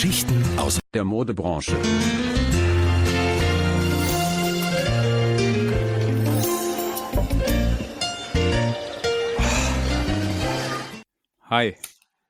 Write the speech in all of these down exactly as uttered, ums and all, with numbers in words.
Geschichten aus der Modebranche. Hi.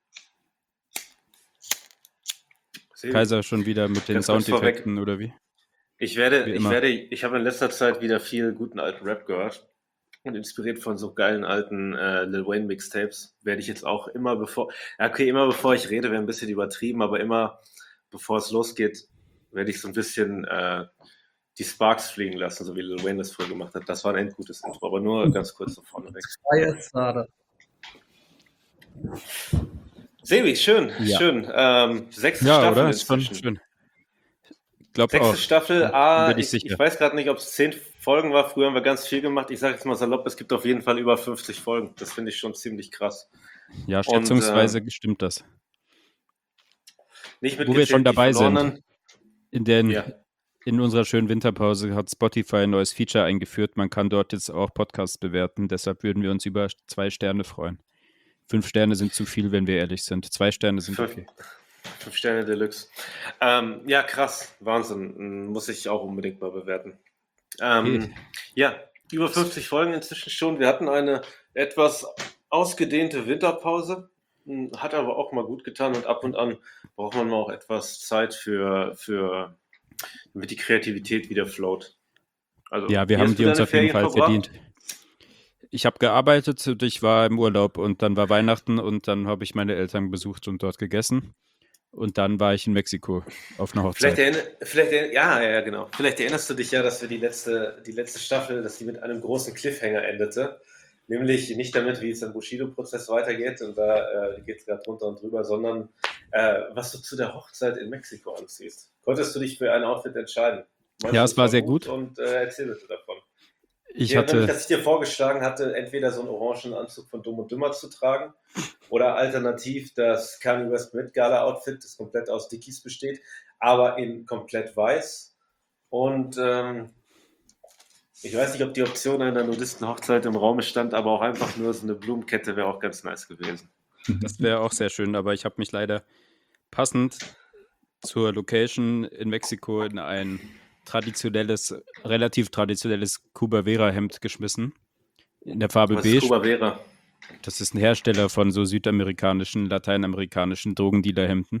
Sebi, Kaiser schon wieder mit den ganz kurz vorweg. Soundeffekten oder wie? Ich werde, Wie ich immer. werde, ich habe in letzter Zeit wieder viel guten alten Rap gehört und inspiriert von so geilen alten äh, Lil Wayne Mixtapes werde ich jetzt auch immer bevor, ja, okay, immer bevor ich rede, wäre ein bisschen übertrieben, aber immer bevor es losgeht, werde ich so ein bisschen äh, die Sparks fliegen lassen, so wie Lil Wayne das früher gemacht hat. Das war ein endgutes Intro, aber nur ganz kurz so vorneweg. Jetzt gerade. Sebi, schön, Ja. schön. Ähm, sechste Ja, Staffel oder? Ist schon inzwischen. schön. Ich glaube Sechste auch. Staffel, Ja, ah, bin ich ich, sicher. ich weiß gerade nicht, ob es zehn Folgen war. Früher haben wir ganz viel gemacht. Ich sage jetzt mal salopp, es gibt auf jeden Fall über fünfzig Folgen. Das finde ich schon ziemlich krass. Ja, Und schätzungsweise äh, stimmt das. nicht Wo wir schon mitgezählt die dabei sind, verlorenen. in, den, Ja, in unserer schönen Winterpause hat Spotify ein neues Feature eingeführt. Man kann dort jetzt auch Podcasts bewerten. Deshalb würden wir uns über zwei Sterne freuen. Fünf Sterne sind zu viel, wenn wir ehrlich sind. Zwei Sterne sind fünf, okay. fünf Sterne Deluxe. Ähm, ja, krass, Wahnsinn. Muss ich auch unbedingt mal bewerten. Ähm, Geht. ja, über fünfzig Folgen inzwischen schon. Wir hatten eine etwas ausgedehnte Winterpause, m, hat aber auch mal gut getan und ab und an braucht man mal auch etwas Zeit für, für damit die Kreativität wieder float. Also, Ja, wir wie haben hast du die uns deine auf jeden Ferien Fall verbracht? verdient. Ich habe gearbeitet und ich war im Urlaub und dann war Weihnachten und dann habe ich meine Eltern besucht und dort gegessen. Und dann war ich in Mexiko auf einer Vielleicht Hochzeit. erinner, vielleicht erinner, ja, ja, genau. Vielleicht erinnerst du dich ja, dass wir die letzte, die letzte Staffel, dass die mit einem großen Cliffhanger endete. Nämlich nicht damit, wie es im Bushido-Prozess weitergeht, und da äh, geht es gerade drunter und drüber, sondern äh, was du zu der Hochzeit in Mexiko anziehst. Konntest du dich für ein Outfit entscheiden? Meinst Ja, du, es es war war sehr gut? gut. Und äh, erzähl bitte davon. Ich Ich erinnere mich, hatte, dass ich dir vorgeschlagen hatte, entweder so einen orangen Anzug von Dumm und Dümmer zu tragen oder alternativ das Kanye West Met Gala Outfit, das komplett aus Dickies besteht, aber in komplett weiß. Und ähm, ich weiß nicht, ob die Option einer Nudistenhochzeit im Raum stand, aber auch einfach nur so eine Blumenkette wäre auch ganz nice gewesen. das wäre auch sehr schön, aber ich habe mich leider passend zur Location in Mexiko in ein traditionelles, relativ traditionelles Cuba Vera Hemd geschmissen. In der Farbe Was ist beige. Cuba Vera? Das ist ein Hersteller von so südamerikanischen, lateinamerikanischen Drogendealer-Hemden.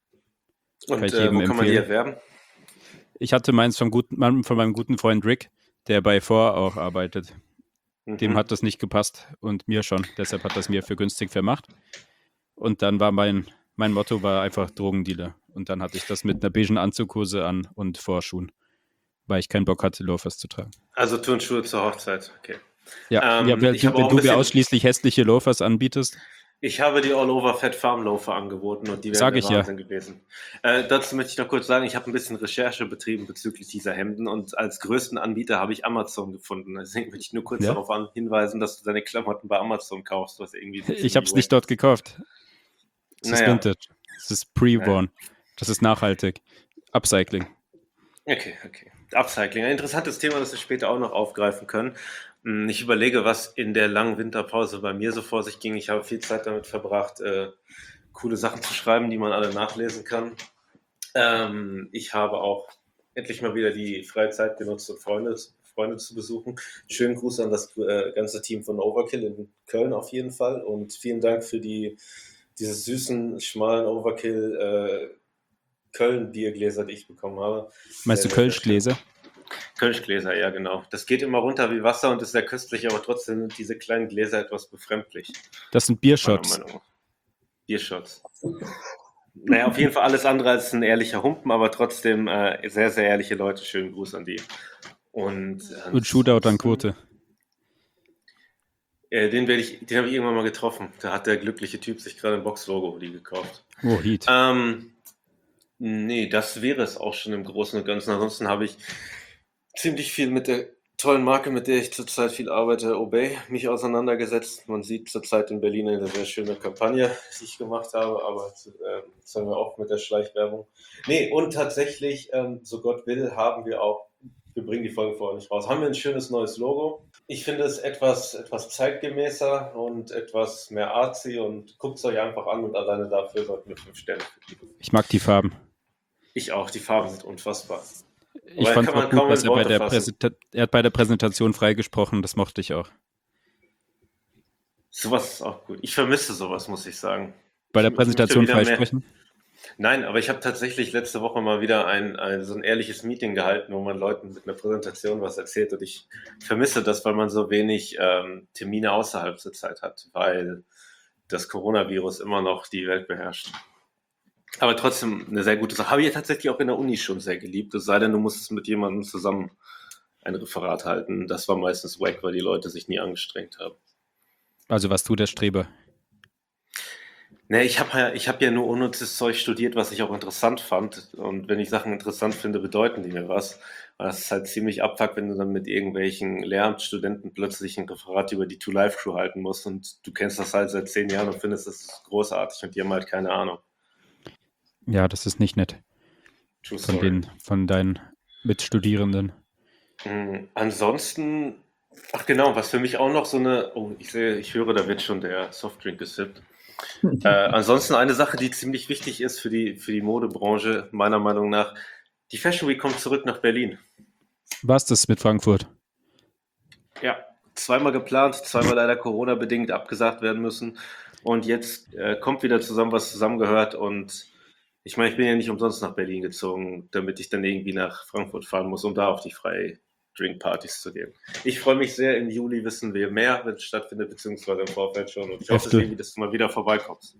Kann Und ich äh, jedem wo kann man die empfehlen. erwerben? Ich hatte meins vom guten, von meinem guten Freund Rick, der bei Four auch arbeitet. Dem Mhm. hat das nicht gepasst und mir schon. Deshalb hat das mir für günstig vermacht. Und dann war mein, mein Motto war einfach Drogendealer. Und dann hatte ich das mit einer beigen Anzughose an und Vorschuhen, weil ich keinen Bock hatte, Loafers zu tragen. Also Turnschuhe zur Hochzeit, okay. Ja, ja Ähm, weil ich du, habe wenn auch ein du mir bisschen, ausschließlich hässliche Loafers anbietest, Ich habe die All-Over Fat Farm Loafer angeboten und die wären sage der ich ja. Wahnsinn gewesen. Äh, dazu möchte ich noch kurz sagen, ich habe ein bisschen Recherche betrieben bezüglich dieser Hemden und als größten Anbieter habe ich Amazon gefunden. Deswegen möchte ich nur kurz Ja? darauf an, hinweisen, dass du deine Klamotten bei Amazon kaufst, was irgendwie so Ich ziemlich habe es nicht wack dort ist. gekauft. Es ist Naja, Vintage. Es ist naja. Pre-Worn. Das ist nachhaltig. Upcycling. Okay, okay. Upcycling, ein interessantes Thema, das wir später auch noch aufgreifen können. Hm, Ich überlege, was in der langen Winterpause bei mir so vor sich ging. Ich habe viel Zeit damit verbracht, äh, coole Sachen zu schreiben, die man alle nachlesen kann. Ähm, ich habe auch endlich mal wieder die freie Zeit genutzt, um Freunde, Freunde zu besuchen. Schönen Gruß an das äh, ganze Team von Overkill in Köln auf jeden Fall und vielen Dank für die, diese süßen, schmalen Overkill äh, Köln-Biergläser, die ich bekommen habe. Meinst Sehr, du sehr, sehr schön. Kölschgläser? Kölschgläser, ja genau. Das geht immer runter wie Wasser und ist sehr köstlich, aber trotzdem sind diese kleinen Gläser etwas befremdlich, Das sind meiner Biershots. Meinung nach. Biershots. Naja, auf jeden Fall alles andere als ein ehrlicher Humpen, aber trotzdem äh, sehr, sehr ehrliche Leute. Schönen Gruß an die. Und Und Shootout an ansonsten, Quote. äh, den werde ich, den habe ich irgendwann mal getroffen. Da hat der glückliche Typ sich gerade ein Box-Logo-Hoodie gekauft. Oh, Heat. Ähm, nee, das wäre es auch schon im Großen und Ganzen. Ansonsten habe ich ziemlich viel mit der tollen Marke, mit der ich zurzeit viel arbeite, Obey, mich auseinandergesetzt. Man sieht zurzeit in Berlin eine sehr schöne Kampagne, die ich gemacht habe, aber äh, jetzt hören wir auf mit der Schleichwerbung. Nee, und tatsächlich, ähm, so Gott will, haben wir auch, wir bringen die Folge vorher nicht raus, haben wir ein schönes neues Logo. Ich finde es etwas, etwas zeitgemäßer und etwas mehr artsy und guckt es euch einfach an und alleine dafür sollten wir fünf Sterne vergeben. Ich mag die Farben. Ich auch, die Farben sind unfassbar. Ich Aber fand kann auch man gut, kaum dass in er bei Worte der fassen. Präsenta- er hat bei der Präsentation freigesprochen, das mochte ich auch. Sowas ist auch gut. Ich vermisse sowas, muss ich sagen. Bei der Ich, ich möchte Präsentation wieder mehr. freisprechen? Nein, aber ich habe tatsächlich letzte Woche mal wieder ein, ein so ein ehrliches Meeting gehalten, wo man Leuten mit einer Präsentation was erzählt, und ich vermisse das, weil man so wenig ähm, Termine außerhalb der Zeit hat, weil das Coronavirus immer noch die Welt beherrscht. Aber trotzdem eine sehr gute Sache. Habe ich tatsächlich auch in der Uni schon sehr geliebt. Es sei denn, du musstest mit jemandem zusammen ein Referat halten. Das war meistens wack, weil die Leute sich nie angestrengt haben. Also was tut der Streber? Ne, ich habe ja, ich hab ja nur unnützes Zeug studiert, was ich auch interessant fand. Und wenn ich Sachen interessant finde, bedeuten die mir was. Aber das ist halt ziemlich abfuck, wenn du dann mit irgendwelchen Lehramtsstudenten plötzlich ein Referat über die Two-Life-Crew halten musst und du kennst das halt seit zehn Jahren und findest, das ist großartig und die haben halt keine Ahnung. Ja, das ist nicht nett True von, story. den, von deinen Mitstudierenden. Mm, Ansonsten, ach genau, was für mich auch noch so eine, oh, ich sehe, ich höre, da wird schon der Softdrink gesippt. Äh, ansonsten eine Sache, die ziemlich wichtig ist für die, für die Modebranche, meiner Meinung nach, die Fashion Week kommt zurück nach Berlin. Was ist das mit Frankfurt? Ja, zweimal geplant, zweimal leider Corona-bedingt abgesagt werden müssen. Und jetzt äh, kommt wieder zusammen, was zusammengehört. Und ich meine, ich bin ja nicht umsonst nach Berlin gezogen, damit ich dann irgendwie nach Frankfurt fahren muss, um da auf die freie Drinkpartys zu gehen. Ich freue mich sehr, im Juli wissen wir mehr, wenn es stattfindet, beziehungsweise im Vorfeld schon. Und ich hoffe, Hefte. Sebi, dass du mal wieder vorbeikommst.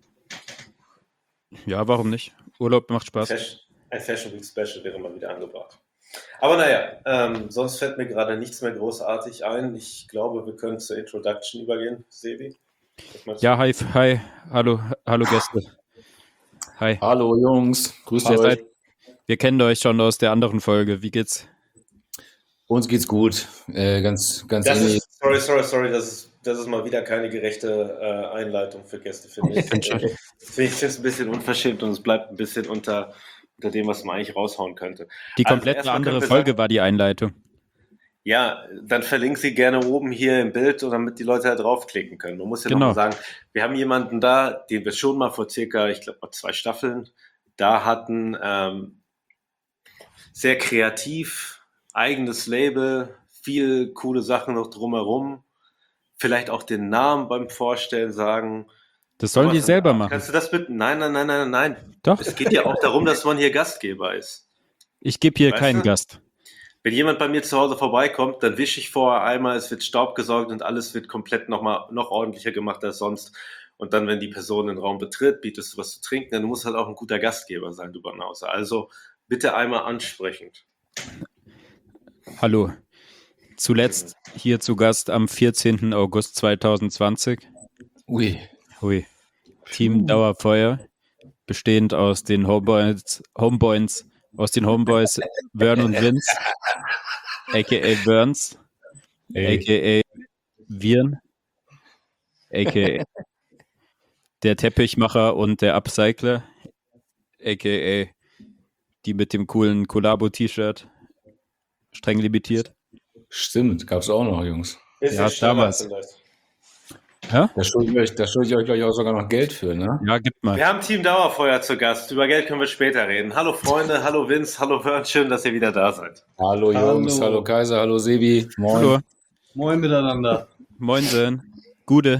Ja, warum nicht? Urlaub macht Spaß. Fashion, ein Fashion Week Special wäre mal wieder angebracht. Aber naja, ähm, sonst fällt mir gerade nichts mehr großartig ein. Ich glaube, wir können zur Introduction übergehen, Sebi. Was meinst du? Ja, hi, hi, hallo, hallo Gäste. Hi. Hallo Jungs, grüßt Ihr euch. seid, wir kennen euch schon aus der anderen Folge. Wie geht's? Uns geht's gut. Äh, ganz, ganz Das ähnlich. ist, sorry, sorry, sorry, das ist, das ist mal wieder keine gerechte äh, Einleitung für Gäste, finde ich. Find schon. Ich finde es ein bisschen unverschämt und es bleibt ein bisschen unter, unter dem, was man eigentlich raushauen könnte. Die Also komplett erstmal andere können wir Folge sagen- war die Einleitung. Ja, dann verlinke sie gerne oben hier im Bild, und damit die Leute da draufklicken können. Man muss ja Genau. noch mal sagen, wir haben jemanden da, den wir schon mal vor circa, ich glaube mal zwei Staffeln da hatten. Ähm, sehr kreativ, eigenes Label, viel coole Sachen noch drumherum. Vielleicht auch den Namen beim Vorstellen sagen. Das sollen die Sowas in selber der Art. machen. Kannst du das bitte? Nein, nein, nein, nein, nein. Doch, Es geht ja auch darum, dass man hier Gastgeber ist. ich gebe hier Weißt keinen du? Gast. Wenn jemand bei mir zu Hause vorbeikommt, dann wische ich vorher einmal, es wird Staub gesaugt und alles wird komplett noch mal noch ordentlicher gemacht als sonst. Und dann, wenn die Person den Raum betritt, bietest du was zu trinken, dann muss halt auch ein guter Gastgeber sein, du Banause. Also bitte einmal ansprechend. Hallo. Zuletzt hier zu Gast am vierzehnten August zweitausendzwanzig. Ui. Hui. Team Dauerfeuer, bestehend aus den Homeboys, Homeboys aus den Homeboys Vern und Vince, aka Burns, aka Viren, aka der Teppichmacher und der Upcycler, aka die mit dem coolen Collabo-T-Shirt, streng limitiert. Stimmt, gab's auch noch, Jungs. Bisschen Ja, schneller damals. vielleicht. Ja? Da schulde ich euch, da schulde ich euch, glaube ich, auch sogar noch Geld für, ne? Ja, gib mal. Wir haben Team Dauerfeuer zu Gast. Über Geld können wir später reden. Hallo Freunde, hallo Vince, hallo Vern, schön, dass ihr wieder da seid. Hallo Jungs, Hallo. hallo Kaiser, hallo Sebi. Moin. Hallo. Moin miteinander. Moinsen. Gude.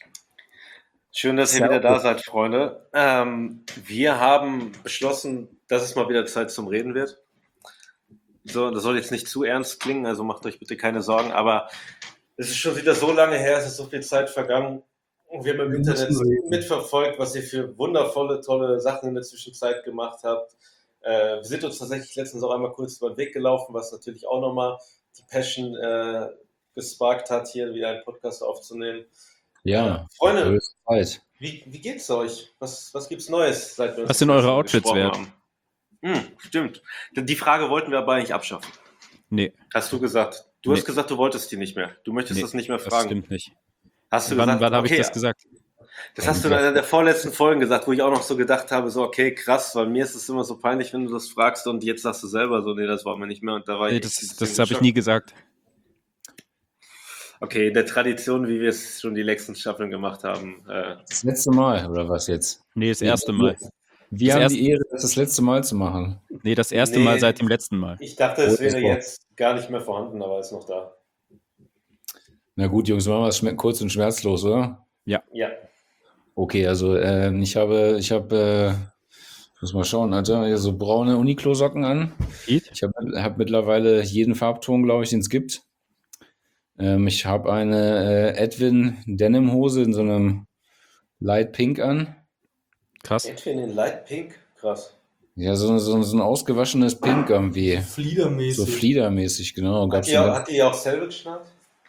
Schön, dass ihr Servus. wieder da seid, Freunde. Ähm, wir haben beschlossen, dass es mal wieder Zeit zum Reden wird. So, das soll jetzt nicht zu ernst klingen, also macht euch bitte keine Sorgen, aber es ist schon wieder so lange her, es ist so viel Zeit vergangen. Und wir haben im Wir Internet müssen reden. mitverfolgt, was ihr für wundervolle, tolle Sachen in der Zwischenzeit gemacht habt. Äh, wir sind uns tatsächlich letztens auch einmal kurz über den Weg gelaufen, was natürlich auch nochmal die Passion äh, gesparkt hat, hier wieder einen Podcast aufzunehmen. Ja, Freunde, höchste Zeit. wie, wie geht's euch? Was, was gibt's Neues, seit wir uns Was sind das letzte eure Mal Outfits gesprochen wert? haben? Hm, stimmt. Die Frage wollten wir aber eigentlich abschaffen. Nee, Hast du gesagt. Du Nee. hast gesagt, du wolltest die nicht mehr. Du möchtest Nee, das nicht mehr das fragen. stimmt nicht. Hast du Wann, gesagt, wann habe okay, ich das gesagt? das hast du in einer der vorletzten Folgen gesagt, wo ich auch noch so gedacht habe, so okay, krass, weil mir ist es immer so peinlich, wenn du das fragst und jetzt sagst du selber so, nee, das war mir nicht mehr und da war Nee, ich das echt ein das bisschen habe ich geschockt. nie gesagt. Okay, in der Tradition, wie wir es schon die letzten Staffeln gemacht haben. Äh, Das letzte Mal, oder was jetzt? Nee, das erste Mal. Wir Das haben erste- die Ehre, das das letzte Mal zu machen. Nee, das erste Nee. Mal seit dem letzten Mal. Ich dachte, es Oh, das wäre war- jetzt gar nicht mehr vorhanden, aber ist noch da. Na gut, Jungs, machen wir es schme- kurz und schmerzlos, oder? Ja. Okay, also ähm, ich habe, ich habe, äh, ich muss mal schauen, Alter, hier so braune Uniqlo-Socken an. Heat? Ich habe hab mittlerweile jeden Farbton, glaube ich, den es gibt. Ähm, ich habe eine äh, Edwin Denim-Hose in so einem Light Pink an. Krass. Edwin in Light Pink? Krass. Ja, so, so, so ein ausgewaschenes Pink irgendwie. Fliedermäßig. So fliedermäßig, genau. Hat Gab's die, schon auch, ganz- hat die auch Salvage genannt?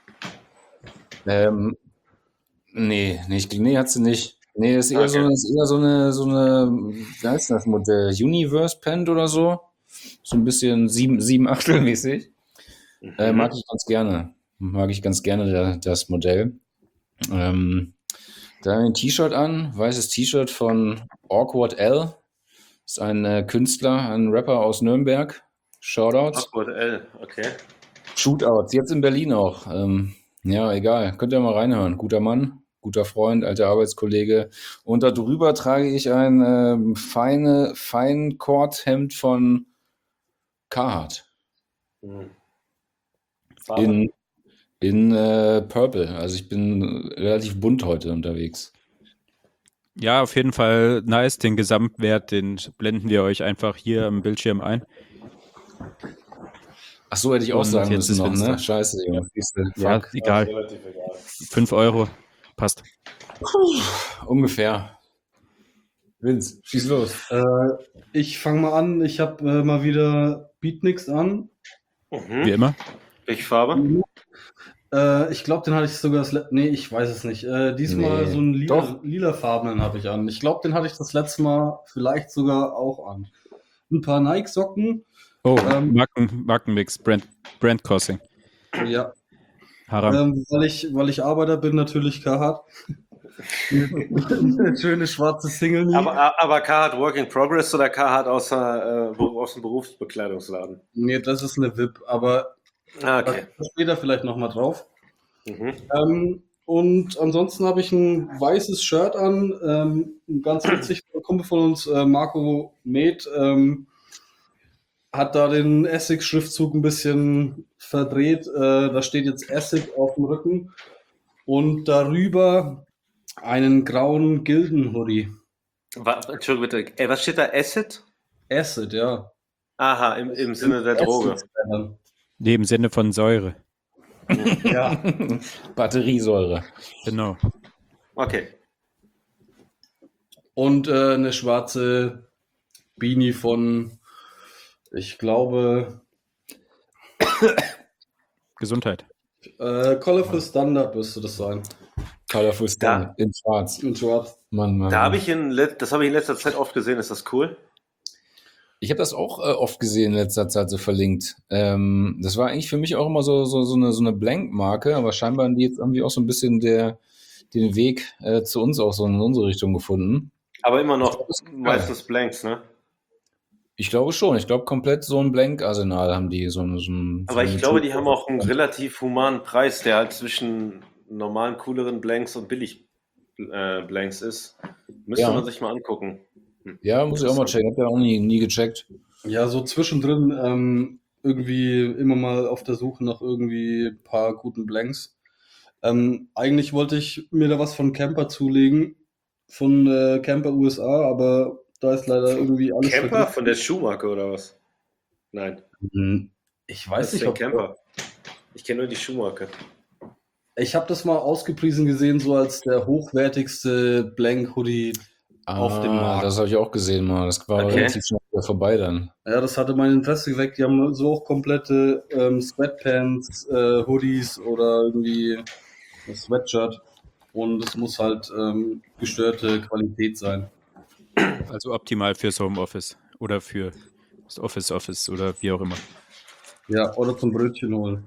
Ähm, nee, nee, ich, nee, hat sie nicht. Nee, ist eher, so, Okay. eine- ist eher so eine, so eine, wie heißt das Modell? Universe Pant oder so. So ein bisschen sieben, sieben Achtel mäßig. Äh, Mhm. mag ich ganz gerne. Mag ich ganz gerne der, das Modell. Ähm, da habe ich ein T-Shirt an, weißes T-Shirt von Awkward L. Ist ein äh, Künstler, ein Rapper aus Nürnberg. Shoutouts. Awkward L, okay. Shootouts, jetzt in Berlin auch. Ähm, ja, egal. Könnt ihr mal reinhören. Guter Mann, guter Freund, alter Arbeitskollege. Und darüber trage ich ein ähm, feine, fein Kordhemd von Carhartt. Hm. Farbe? In, in äh, Purple. Also ich bin relativ bunt heute unterwegs. Ja, auf jeden Fall nice. Den Gesamtwert, den blenden wir euch einfach hier am Bildschirm ein. Ach so, hätte ich auch Und sagen jetzt müssen ist noch, Fenster. ne? Scheiße, Junge. Siehste, Ja, fuck. egal. Relativ egal. fünf Euro. Passt. Ungefähr. Vince, schieß los. Äh, ich fange mal an. Ich habe äh, mal wieder Beatniks an. Wie Mhm. immer. Welche Farbe? Äh, ich glaube, den hatte ich sogar das letzte. Nee, ich weiß es nicht. Äh, diesmal Nee, so einen lila, doch. lilafarbenen habe ich an. Ich glaube, den hatte ich das letzte Mal vielleicht sogar auch an. Ein paar Nike-Socken. Oh, Ähm, Marken, Markenmix, Brand, Brand Crossing. Ja. Haram. Ähm, weil, ich, weil ich Arbeiter bin, natürlich Carhartt. Eine schöne schwarze Single. nie. Aber, aber Carhartt Work in Progress oder Carhartt aus, der, äh, aus dem Berufsbekleidungsladen? Nee, das ist eine V I P, aber Ah, da okay. kommen wir später vielleicht nochmal drauf. Mhm. Ähm, und ansonsten habe ich ein weißes Shirt an. Ähm, ganz witzig, ein Kumpel von uns, äh, Marco Med, ähm, hat da den Essex-Schriftzug ein bisschen verdreht. Äh, da steht jetzt Essex auf dem Rücken. Und darüber einen grauen Gilden-Hoodie. Wa- Entschuldigung bitte. Ey, was steht da? Acid? Acid, ja. Aha, im, im Sinne der Droge. Acid. Nee, im Sinne von Säure. Ja. Batteriesäure. Genau. Okay. Und äh, eine schwarze Beanie von, ich glaube, Gesundheit. äh, Colorful Standard müsste das sein. Colorful Star Da- in schwarz. In schwarz. Mann, Mann. Da Mann. habe ich in let- das habe ich in letzter Zeit oft gesehen. Ist das cool? Ich habe das auch äh, oft gesehen in letzter Zeit so verlinkt. Ähm, das war eigentlich für mich auch immer so, so, so eine, so eine Blank-Marke, aber scheinbar haben die jetzt irgendwie auch so ein bisschen der, den Weg äh, zu uns auch so in unsere Richtung gefunden. Aber immer Ich noch glaub, das ist geil. meistens Blanks, ne? Ich glaube schon. Ich glaube, komplett so ein Blank-Arsenal haben die. So, ein- so ein, Aber so ich glaube, die haben auch einen relativ humanen Preis, der halt zwischen normalen, cooleren Blanks und billig äh, Blanks ist. Müsste Ja. man sich mal angucken. Hm. Ja, muss ich auch mal checken. Hab ja auch nie, nie gecheckt. Ja, so zwischendrin ähm, irgendwie immer mal auf der Suche nach irgendwie ein paar guten Blanks. Ähm, eigentlich wollte ich mir da was von Camper zulegen, von äh, Camper U S A, aber da ist leider irgendwie alles Camper vergriffen. von der Schuhmarke oder was? Nein, Hm, Ich was weiß ist nicht, denn ob Camper? Ich kenne nur die Schuhmarke. ich habe das mal ausgepriesen gesehen, so als der hochwertigste Blank Hoodie auf dem Ah, Markt. das habe ich auch gesehen mal. Das war Okay. relativ schnell wieder vorbei dann. Ja, das hatte mein Interesse geweckt. Die haben so auch komplette ähm, Sweatpants, äh, Hoodies oder irgendwie ein Sweatshirt. Und es muss halt ähm, gestörte Qualität sein. Also optimal fürs Homeoffice oder für das Office Office oder wie auch immer. Ja, oder zum Brötchen holen.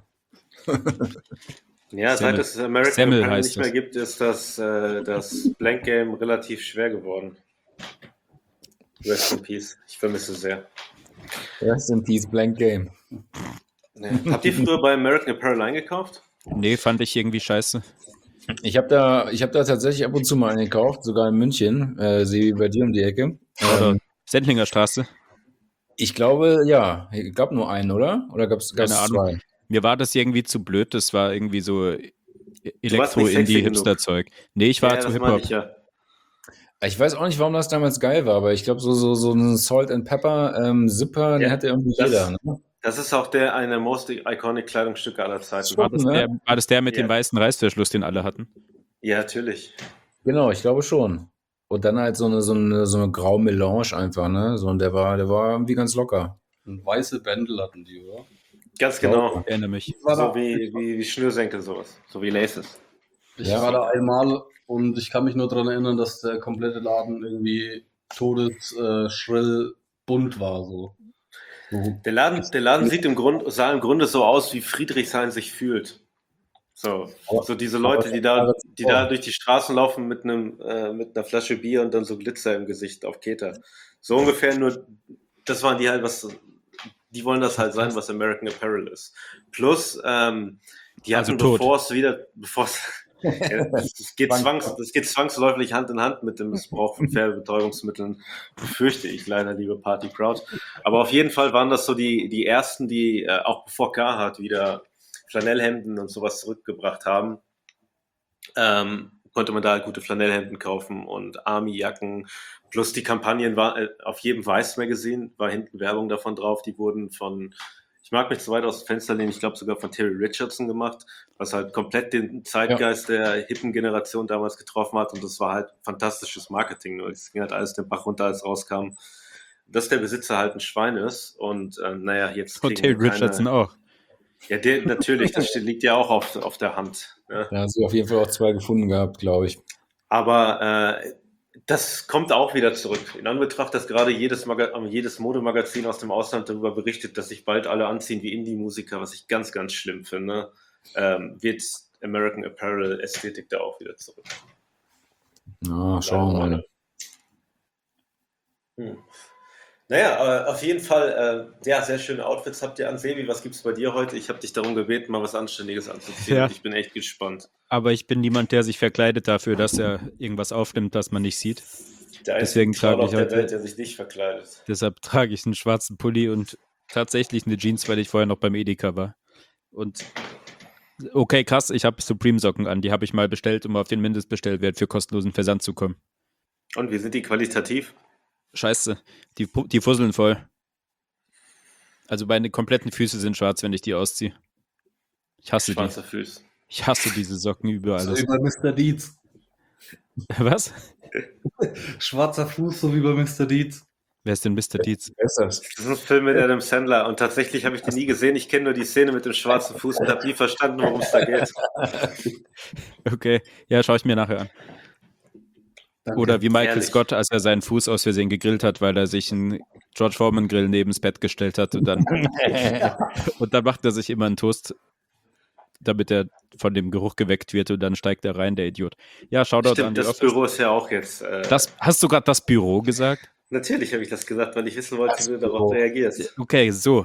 Ja, Semmel. seit es American Semmel Apparel heißt nicht mehr das. gibt, ist das, äh, das Blank Game relativ schwer geworden. Rest in Peace. Ich vermisse es sehr. Rest in Peace, Blank Game. Nee. Habt ihr früher bei American Apparel eingekauft? Nee, fand ich irgendwie scheiße. Ich habe da, ich hab da tatsächlich ab und zu mal einen gekauft, sogar in München. Äh, Sebi, bei dir um die Ecke. Oder Ähm, Sendlinger Straße. Ich glaube, ja. Es gab nur einen, oder? Oder gab es Keine Ahnung. zwei? Mir war das irgendwie zu blöd. Das war irgendwie so Du warst nicht sexy Elektro-Indie-Hipster-Zeug. Nee, ich war Ja, zu das meine Hip-Hop. ich ja. Ich weiß auch nicht, warum das damals geil war, aber ich glaube, so, so, so ein Salt and Pepper ähm, Zipper, den Ja, hatte irgendwie das- jeder. Ne? Das ist auch der eine most iconic Kleidungsstücke aller Zeiten. War das, Ne? der, war das der mit Ja. dem weißen Reißverschluss, den alle hatten? Ja, natürlich. Genau, ich glaube schon. Und dann halt so eine, so eine, so eine graue Melange einfach, ne? So, und der war, der war irgendwie ganz locker. Und weiße Bändel hatten die, oder? Ganz glaube, genau. Ich erinnere mich. Ich war, So da, wie, wie, wie Schnürsenkel sowas. So wie Laces. ich Ja. war da einmal und ich kann mich nur daran erinnern, dass der komplette Laden irgendwie todesschrill äh, schrill bunt war. So. So. Der Laden, der Laden sieht im Grund, sah im Grunde so aus, wie Friedrichshain sich fühlt. So, Aber- so diese Leute, die da, aber- die da durch die Straßen laufen mit einem, äh, mit einer Flasche Bier und dann so Glitzer im Gesicht auf Keter. So ungefähr nur, das waren die halt, was, die wollen das halt sein, was American Apparel ist. Plus, ähm, die Also hatten, tot. bevor es wieder, bevor es, ja, das, das, geht zwangs, das geht zwangsläufig Hand in Hand mit dem Missbrauch von Pferdebetäubungsmitteln, befürchte ich leider, liebe Party Crowd. Aber auf jeden Fall waren das so die, die ersten, die äh, auch bevor Carhartt wieder Flanellhemden und sowas zurückgebracht haben, ähm, konnte man da halt gute Flanellhemden kaufen und Army-Jacken. Plus die Kampagnen war äh, auf jedem Vice-Magazin, war hinten Werbung davon drauf, die wurden von, ich mag mich zu weit aus dem Fenster lehnen, ich glaube sogar von Terry Richardson gemacht, was halt komplett den Zeitgeist der hippen Generation damals getroffen hat und das war halt fantastisches Marketing, nur es ging halt alles den Bach runter, als rauskam, dass der Besitzer halt ein Schwein ist und äh, naja, jetzt Und kriegen Terry wir keine- Richardson auch. Ja, der, natürlich, das steht, liegt ja auch auf, auf der Hand. Ne? Da haben sie auf jeden Fall auch zwei gefunden gehabt, glaube ich. Aber äh, das kommt auch wieder zurück. In Anbetracht, dass gerade jedes, Maga jedes Modemagazin aus dem Ausland darüber berichtet, dass sich bald alle anziehen wie Indie-Musiker, was ich ganz, ganz schlimm finde, ähm, wird American Apparel Ästhetik da auch wieder zurück. Na, schauen wir mal. Hm. Naja, äh, auf jeden Fall, äh, ja, sehr schöne Outfits habt ihr an. Sebi, was gibt's bei dir heute? Ich habe dich darum gebeten, mal was Anständiges anzuziehen. Ja. Und ich bin echt gespannt. Aber ich bin niemand, der sich verkleidet dafür, dass er irgendwas aufnimmt, das man nicht sieht. Der einzige Deswegen Clown trage auf ich der heute- Welt, der sich nicht verkleidet. Deshalb trage ich einen schwarzen Pulli und tatsächlich eine Jeans, weil ich vorher noch beim Edeka war. Und okay, krass, ich habe Supreme-Socken an. Die habe ich mal bestellt, um auf den Mindestbestellwert für kostenlosen Versand zu kommen. Und wie sind die qualitativ? Scheiße, die, pu- die fusseln voll. Also meine kompletten Füße sind schwarz, wenn ich die ausziehe. Ich hasse die. Schwarzer Fuß. Ich hasse diese Socken über So alles. wie bei Mister Deeds. Was? Schwarzer Fuß, so wie bei Mister Deeds. Wer ist denn Mister Deeds? Wer ist das? Das ist ein Film mit Adam Sandler und tatsächlich habe ich den nie gesehen. Ich kenne nur die Szene mit dem schwarzen Fuß und habe nie verstanden, worum es da geht. Okay, ja, schaue ich mir nachher an. Danke. Oder wie Michael Ehrlich. Scott, als er seinen Fuß aus Versehen gegrillt hat, weil er sich einen George Foreman Grill neben das Bett gestellt hat und dann, und dann macht er sich immer einen Toast, damit er von dem Geruch geweckt wird und dann steigt er rein, der Idiot. Ja, Shoutout an Stimmt, die das Office. Büro ist ja auch jetzt. Äh, Das, hast du gerade das Büro gesagt? natürlich habe ich das gesagt, weil ich wissen wollte, Das wie du Büro. darauf reagierst. Okay, so.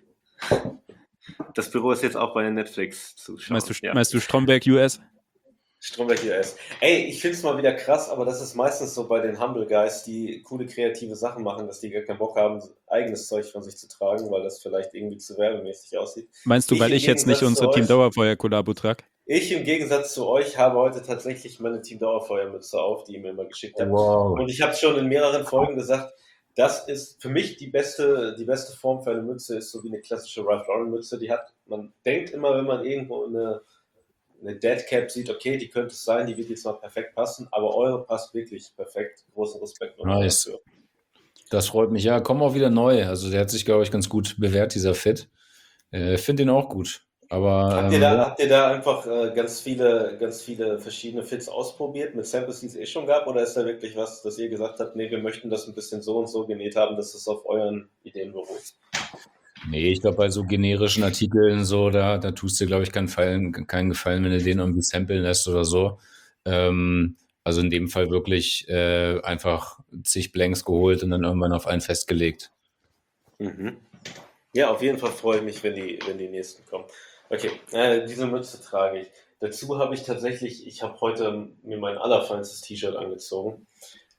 Das Büro ist jetzt auch bei Netflix zu schauen. Meinst du, ja. meinst du Stromberg U S? Stromberg U S. Ey, ich finde es mal wieder krass, aber das ist meistens so bei den Humble Guys, die coole kreative Sachen machen, dass die gar keinen Bock haben, eigenes Zeug von sich zu tragen, weil das vielleicht irgendwie zu werbemäßig aussieht. Meinst du, Ich weil im ich jetzt nicht Gegensatz zu unser Team euch- Dauerfeuer-Kollabo trage? Ich im Gegensatz zu euch habe heute tatsächlich meine Team Dauerfeuermütze auf, die ihr mir immer geschickt habt. Wow. Und ich habe schon in mehreren Folgen gesagt, das ist für mich die beste, die beste Form für eine Mütze, ist so wie eine klassische Ralph Lauren Mütze. Die hat, man denkt immer, wenn man irgendwo eine, eine Dead Cap sieht, okay, die könnte es sein, die wird jetzt mal perfekt passen, aber eure passt wirklich perfekt. Großen Respekt nochmal Nice. dafür. Das freut mich. Ja, kommen auch wieder neu. Also der hat sich, glaube ich, ganz gut bewährt, dieser Fit. Äh, Finde ihn auch gut. Aber Habt ähm, ihr da, ja, habt ihr da einfach äh, ganz viele, ganz viele verschiedene Fits ausprobiert mit Samples, die es eh schon gab, oder ist da wirklich was, dass ihr gesagt habt, nee, wir möchten das ein bisschen so und so genäht haben, dass es auf euren Ideen beruht? nee, ich glaube, bei so generischen Artikeln so, da, da tust du, glaube ich, keinen, Gefallen, keinen Gefallen, wenn du den irgendwie samplen lässt oder so. Ähm, also in dem Fall wirklich äh, einfach zig Blanks geholt und dann irgendwann auf einen festgelegt. Mhm. Ja, auf jeden Fall freue ich mich, wenn die, wenn die nächsten kommen. Okay, äh, diese Mütze trage ich. Dazu habe ich tatsächlich, ich habe heute mir mein allerfeinstes T-Shirt angezogen.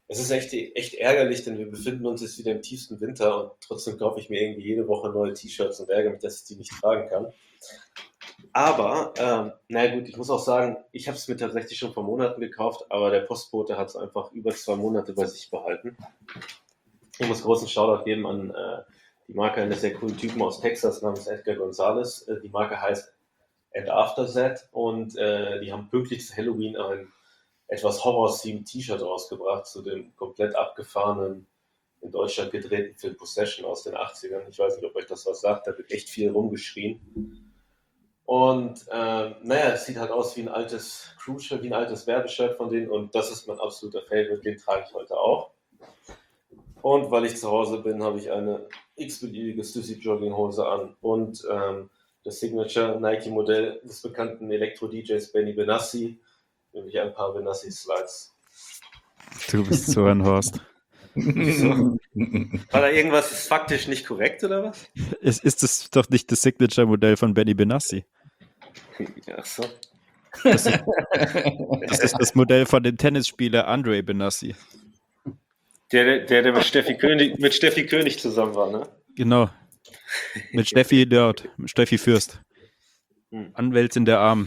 Es ist echt, echt ärgerlich, denn wir befinden uns jetzt wieder im tiefsten Winter und trotzdem kaufe ich mir irgendwie jede Woche neue T-Shirts und ärgere mich, dass ich die nicht tragen kann. Aber, ähm, naja gut, ich muss auch sagen, ich habe es mir tatsächlich schon vor Monaten gekauft, aber der Postbote hat es einfach über zwei Monate bei sich behalten. Ich muss großen Shoutout geben an äh, die Marke eines sehr coolen Typen aus Texas namens Edgar Gonzalez. Äh, die Marke heißt And After That und äh, die haben pünktlich zu Halloween ein etwas Horror-themed T-Shirt rausgebracht zu dem komplett abgefahrenen, in Deutschland gedrehten Film Possession aus den achtzigern. Ich weiß nicht, ob euch das was sagt, da wird echt viel rumgeschrien. Und ähm, naja, es sieht halt aus wie ein altes Crew-Shirt, wie ein altes Werbeshirt von denen und das ist mein absoluter Favorite, den trage ich heute auch. Und weil ich zu Hause bin, habe ich eine x-beliebige Stussy Jogginghose an und ähm, das Signature Nike-Modell des bekannten Elektro-D Js Benny Benassi, nämlich ein paar Benassi-Slides. Du bist so ein Horst. Wieso? War da irgendwas faktisch nicht korrekt, oder was? Ist, ist das doch nicht das Signature-Modell von Benny Benassi? Ach so. Das ist, das ist das Modell von dem Tennisspieler Andre Benassi. Der, der, der mit Steffi König, mit Steffi König zusammen war, ne? Genau. Mit Steffi dort, mit Steffi Fürst. Hm. Anwältin der Armen.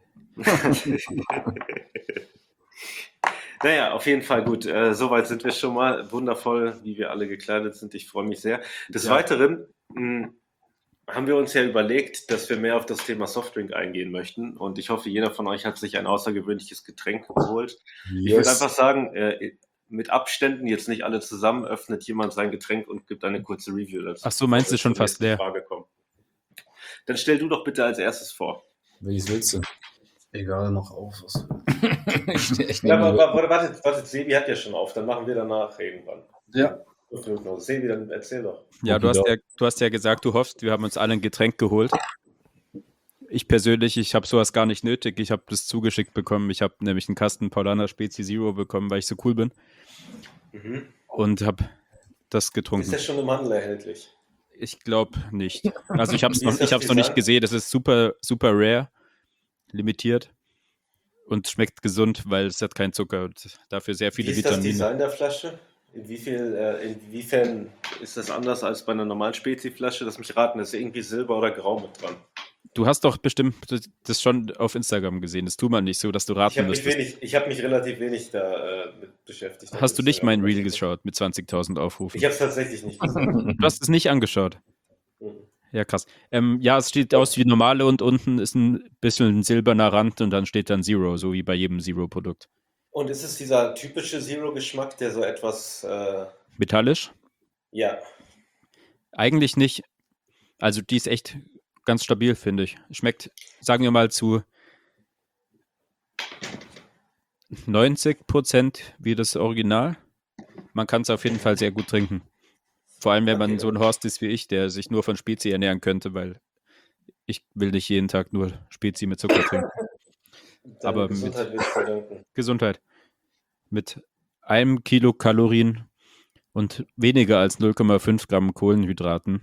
Naja, auf jeden Fall gut. Äh, soweit sind wir schon mal. Wundervoll, wie wir alle gekleidet sind. Ich freue mich sehr. Des Ja. Weiteren mh, haben wir uns ja überlegt, dass wir mehr auf das Thema Softdrink eingehen möchten. Und ich hoffe, jeder von euch hat sich ein außergewöhnliches Getränk geholt. Ich würde Yes. einfach sagen, äh, mit Abständen, jetzt nicht alle zusammen, öffnet jemand sein Getränk und gibt eine kurze Review dazu. Ach so, meinst du bevor wir schon zur fast nächsten leer? Frage kommen. Dann stell du doch bitte als erstes vor. Welches willst du? Egal, mach auf. Was. ich, ich Ja, nehme aber, aber wartet, wartet, Sebi hat ja schon auf, dann machen wir danach irgendwann. Ja, Fünf Minuten noch. Sebi, dann erzähl doch. Ja, du hast ja, du hast ja gesagt, du hoffst, wir haben uns alle ein Getränk geholt. Ich persönlich, ich habe sowas gar nicht nötig. Ich habe das zugeschickt bekommen. Ich habe nämlich einen Kasten Paulaner Spezi Zero bekommen, weil ich so cool bin. Mhm. Und habe das Ist getrunken. der schon im Handel erhältlich? Ich glaube nicht. Also ich habe es Wie noch, ist das ich hab's noch nicht Design? gesehen. Das ist super, super rare, limitiert und schmeckt gesund, weil es hat keinen Zucker und dafür sehr Wie viele ist das Vitamine. Design der Flasche? In wie viel, äh, inwiefern ist das anders als bei einer normalen Spezi-Flasche? Lass mich raten, ist irgendwie Silber oder Grau mit dran. Du hast doch bestimmt das- das schon auf Instagram gesehen. Das tut man nicht so, dass du Ich raten habe mich, müsstest. wenig, ich hab mich relativ wenig da äh, mit beschäftigt. auf Hast du nicht Instagram. mein Reel geschaut mit zwanzigtausend Aufrufen? Ich habe es tatsächlich nicht gesehen. Du hast es nicht angeschaut. Mhm. Ja, krass. Ähm, ja, es steht aus wie normale und unten ist ein bisschen ein silberner Rand und dann steht dann Zero, so wie bei jedem Zero-Produkt. Und ist es dieser typische Zero-Geschmack, der so etwas, äh, Metallisch? ja, Eigentlich nicht. Also die ist echt ganz stabil, finde ich. Schmeckt, sagen wir mal, zu neunzig Prozent wie das Original. Man kann es auf jeden Fall sehr gut trinken. Vor allem, wenn man Okay. so ein Horst ist wie ich, der sich nur von Spezi ernähren könnte, weil ich will nicht jeden Tag nur Spezi mit Zucker trinken. deine Aber mit- Gesundheit will ich verdanken. Gesundheit. Mit einem Kilokalorien und weniger als null Komma fünf Gramm Kohlenhydraten.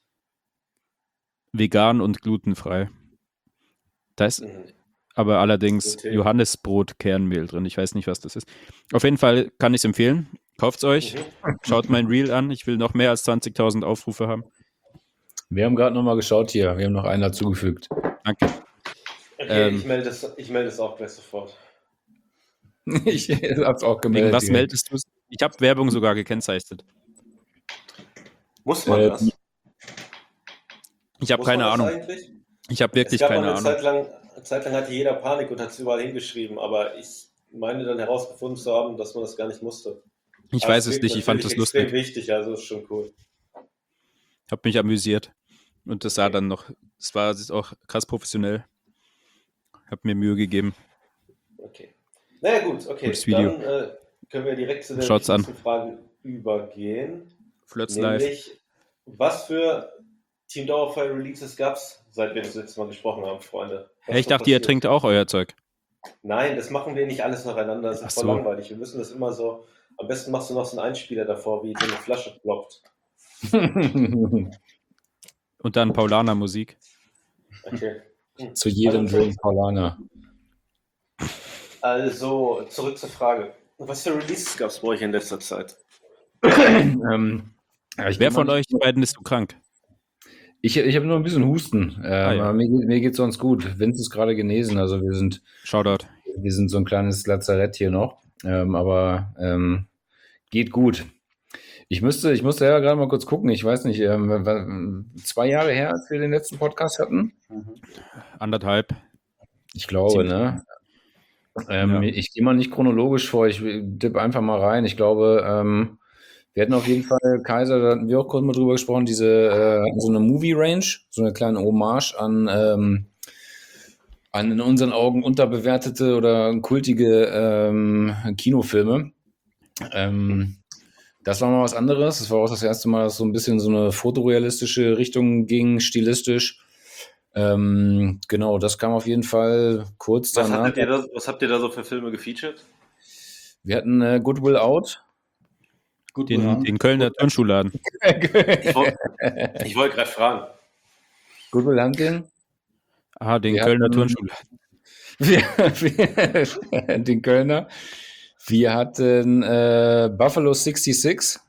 Vegan und glutenfrei. Da ist Mhm. aber allerdings Gluten. Johannisbrot-Kernmehl drin. Ich weiß nicht, was das ist. Auf jeden Fall kann ich es empfehlen. Kauft's euch. Mhm. Schaut mein Reel an. Ich will noch mehr als zwanzigtausend Aufrufe haben. Wir haben gerade nochmal geschaut hier. Wir haben noch einen dazugefügt. Danke. Okay, Ähm. ich melde es, ich melde es auch gleich sofort. Ich hab's auch Wegen gemeldet. was hier. meldest du es? Ich habe Werbung sogar gekennzeichnet. Muss man Äh, das? Ich habe Muss keine man das Ahnung. eigentlich? Ich habe wirklich es gab keine mal eine Ahnung. Zeit lang, eine Zeit lang hatte jeder Panik und hat es überall hingeschrieben, aber ich meine dann herausgefunden zu haben, dass man das gar nicht musste. Ich Aber weiß es wirkt nicht. Ich fand das natürlich extrem lustig. wichtig, also ist schon cool. Habe mich amüsiert. Und das sah Okay. dann noch, das war auch krass professionell. Hab mir Mühe gegeben. Okay. Naja gut, okay. Gutes Video. Dann äh, können wir direkt zu der Schaut's an. nächsten Frage übergehen. Flirts live. Nämlich, was für Team Dauerfeuer Releases gab es, seit wir das letzte Mal gesprochen haben, Freunde? Was Hey, ich so dachte, ihr passiert? trinkt auch euer Zeug. Nein, das machen wir nicht alles nacheinander. Das ist Ach voll so. langweilig. Wir müssen das immer so. Am besten machst du noch so einen Einspieler davor, wie so eine Flasche ploppt. Und dann Paulaner Musik. Okay. Zu jedem Also- Drink Paulaner. Also, zurück zur Frage. Was für Releases gab es bei euch in letzter Zeit? ähm, ja, ich Wer geh von mal- euch beiden ist so krank? Ich, ich habe nur ein bisschen Husten. Ähm, Ah, ja. aber mir, geht- mir geht sonst gut. Vince ist gerade genesen, also wir sind, Shoutout. wir sind so ein kleines Lazarett hier noch. Ähm, aber ähm, geht gut. Ich müsste, ich musste ja gerade mal kurz gucken. Ich weiß nicht, ähm, wa- zwei Jahre her, als wir den letzten Podcast hatten. Anderthalb. Ich glaube, Ziemlich. ne? Ähm, Ja. Ich gehe mal nicht chronologisch vor, ich tippe einfach mal rein. Ich glaube, ähm, wir hatten auf jeden Fall, Kaiser, da hatten wir auch kurz mal drüber gesprochen, diese äh, so eine Movie-Range, so eine kleine Hommage an, ähm, an in unseren Augen unterbewertete oder kultige ähm, Kinofilme. Ähm, das war mal was anderes. Das war auch das erste Mal, dass so ein bisschen so eine fotorealistische Richtung ging, stilistisch. Ähm, genau, das kam auf jeden Fall kurz Was, danach. hattet ihr da, was habt ihr da so für Filme gefeatured? Wir hatten äh, Good Will Out. Gut, Den, bekannt. den Kölner Turnschuhladen. Ich wollte ich wollt gerade fragen. Good Will Hunting. Ah, den Wir Kölner hatten- Turnschuhladen. Wir, wir, den Kölner. Wir hatten äh, Buffalo sechsundsechzig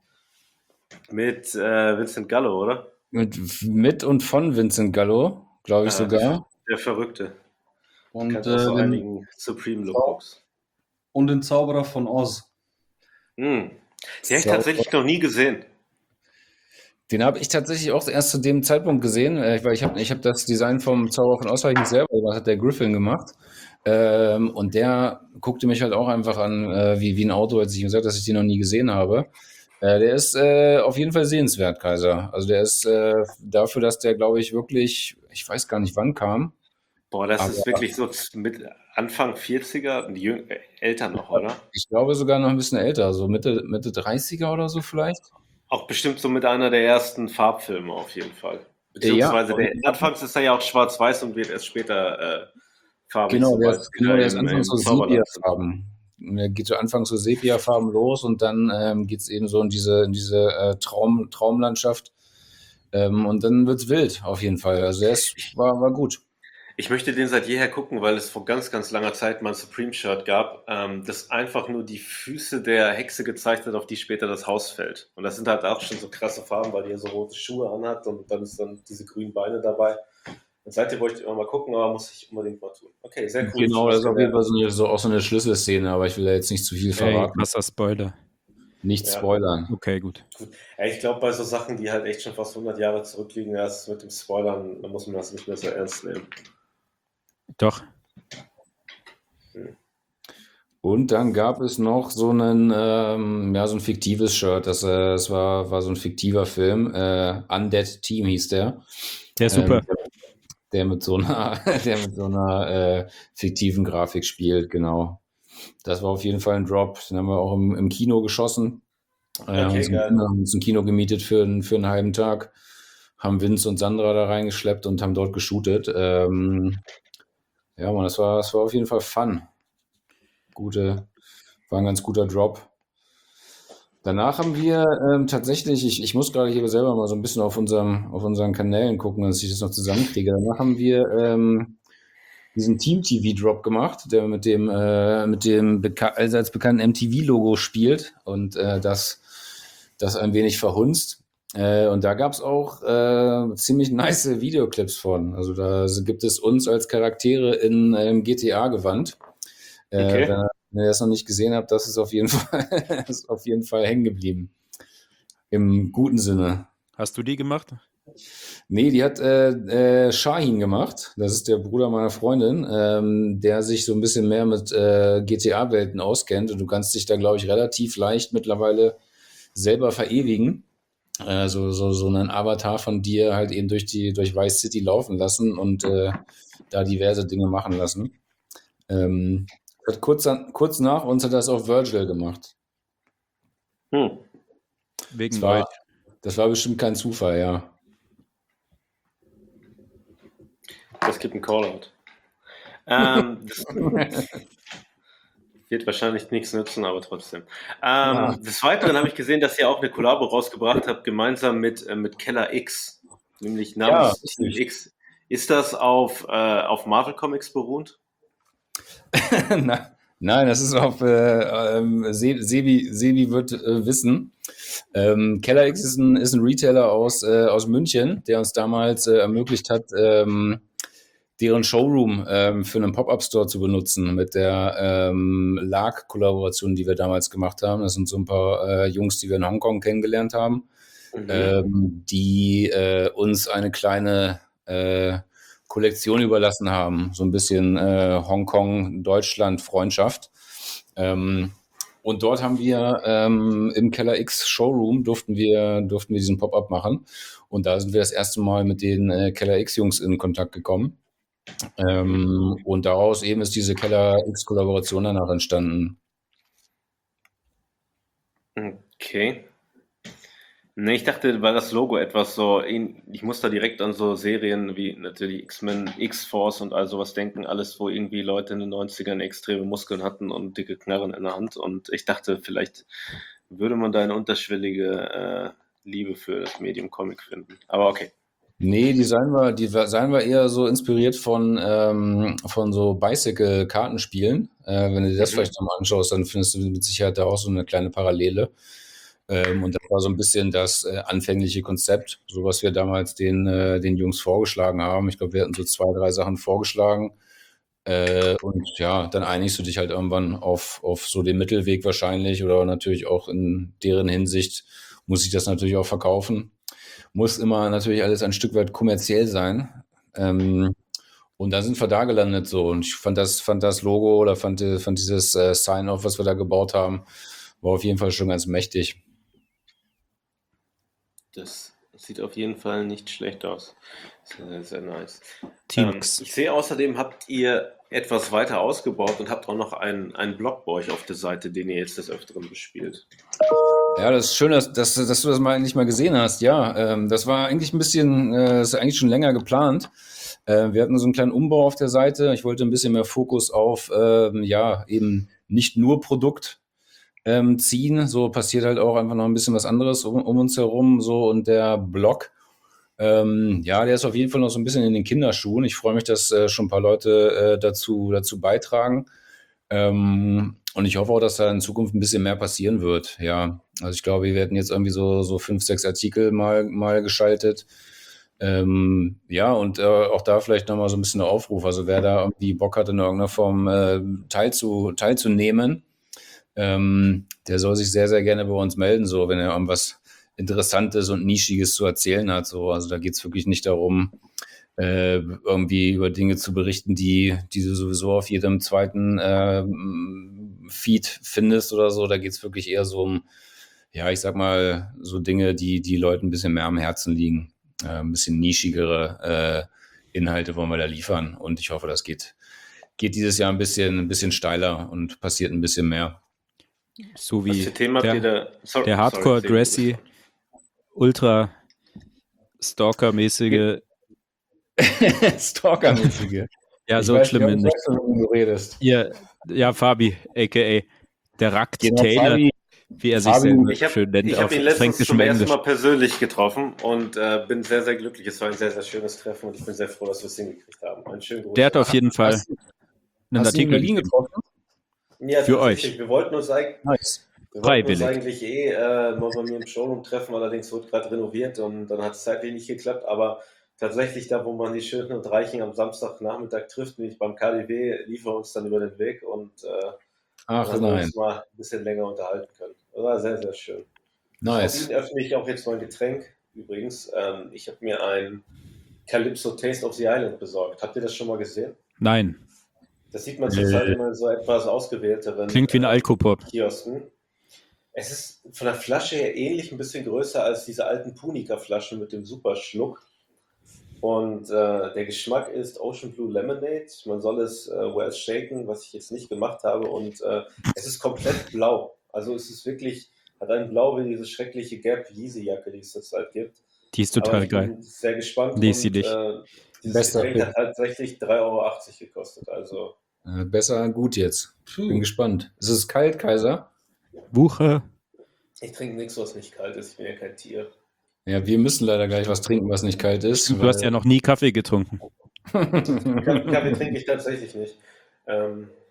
Mit äh, Vincent Gallo, oder? mit, mit und von Vincent Gallo, glaube ich Ja, sogar. Der Verrückte. Und, Kennt äh, aus so den, einigen Supreme Lookbooks. und den Zauberer von Oz. Hm. Die habe ich So. tatsächlich noch nie gesehen. Den habe ich tatsächlich auch erst zu dem Zeitpunkt gesehen, äh, weil ich habe ich hab das Design vom Zauberer von Oz hab ich nicht selber gemacht, hat der Griffin gemacht. Ähm, und der guckte mich halt auch einfach an, äh, wie, wie ein Auto, als ich ihm gesagt, dass ich den noch nie gesehen habe. Äh, der ist äh, auf jeden Fall sehenswert, Kaiser. Also der ist äh, dafür, dass der, glaube ich, wirklich, ich weiß gar nicht, wann kam. Boah, das Aber- ist wirklich so mit Anfang vierziger, die Jüng äh, älter noch, oder? Ich glaube sogar noch ein bisschen älter, so Mitte, Mitte dreißiger oder so vielleicht. Auch bestimmt so mit einer der ersten Farbfilme auf jeden Fall. Beziehungsweise Ja. der, anfangs ist er ja auch schwarz-weiß und wird erst später äh, farbig. Genau, der sobald ist, genau, der ist im- anfangs im so Zauberland sind. Sepia-Farben. Der geht so anfangs so Sepia-Farben los und dann ähm, geht es eben so in diese, in diese äh, Traum, Traumlandschaft. Ähm, und dann wird's wild, auf jeden Fall. Also der ist, war, war gut. Ich möchte den seit jeher gucken, weil es vor ganz, ganz langer Zeit mal ein Supreme-Shirt gab, ähm, das einfach nur die Füße der Hexe gezeigt hat, auf die später das Haus fällt. Und das sind halt auch schon so krasse Farben, weil die ja so rote Schuhe anhat und dann ist dann diese grünen Beine dabei. Und seitdem wollte ich immer mal gucken, aber muss ich unbedingt mal tun. Okay, sehr cool. Genau, das ist auf jeden Fall so, eine, so auch so eine Schlüsselszene, aber ich will da jetzt nicht zu viel Ey, verraten. krasser Spoiler. Nicht Ja. spoilern. Okay, gut. Ja, ich glaube, bei so Sachen, die halt echt schon fast hundert Jahre zurückliegen, erst mit dem Spoilern, da muss man das nicht mehr so ernst nehmen. Doch. Und dann gab es noch so einen, ähm, ja, so ein fiktives Shirt. Das, äh, das war, war so ein fiktiver Film. Äh, Undead Team hieß der. Der ist super. Ähm, der mit so einer, der mit so einer äh, fiktiven Grafik spielt, genau. Das war auf jeden Fall ein Drop. Den haben wir auch im, im Kino geschossen. Äh, Okay, uns, geil. ein, haben uns ein Kino gemietet für, einen- für einen halben Tag. Haben Vince und Sandra da reingeschleppt und haben dort geshootet. Ähm, ja, man, das war, das war auf jeden Fall fun. Gute, war ein ganz guter Drop. Danach haben wir ähm, tatsächlich, ich, ich muss gerade hier selber mal so ein bisschen auf, unserem, auf unseren Kanälen gucken, dass ich das noch zusammenkriege. Danach haben wir ähm, diesen Team-T V-Drop gemacht, der mit dem, äh, mit dem beka allseits bekannten M T V-Logo spielt und äh, das, das ein wenig verhunzt. Äh, und da gab es auch äh, ziemlich nice Videoclips von. Also da gibt es uns als Charaktere in ähm, G T A-Gewand. Äh, Okay. wenn, wenn ihr das noch nicht gesehen habt, das ist auf jeden Fall, das ist auf jeden Fall hängen geblieben. Im guten Sinne. Hast du die gemacht? Nee, die hat äh, äh, Shahin gemacht. Das ist der Bruder meiner Freundin, ähm, der sich so ein bisschen mehr mit äh, G T A-Welten auskennt. Und du kannst dich da, glaube ich, relativ leicht mittlerweile selber verewigen. Äh, so, so, so einen Avatar von dir halt eben durch die durch Vice City laufen lassen und äh, da diverse Dinge machen lassen. Ähm, hat kurz, an, kurz nach uns hat das auch Virgil gemacht. Hm. Wegen Das war, euch. das war bestimmt kein Zufall, ja. Das gibt einen Callout. Ähm, das wird wahrscheinlich nichts nützen, aber trotzdem. Ähm, Ja. Des Weiteren habe ich gesehen, dass ihr auch eine Kollabo rausgebracht habt, gemeinsam mit, äh, mit Keller X, nämlich namens Ja, Team richtig. X. Ist das auf, äh, auf Marvel Comics beruhend? Na, Nein, das ist auf äh, ähm, Se- Sebi, Sebi wird äh, wissen. Ähm, KellerX ist ein, ist ein Retailer aus, äh, aus München, der uns damals äh, ermöglicht hat, ähm, deren Showroom ähm, für einen Pop-Up-Store zu benutzen mit der ähm, L A G-Kollaboration, die wir damals gemacht haben. Das sind so ein paar äh, Jungs, die wir in Hongkong kennengelernt haben, Mhm. ähm, die äh, uns eine kleine äh, Kollektion überlassen haben. So ein bisschen äh, Hongkong-Deutschland-Freundschaft. Ähm, und dort haben wir ähm, im Keller X Showroom durften wir, durften wir diesen Pop-Up machen. Und da sind wir das erste Mal mit den äh, Keller X-Jungs in Kontakt gekommen. Ähm, und daraus eben ist diese Keller X-Kollaboration danach entstanden. Okay. Ne, ich dachte, weil das Logo etwas so, ähn- ich muss da direkt an so Serien wie natürlich X-Men, X-Force und all sowas denken, alles, wo irgendwie Leute in den neunzigern extreme Muskeln hatten und dicke Knarren in der Hand. Und ich dachte, vielleicht würde man da eine unterschwellige äh, Liebe für das Medium Comic finden. Aber okay. Nee, die seien wir, die seien wir eher so inspiriert von, ähm, von so Bicycle-Kartenspielen. Äh, wenn du dir das Mhm. vielleicht nochmal anschaust, dann findest du mit Sicherheit da auch so eine kleine Parallele. Ähm, und das war so ein bisschen das äh, anfängliche Konzept, so was wir damals den, äh, den Jungs vorgeschlagen haben. Ich glaube, wir hatten so zwei, drei Sachen vorgeschlagen. Äh, und ja, dann einigst du dich halt irgendwann auf, auf so den Mittelweg wahrscheinlich oder natürlich auch in deren Hinsicht muss sich das natürlich auch verkaufen. Muss immer natürlich alles ein Stück weit kommerziell sein. Ähm, und da sind wir da gelandet so. Und ich fand das, fand das Logo oder fand, die- fand dieses äh, Sign-off, was wir da gebaut haben, war auf jeden Fall schon ganz mächtig. Das sieht auf jeden Fall nicht schlecht aus. Sehr, sehr nice. Team Ähm, X. ich sehe außerdem, habt ihr etwas weiter ausgebaut und habt auch noch einen, einen Blog bei euch auf der Seite, den ihr jetzt des Öfteren bespielt. Ja, das ist schön, dass, dass, dass du das mal endlich mal gesehen hast. Ja, ähm, das war eigentlich ein bisschen, äh, das ist eigentlich schon länger geplant. Äh, wir hatten so einen kleinen Umbau auf der Seite. Ich wollte ein bisschen mehr Fokus auf, ähm, ja, eben nicht nur Produkt ähm, ziehen. So passiert halt auch einfach noch ein bisschen was anderes um, um uns herum. So und der Blog, ähm, ja, der ist auf jeden Fall noch so ein bisschen in den Kinderschuhen. Ich freue mich, dass äh, schon ein paar Leute äh, dazu, dazu beitragen. Ähm, und ich hoffe auch, dass da in Zukunft ein bisschen mehr passieren wird. Ja, also ich glaube, wir werden jetzt irgendwie so, so fünf, sechs Artikel mal, mal geschaltet. Ähm, ja, und äh, auch da vielleicht nochmal so ein bisschen der Aufruf. Also wer da irgendwie Bock hat, in irgendeiner Form äh, teilzu, teilzunehmen, ähm, der soll sich sehr, sehr gerne bei uns melden, so wenn er irgendwas Interessantes und Nischiges zu erzählen hat. So. Also da geht es wirklich nicht darum, äh, irgendwie über Dinge zu berichten, die, die du sowieso auf jedem zweiten äh, Feed findest oder so. Da geht es wirklich eher so um, ja, ich sag mal, so Dinge, die die Leuten ein bisschen mehr am Herzen liegen. Äh, ein bisschen nischigere äh, Inhalte wollen wir da liefern. Und ich hoffe, das geht, geht dieses Jahr ein bisschen, ein bisschen steiler und passiert ein bisschen mehr. So Was wie für Themen habt ihr der, da? Sorry, der sorry, Hardcore Sebi, du bist Dressy, dran. ultra Stalker-mäßige, Stalker-mäßige. ja, Ich so weiß, schlimm ich bin ich. weiß, wovon du redest. Ja, ja, Fabi, aka der Rakt Genau, Taylor, Fabi, wie er sich Fabi, selber Ich habe schön nennt ich hab auf ihn letztens fränkischem zum ersten Englisch. Mal persönlich getroffen und äh, bin sehr, sehr glücklich. Es war ein sehr, sehr schönes Treffen und ich bin sehr froh, dass wir es hingekriegt haben. Einen schönen Gruß. Der hat auf jeden Fall hast, einen hast du ihn in Artikel Berlin geschrieben. getroffen? Ja, Für tatsächlich. euch. Wir wollten uns, eig Nice. wir wollten uns Freiwillig. eigentlich eh äh, mal bei mir im Showroom treffen, allerdings wird gerade renoviert und dann hat es zeitlich nicht geklappt. Aber tatsächlich da, wo man die Schönen und Reichen am Samstagnachmittag trifft, nämlich beim K D W, liefern wir uns dann über den Weg und äh, dann Ach haben wir nein. uns mal ein bisschen länger unterhalten können. Das war sehr, sehr schön. Auf Nice. ihn öffne ich auch jetzt mal ein Getränk. Übrigens, ähm, ich habe mir ein Calypso Taste of the Island besorgt. Habt ihr das schon mal gesehen? Nein, Das sieht man zurzeit immer in so etwas ausgewählteren klingt wie ein äh, Alkopop. Kiosken. Es ist von der Flasche her ähnlich, ein bisschen größer als diese alten Punica-Flaschen mit dem Superschluck. Und äh, der Geschmack ist Ocean Blue Lemonade. Man soll es äh, well shaken, was ich jetzt nicht gemacht habe. Und äh, es ist komplett blau. Also es ist wirklich, hat ein Blau wie diese schreckliche Gap Yeezy-Jacke, die es zurzeit gibt. Die ist Aber total ich geil. bin sehr gespannt Lies sie und dich. äh, dieses Bester Getränk Pick. hat tatsächlich drei Euro achtzig gekostet. Also Äh, besser gut jetzt. Bin Puh. gespannt. Ist es kalt, Kaiser? Wucher. ich trinke nichts, was nicht kalt ist. Ich bin ja kein Tier. Ja, wir müssen leider gleich was trinken, was nicht kalt ist. Du hast ja noch nie Kaffee getrunken. Kaffee, Kaffee trinke ich tatsächlich nicht. Ähm,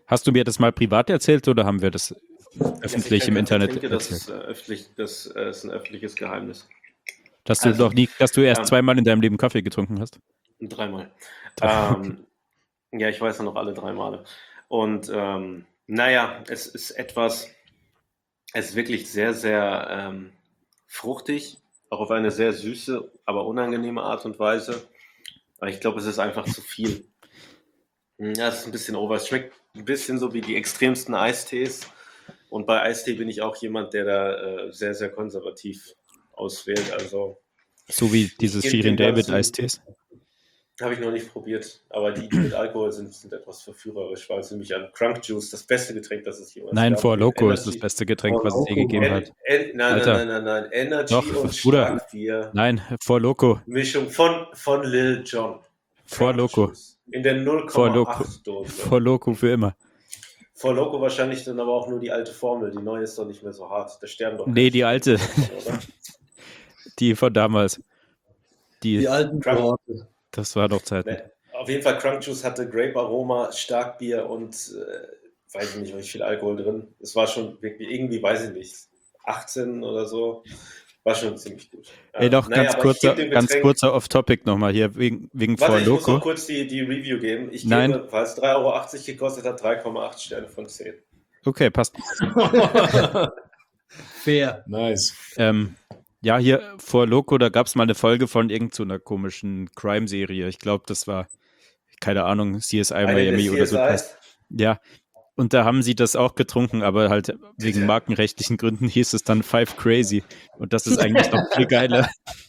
Hast du mir das mal privat erzählt oder haben wir das öffentlich Dass ich im keinen Kaffee Internet trinke, das erzählt? ist, äh, öffentlich, das äh, ist ein öffentliches Geheimnis. Dass du Also, doch nie, dass du erst ähm, zweimal in deinem Leben Kaffee getrunken hast? Dreimal. Drei- Ähm, ja, ich weiß ja noch alle drei Male. Und ähm, naja, es ist etwas, es ist wirklich sehr, sehr ähm, fruchtig, auch auf eine sehr süße, aber unangenehme Art und Weise. Aber ich glaube, es ist einfach zu viel. Ja, es ist ein bisschen over. Es schmeckt ein bisschen so wie die extremsten Eistees. Und bei Eistee bin ich auch jemand, der da äh, sehr, sehr konservativ auswählt. Also So wie ich dieses gebe Shirin dem David Ganzen, Eistees? habe ich noch nicht probiert, aber die, die mit Alkohol sind, sind etwas verführerisch, weil sie mich an Crunk Juice, das beste Getränk, das es jemals Nein, gab, Four den Loko ist das Energy, beste Getränk, Four was es je Loko, gegeben en, hat. en, nein, Alter. nein, nein, nein, nein, Energy Doch, und Bruder. Starkbier, Nein, Four Loko. Mischung von, von Lil Jon. Four Crunk Loko. Juice. In der Four Loko. null Komma acht Dose. Four Loko für immer. Four Loko wahrscheinlich dann aber auch nur die alte Formel, die neue ist doch nicht mehr so hart, da sterben doch Nee, keine die alte. Studenten davon, oder? Die von damals. Die Die, alten Crunk, Kohorte. das war doch Zeiten. ne, auf jeden Fall Crunk Juice hatte Grape Aroma, Starkbier und äh, weiß ich nicht, wie viel Alkohol drin. Es war schon wirklich, irgendwie, weiß ich nicht, achtzehn oder so. War schon ziemlich gut. Ey, Ähm, doch, naja, ganz aber ich gebe kurzer, dem ganz Getränk, kurzer Off-Topic nochmal hier, wegen, wegen Four warte, ich muss noch Loko. kurz die, die Review geben. Ich Nein, gebe, weil es drei Euro achtzig gekostet hat, drei Komma acht Sterne von zehn. okay, passt. Fair. Nice. Ähm, ja, hier Four Loko, da gab es mal eine Folge von irgend so einer komischen Crime-Serie. Ich glaube, das war, keine Ahnung, C S I Eine der Miami oder so. C S Is, Ja, und da haben sie das auch getrunken, aber halt wegen bitte. markenrechtlichen Gründen hieß es dann Five Crazy. Und das ist eigentlich noch viel geiler.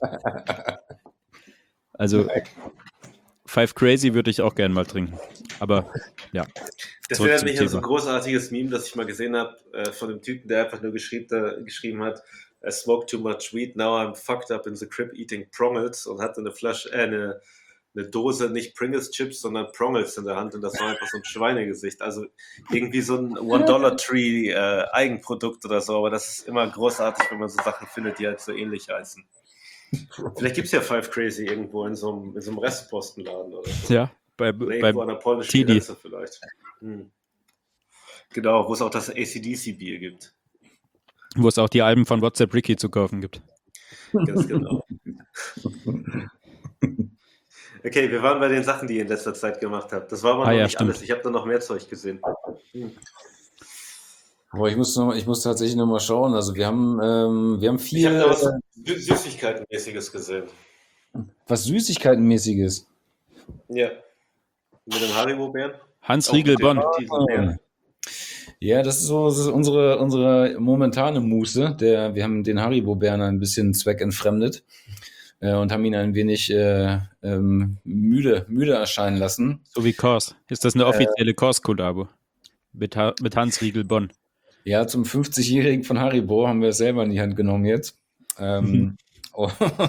Also Five Crazy würde ich auch gerne mal trinken. Aber ja, Das zurück erinnert zum mich an so ein Thema. großartiges Meme, das ich mal gesehen habe, äh, von dem Typen, der einfach nur geschrieben, äh, geschrieben hat, I smoked too much weed, now I'm fucked up in the crib eating Prongles und hatte eine Flasche, äh, eine, eine Dose, nicht Pringles Chips, sondern Prongles in der Hand und das war einfach so ein Schweinegesicht. Also irgendwie so ein One-Dollar-Tree äh, Eigenprodukt oder so, aber das ist immer großartig, wenn man so Sachen findet, die halt so ähnlich heißen. Vielleicht gibt es ja Five Crazy irgendwo in so einem, in so einem Restpostenladen oder so. Ja, bei, Oder beim irgendwo an der polnischen Tidi. Grenze vielleicht. Hm. Genau, wo es auch das A C D C-Bier gibt. Wo es auch die Alben von WhatsApp Ricky zu kaufen gibt. Ganz genau. Okay, wir waren bei den Sachen, die ihr in letzter Zeit gemacht habt. Das war aber Ah noch ja, nicht stimmt. alles. Ich habe da noch mehr Zeug gesehen. Hm. Aber ich muss, noch, ich muss tatsächlich noch mal schauen. Also wir haben, ähm, wir haben Ich habe viel, da was äh, Sü- Süßigkeitenmäßiges gesehen. was Süßigkeitenmäßiges. Ja. Mit dem Haribo-Bären. Hans Auch mit Riegel dem Bonn. mit diesem Bären. Ja, das ist so das ist unsere, unsere momentane Muße. Der, wir haben den Haribo-Bären ein bisschen zweckentfremdet äh, und haben ihn ein wenig äh, ähm, müde, müde erscheinen lassen. So wie Kors. Ist das eine offizielle Kors-Kollabo? Mit, ha mit Hans Riegel Bonn. Ja, zum fünfzigjährigen von Haribo haben wir es selber in die Hand genommen jetzt. Ähm, oh,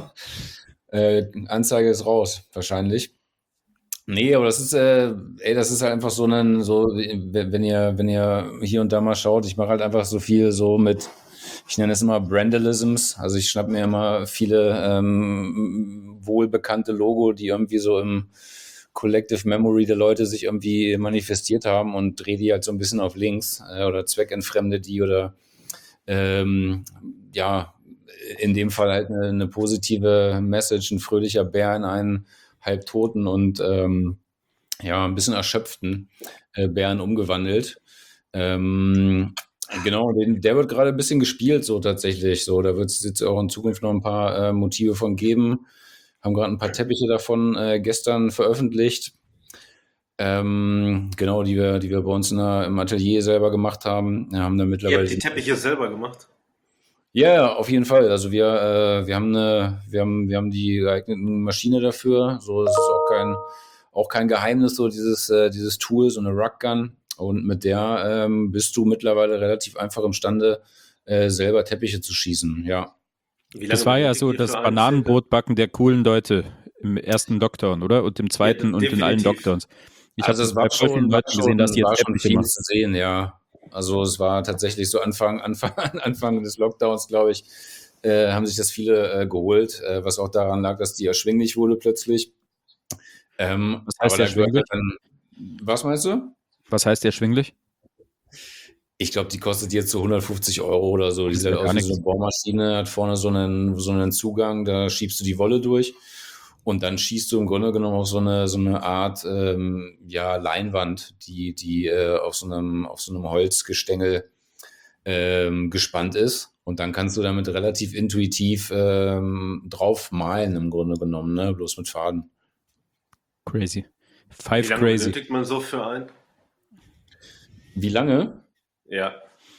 äh, Anzeige ist raus, wahrscheinlich. Nee, aber das ist, äh, ey, das ist halt einfach so ein, so, wenn wenn ihr, wenn ihr hier und da mal schaut, ich mache halt einfach so viel so mit, ich nenne es immer Brandalisms, also ich schnapp mir immer viele ähm, wohlbekannte Logo, die irgendwie so im Collective Memory der Leute sich irgendwie manifestiert haben und drehe die halt so ein bisschen auf links äh, oder zweckentfremde die oder ähm, ja, in dem Fall halt eine, eine positive Message, ein fröhlicher Bär in einen halbtoten und ähm, ja, ein bisschen erschöpften äh, Bären umgewandelt. Ähm, genau, den, der wird gerade ein bisschen gespielt, so tatsächlich. So, da wird es jetzt auch in Zukunft noch ein paar äh, Motive von geben. Haben gerade ein paar Teppiche davon äh, gestern veröffentlicht. Ähm, genau, die wir, die wir bei uns in der, im Atelier selber gemacht haben. Wir haben da Ihr mittlerweile habt die Teppiche selber gemacht. ja, ja, auf jeden Fall. Also wir, äh, wir haben eine, wir haben, wir haben die geeignete Maschine dafür. So, das ist auch kein, auch kein Geheimnis, so dieses, äh, dieses Tool, so eine Rug Gun. Und mit der ähm, bist du mittlerweile relativ einfach imstande, äh, selber Teppiche zu schießen. Ja. Wie lange Das war ja benötigt so ihr das für einen Bananenbrotbacken der coolen Leute im ersten Lockdown, oder? Und im zweiten und in allen definitiv. Lockdowns. Ich habe Also das es bei war voll vielen schon, war Leuten gesehen, dass schon, die jetzt war schon Teppiche viel machen. zu sehen, ja. Also es war tatsächlich so Anfang, Anfang, Anfang des Lockdowns, glaube ich, äh, haben sich das viele äh, geholt, äh, was auch daran lag, dass die erschwinglich wurde plötzlich. Ähm, Was heißt aber da gehört erschwinglich? halt dann, was meinst du? Was heißt erschwinglich? Ich glaube, die kostet jetzt so hundertfünfzig Euro oder so. Die Das ist sieht ja aus gar wie so nichts. eine Bohrmaschine, hat vorne so einen, so einen Zugang, da schiebst du die Wolle durch und dann schießt du im Grunde genommen auf so eine, so eine Art ähm, ja, Leinwand, die, die äh, auf, so einem, auf so einem Holzgestänge ähm, gespannt ist. Und dann kannst du damit relativ intuitiv ähm, drauf malen, im Grunde genommen, ne? Bloß mit Faden. Crazy. Wie Five lange crazy. benötigt man so für einen? Wie lange? Ja.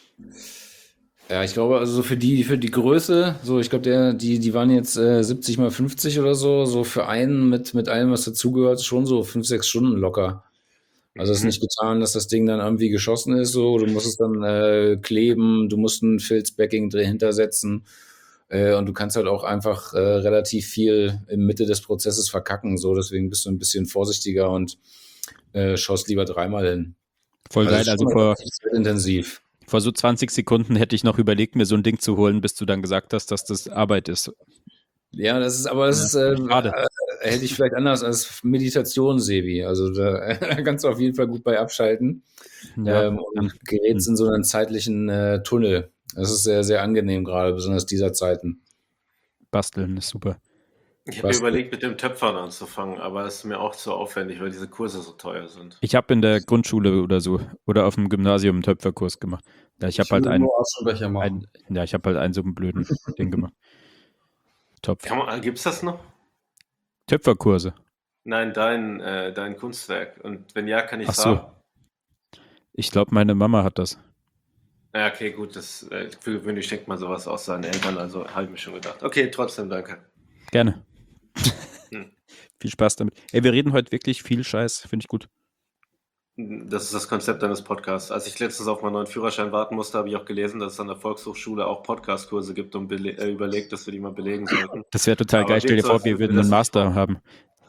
Ja, ich glaube, also so für die, für die Größe, so ich glaube, der, die, die waren jetzt äh, siebzig mal fünfzig oder so, so für einen mit, mit allem, was dazugehört, schon so fünf, sechs Stunden locker. Also es ist Mhm. nicht getan, dass das Ding dann irgendwie geschossen ist, so, du musst es dann äh, kleben, du musst ein Filzbacking dahinter setzen äh, und du kannst halt auch einfach äh, relativ viel in Mitte des Prozesses verkacken, so, deswegen bist du ein bisschen vorsichtiger und äh, schaust lieber dreimal hin. Voll Also es geil. ist Also schon vor, relativ zeitintensiv. vor so zwanzig Sekunden hätte ich noch überlegt, mir so ein Ding zu holen, bis du dann gesagt hast, dass das Arbeit ist. Ja, das ist, aber das Ja, ist, äh, schade. äh, hätte ich vielleicht anders als Meditation, Sebi. Also da, da kannst du auf jeden Fall gut bei abschalten Ja, ähm, dann- und gerätst in so einen zeitlichen äh, Tunnel. Das ist sehr, sehr angenehm gerade, besonders dieser Zeiten. basteln ist super. Ich habe mir Was- überlegt, mit dem Töpfern anzufangen, aber es ist mir auch zu aufwendig, weil diese Kurse so teuer sind. Ich habe in der Grundschule oder so oder auf dem Gymnasium einen Töpferkurs gemacht. Ja, ich habe halt will einen, nur Aschenbecher machen. ein, ja, ich habe halt einen so einen blöden Ding gemacht. Topf. Kann man, gibt's das noch? Töpferkurse. Nein, dein, äh, dein Kunstwerk. Und wenn ja, kann ich Ach es so. haben? Ich glaube, meine Mama hat das. Ja, okay, gut. Das, äh, für gewöhnlich schenkt man sowas aus seinen Eltern, also habe ich mir schon gedacht. Okay, trotzdem danke. Gerne. Hm. Viel Spaß damit. Ey, wir reden heute wirklich viel Scheiß. Finde ich gut. Das ist das Konzept eines Podcasts. Als ich letztens auf meinen neuen Führerschein warten musste, habe ich auch gelesen, dass es an der Volkshochschule auch Podcast-Kurse gibt und bele- äh, überlegt, dass wir die mal belegen sollten. Das wäre total Aber geil. Stell dir wem vor, soll's- wir will würden das einen nicht Master machen? haben.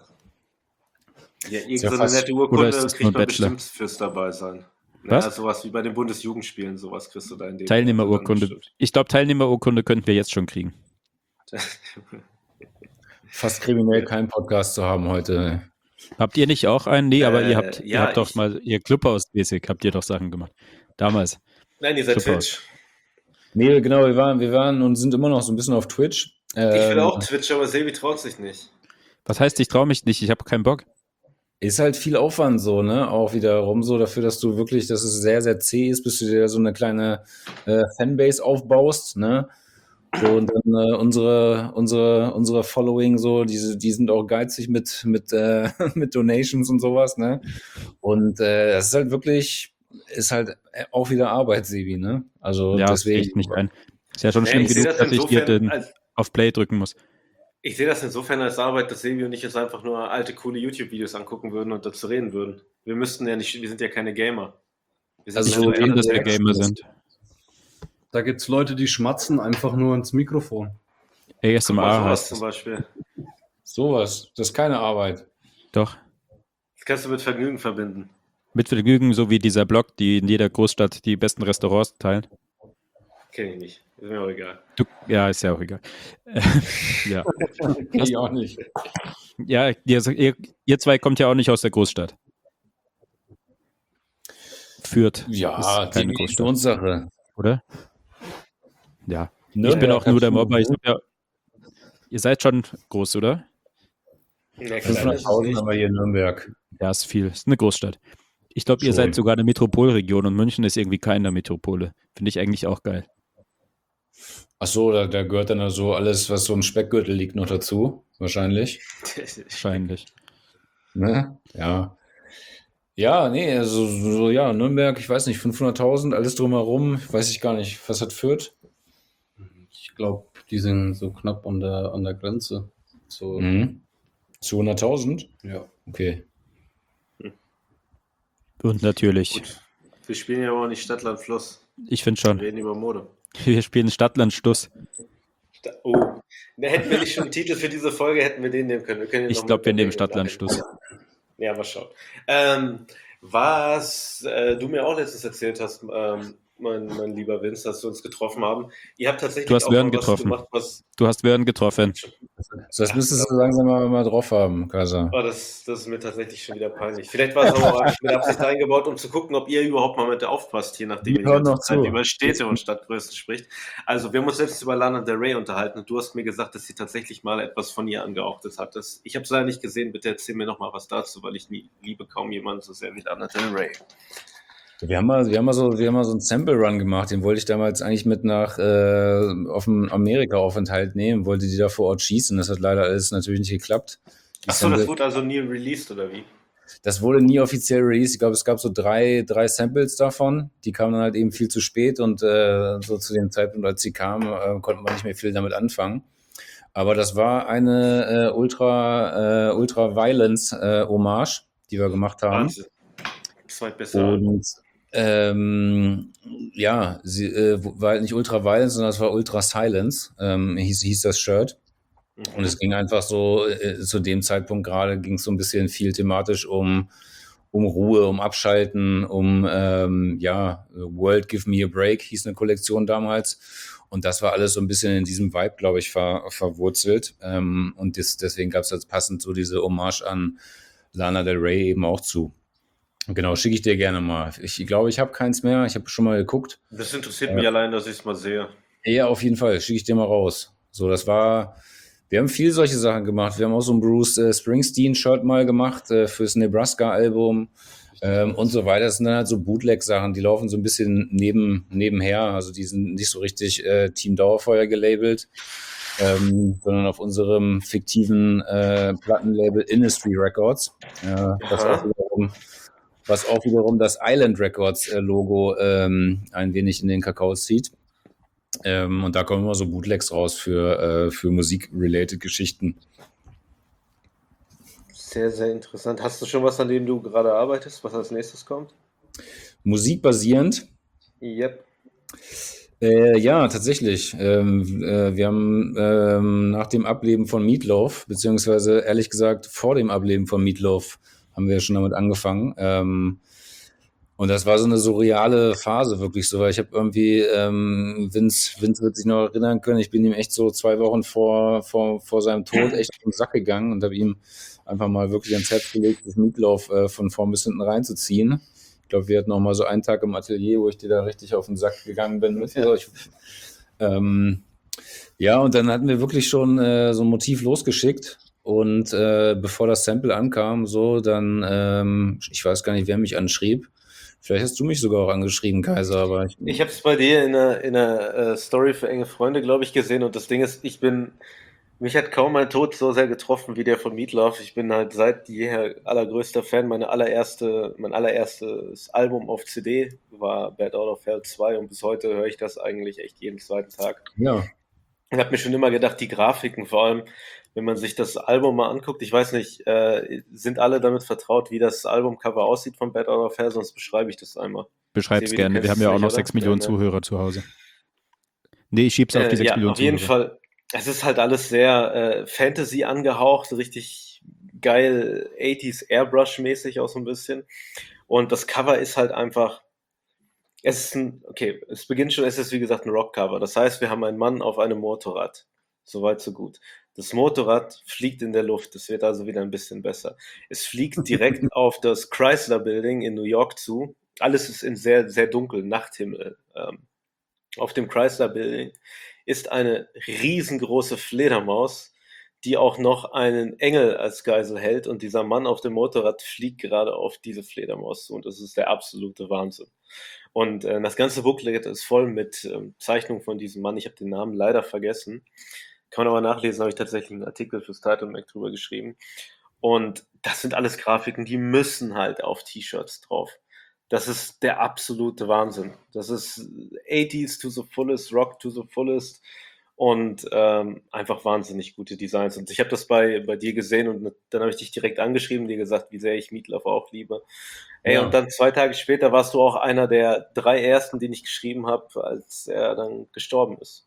Ja, ja irgendeine fast- nette oder Urkunde ist das nur kriegt man Bachelor? bestimmt fürs dabei sein. Was? Ja, sowas wie bei den Bundesjugendspielen, sowas kriegst du da in dem Teilnehmerurkunde. Alter Ich glaube, Teilnehmerurkunde könnten wir jetzt schon kriegen. dann bestimmt. Fast kriminell, keinen Podcast zu haben heute. Habt ihr nicht auch einen? Nee, aber Äh, ihr habt, ihr ja, habt doch ich- mal, ihr Clubhaus-mäßig habt ihr doch Sachen gemacht. Damals. Nein, ihr seid Clubhouse. Twitch. Nee, genau, wir waren, wir waren und sind immer noch so ein bisschen auf Twitch. Ich will Ähm, auch Twitch, aber Sebi traut sich nicht. Was heißt, ich traue mich nicht, ich habe keinen Bock. Ist halt viel Aufwand so, ne? Auch wiederum so dafür, dass du wirklich, dass es sehr, sehr zäh ist, bis du dir so eine kleine äh, Fanbase aufbaust, ne? So, und dann äh, unsere, unsere, unsere Following so, diese, die sind auch geizig mit, mit, äh, mit Donations und sowas, ne? Und äh, das ist halt wirklich, ist halt auch wieder Arbeit, Sebi, ne? Also Ja, das sehe deswegen. ich nicht ein. Ist ja schon Nee, schlimm ich sehe genug, das dass ich hier insofern den als, auf Play drücken muss. ich sehe das insofern als Arbeit, dass Sebi und ich jetzt einfach nur alte, coole YouTube-Videos angucken würden und dazu reden würden. Wir müssten ja nicht, wir sind ja keine Gamer. Wir sind Also nicht so so Sehen, dass wir Erde- Gamer sind. Da gibt es Leute, die schmatzen einfach nur ins Mikrofon. Guck mal, A S M R sowas heißt zum es. Beispiel. Sowas, das ist keine Arbeit. Doch. Das kannst du mit Vergnügen verbinden. Mit Vergnügen, so wie dieser Blog, die in jeder Großstadt die besten Restaurants teilen. Kenn ich nicht. Ist mir auch egal. Du, ja, ist ja auch egal. ja. Ich auch nicht. Ja, ihr, ihr, ihr zwei kommt ja auch nicht aus der Großstadt. Fürth Ja, ist keine Großstadt, Definitionssache. oder? Ja. Ne? Ich bin auch nur der Kannst du- Mobber. Ich hab ja, ihr seid schon groß, oder? Ja, fünfhunderttausend haben wir hier in Nürnberg. Ja, ist viel. Ist eine Großstadt. Ich glaube, ihr Schon. seid sogar eine Metropolregion und München ist irgendwie keine Metropole. Finde ich eigentlich auch geil. Ach so, da, da gehört dann so alles, was so im Speckgürtel liegt, noch dazu. Wahrscheinlich. Wahrscheinlich. Ne? Ja. Ja, nee, also so, ja, Nürnberg, ich weiß nicht, fünfhunderttausend, alles drumherum, weiß ich gar nicht. Was hat Fürth? Ich glaube, die sind so knapp an der, an der Grenze. So, Mhm. zweihunderttausend? ja. Okay. Und natürlich, Gut. Wir spielen ja aber nicht Stadtland Fluss. ich finde Wir schon, reden über Mode. wir spielen Stadtland Stuss. Sta- Oh. Da hätten wir nicht schon einen Titel für diese Folge, hätten wir den nehmen können. Wir können ihn Ich noch glaube, mal wir nehmen überlegen. Stadtland Stuss. Ja, mal schauen. Ähm, was äh, du mir auch letztens erzählt hast, ähm, mein, mein lieber Vince, dass wir uns getroffen haben. Ihr habt tatsächlich Du hast auch Wern mal was getroffen. gemacht, was... Du hast Wern getroffen. So, das müsstest du langsam mal, mal drauf haben, Kaiser. Oh, das, das ist mir tatsächlich schon wieder peinlich. Vielleicht war es aber auch einfach mit Absicht eingebaut, um zu gucken, ob ihr überhaupt mal mit der aufpasst, hier nachdem Wir ihr die hören ganze noch Zeit zu. über Städte und Stadtgrößen spricht. Also, wir haben uns letztens über Lana Del Rey unterhalten und du hast mir gesagt, dass sie tatsächlich mal etwas von ihr angehauchtet hat. Das, ich habe es leider nicht gesehen. Bitte erzähl mir noch mal was dazu, weil ich nie, liebe kaum jemanden so sehr wie Lana Del Rey. Wir haben mal, wir haben mal so, wir haben mal so einen Sample Run gemacht, den wollte ich damals eigentlich mit nach äh, auf dem Amerika-Aufenthalt nehmen, wollte die da vor Ort schießen. Das hat leider alles natürlich nicht geklappt. Die Achso, das Sample- wurde also nie released, oder wie? Das wurde nie offiziell released. Ich glaube, es gab so drei, drei Samples davon. Die kamen dann halt eben viel zu spät und äh, so zu dem Zeitpunkt, als sie kamen, äh, konnte man nicht mehr viel damit anfangen. Aber das war eine äh, Ultra, äh, Ultra Violence äh, Hommage, die wir gemacht haben. Wahnsinn. Zweitbester Album. Und ähm, ja, sie äh, war halt nicht Ultra Violence, sondern es war Ultra Silence, ähm, hieß, hieß das Shirt. Und es ging einfach so, äh, zu dem Zeitpunkt gerade ging es so ein bisschen viel thematisch um, um Ruhe, um Abschalten, um, ähm, ja, World Give Me a Break hieß eine Kollektion damals. Und das war alles so ein bisschen in diesem Vibe, glaube ich, ver, verwurzelt. Ähm, und das, deswegen gab es jetzt passend so diese Hommage an Lana Del Rey eben auch zu. Genau, schicke ich dir gerne mal. Ich glaube, ich habe keins mehr. Ich habe schon mal geguckt. Das interessiert mich allein, dass ich es mal sehe. Ja, auf jeden Fall. Schicke ich dir mal raus. So, das war... Wir haben viel solche Sachen gemacht. Wir haben auch so ein Bruce äh, Springsteen-Shirt mal gemacht äh, fürs Nebraska-Album ähm, und so weiter. Das sind dann halt so Bootleg-Sachen, die laufen so ein bisschen neben, nebenher. Also die sind nicht so richtig äh, Team Dauerfeuer gelabelt, ähm, sondern auf unserem fiktiven äh, Plattenlabel Industry Records, äh, was, Aha. auch wiederum, was auch wiederum das Island Records äh, Logo ähm, ein wenig in den Kakao zieht. Ähm, und da kommen immer so Bootlegs raus für, äh, für Musik-related Geschichten. Sehr, sehr interessant. Hast du schon was, an dem du gerade arbeitest, was als nächstes kommt? Musikbasierend? Yep. Äh, ja, tatsächlich. Ähm, äh, wir haben ähm, nach dem Ableben von Meatloaf, beziehungsweise ehrlich gesagt vor dem Ableben von Meatloaf, haben wir schon damit angefangen. Ähm, und das war so eine surreale Phase, wirklich so, weil ich habe irgendwie, ähm, Vince, Vince wird sich noch erinnern können, ich bin ihm echt so zwei Wochen vor, vor, vor seinem Tod echt auf den Sack gegangen und habe ihm einfach mal wirklich ans Herz gelegt, das Meatloaf äh, von vorn bis hinten reinzuziehen. Ich glaube, wir hatten auch mal so einen Tag im Atelier, wo ich dir da richtig auf den Sack gegangen bin. Mit, also ich, ähm, ja, und dann hatten wir wirklich schon äh, so ein Motiv losgeschickt. Und äh, bevor das Sample ankam, so, dann, ähm, ich weiß gar nicht, wer mich anschrieb. Vielleicht hast du mich sogar auch angeschrieben, Kaiser, aber ich, Ich habe es bei dir in einer, in einer äh, Story für enge Freunde, glaube ich, gesehen. Und das Ding ist, ich bin, mich hat kaum mein Tod so sehr getroffen wie der von Meatloaf. Ich bin halt seit jeher allergrößter Fan. Meine allererste, mein allererstes Album auf C D war Bad Out of Hell zwei und bis heute höre ich das eigentlich echt jeden zweiten Tag. ja. Ich habe mir schon immer gedacht, die Grafiken, vor allem, wenn man sich das Album mal anguckt, ich weiß nicht, äh, sind alle damit vertraut, wie das Albumcover aussieht von Bad Out of Hell, sonst beschreibe ich das einmal. Beschreib's Sebi, du gerne. Wir kennst haben es ja auch nicht, noch oder? sechs Millionen Ja, ne? Zuhörer zu Hause. Nee, ich schieb's auf die Äh, sechs ja, Millionen auf jeden Zuhörer. Fall. Es ist halt alles sehr äh, Fantasy angehaucht, richtig geil achtziger Airbrush-mäßig auch so ein bisschen. Und das Cover ist halt einfach, es ist ein, okay, es beginnt schon, es ist wie gesagt ein Rockcover. Das heißt, wir haben einen Mann auf einem Motorrad. Soweit, so gut. Das Motorrad fliegt in der Luft. Es wird also wieder ein bisschen besser. Es fliegt direkt auf das Chrysler Building in New York zu. Alles ist in sehr, sehr dunkel, Nachthimmel. Ähm, auf dem Chrysler Building ist eine riesengroße Fledermaus, die auch noch einen Engel als Geisel hält. Und dieser Mann auf dem Motorrad fliegt gerade auf diese Fledermaus zu. Und das ist der absolute Wahnsinn. Und äh, das ganze Booklet ist voll mit ähm, Zeichnungen von diesem Mann. Ich habe den Namen leider vergessen. Kann man aber nachlesen, habe ich tatsächlich einen Artikel fürs Title Mac drüber geschrieben. Und das sind alles Grafiken, die müssen halt auf T-Shirts drauf. Das ist der absolute Wahnsinn. Das ist achtziger to the fullest, Rock to the fullest und ähm, einfach wahnsinnig gute Designs. Und ich habe das bei, bei dir gesehen und dann habe ich dich direkt angeschrieben, dir gesagt, wie sehr ich Meatloaf auch liebe. Ey, Ja. und dann zwei Tage später warst du auch einer der drei ersten, den ich geschrieben habe, als er dann gestorben ist.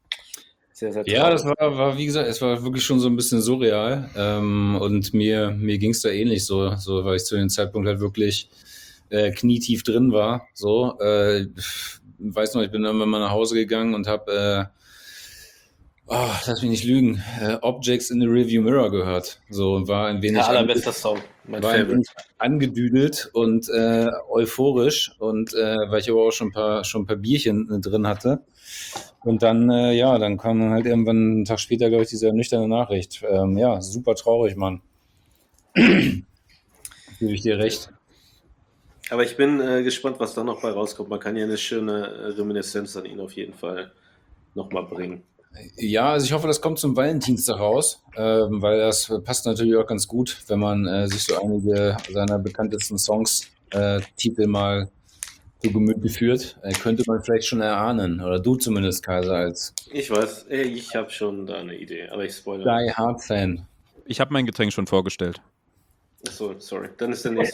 Sehr, sehr Ja, das traurig. war, war, wie gesagt, es war wirklich schon so ein bisschen surreal. Ähm, und mir, mir ging es da ähnlich so, so, weil ich zu dem Zeitpunkt halt wirklich äh, knietief drin war. So, äh, weiß noch, ich bin irgendwann mal nach Hause gegangen und habe, äh, oh, lass mich nicht lügen, äh, Objects in the Rearview Mirror gehört. So, und war ein wenig, Der ange allerbeste Song, mein war ein Favorite. wenig angedüdelt und äh, euphorisch und äh, weil ich aber auch schon ein paar, schon ein paar Bierchen äh, drin hatte. Und dann, äh, ja, dann kam dann halt irgendwann einen Tag später, glaube ich, diese ernüchternde Nachricht. Ähm, ja, super traurig, Mann. Gebe ich dir recht. Aber ich bin äh, gespannt, was da noch bei rauskommt. Man kann ja eine schöne äh, Reminiszenz an ihn auf jeden Fall nochmal bringen. Ja, also ich hoffe, das kommt zum Valentinstag raus, ähm, weil das passt natürlich auch ganz gut, wenn man äh, sich so einige seiner bekanntesten Songs, äh, Titel mal zu Gemüte führt. Äh, könnte man vielleicht schon erahnen, oder du zumindest, Kaiser, als Ich weiß, äh, ich habe schon da eine Idee, aber ich spoilere. Die Hard Fan. Ich habe mein Getränk schon vorgestellt. Achso, sorry. Dann ist der nächste.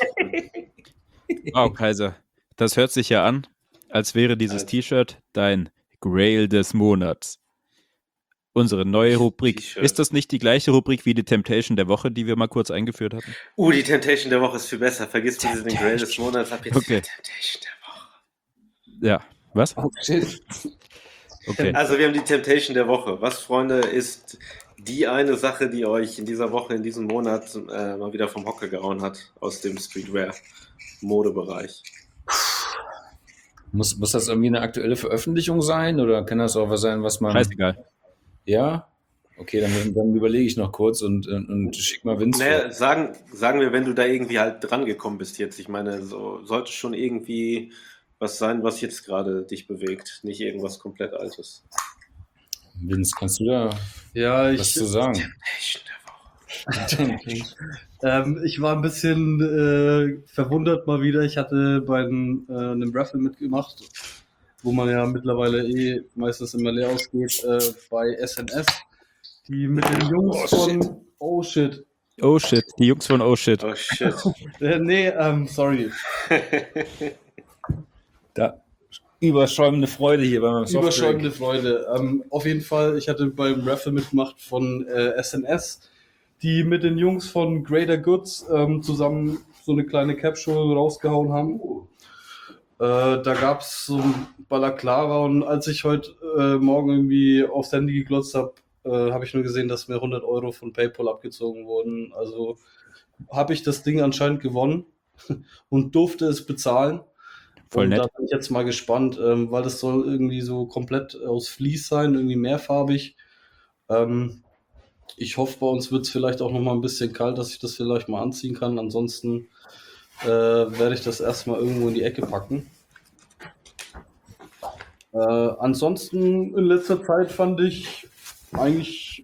Wow, Kaiser. Das hört sich ja an, als wäre dieses Alter. T-Shirt dein Grail des Monats. Unsere neue Rubrik. T-Shirt. Ist das nicht die gleiche Rubrik wie die Temptation der Woche, die wir mal kurz eingeführt hatten? Uh, die Temptation der Woche ist viel besser. Vergiss bitte den Grail des Monats. Ab jetzt Okay. die Temptation der Woche. Ja. Was? Oh, shit. Okay. Also wir haben die Temptation der Woche. Was, Freunde, ist die eine Sache, die euch in dieser Woche, in diesem Monat äh, mal wieder vom Hocker gehauen hat aus dem Streetwear-Modebereich? Muss, muss das irgendwie eine aktuelle Veröffentlichung sein oder kann das auch was sein, was man... Scheißegal. Ja? Okay, dann, dann überlege ich noch kurz und, und, und schick mal Vince vor. Naja, sagen, sagen wir, wenn du da irgendwie halt dran gekommen bist jetzt. Ich meine, so sollte schon irgendwie was sein, was jetzt gerade dich bewegt. Nicht irgendwas komplett Altes. Vince, kannst du da Ja, was ich, zu sagen? Temptation der Woche. ähm, ich war ein bisschen äh, verwundert mal wieder. Ich hatte bei einem, äh, einem Raffle mitgemacht, wo man ja mittlerweile eh meistens immer leer ausgeht, äh, bei S N S, die mit den Jungs Oh, shit. von Oh Shit. Oh shit, die Jungs von Oh shit. Oh shit. Äh, nee, ähm, sorry. Da überschäumende Freude hier beim Softdrink. Überschäumende Freude. Ähm, auf jeden Fall, ich hatte beim Raffle mitgemacht von äh, S N S, die mit den Jungs von Greater Goods ähm, zusammen so eine kleine Capsule rausgehauen haben. Äh, da gab es so ein Balaclava und als ich heute äh, Morgen irgendwie aufs Handy geglotzt habe, äh, habe ich nur gesehen, dass mir hundert Euro von PayPal abgezogen wurden. Also habe ich das Ding anscheinend gewonnen und durfte es bezahlen. Voll und nett. da bin ich jetzt mal gespannt, ähm, weil das soll irgendwie so komplett aus Vlies sein, irgendwie mehrfarbig. Ähm, ich hoffe, bei uns wird es vielleicht auch noch mal ein bisschen kalt, dass ich das vielleicht mal anziehen kann. Ansonsten äh, werde ich das erstmal irgendwo in die Ecke packen. Äh, ansonsten in letzter Zeit fand ich eigentlich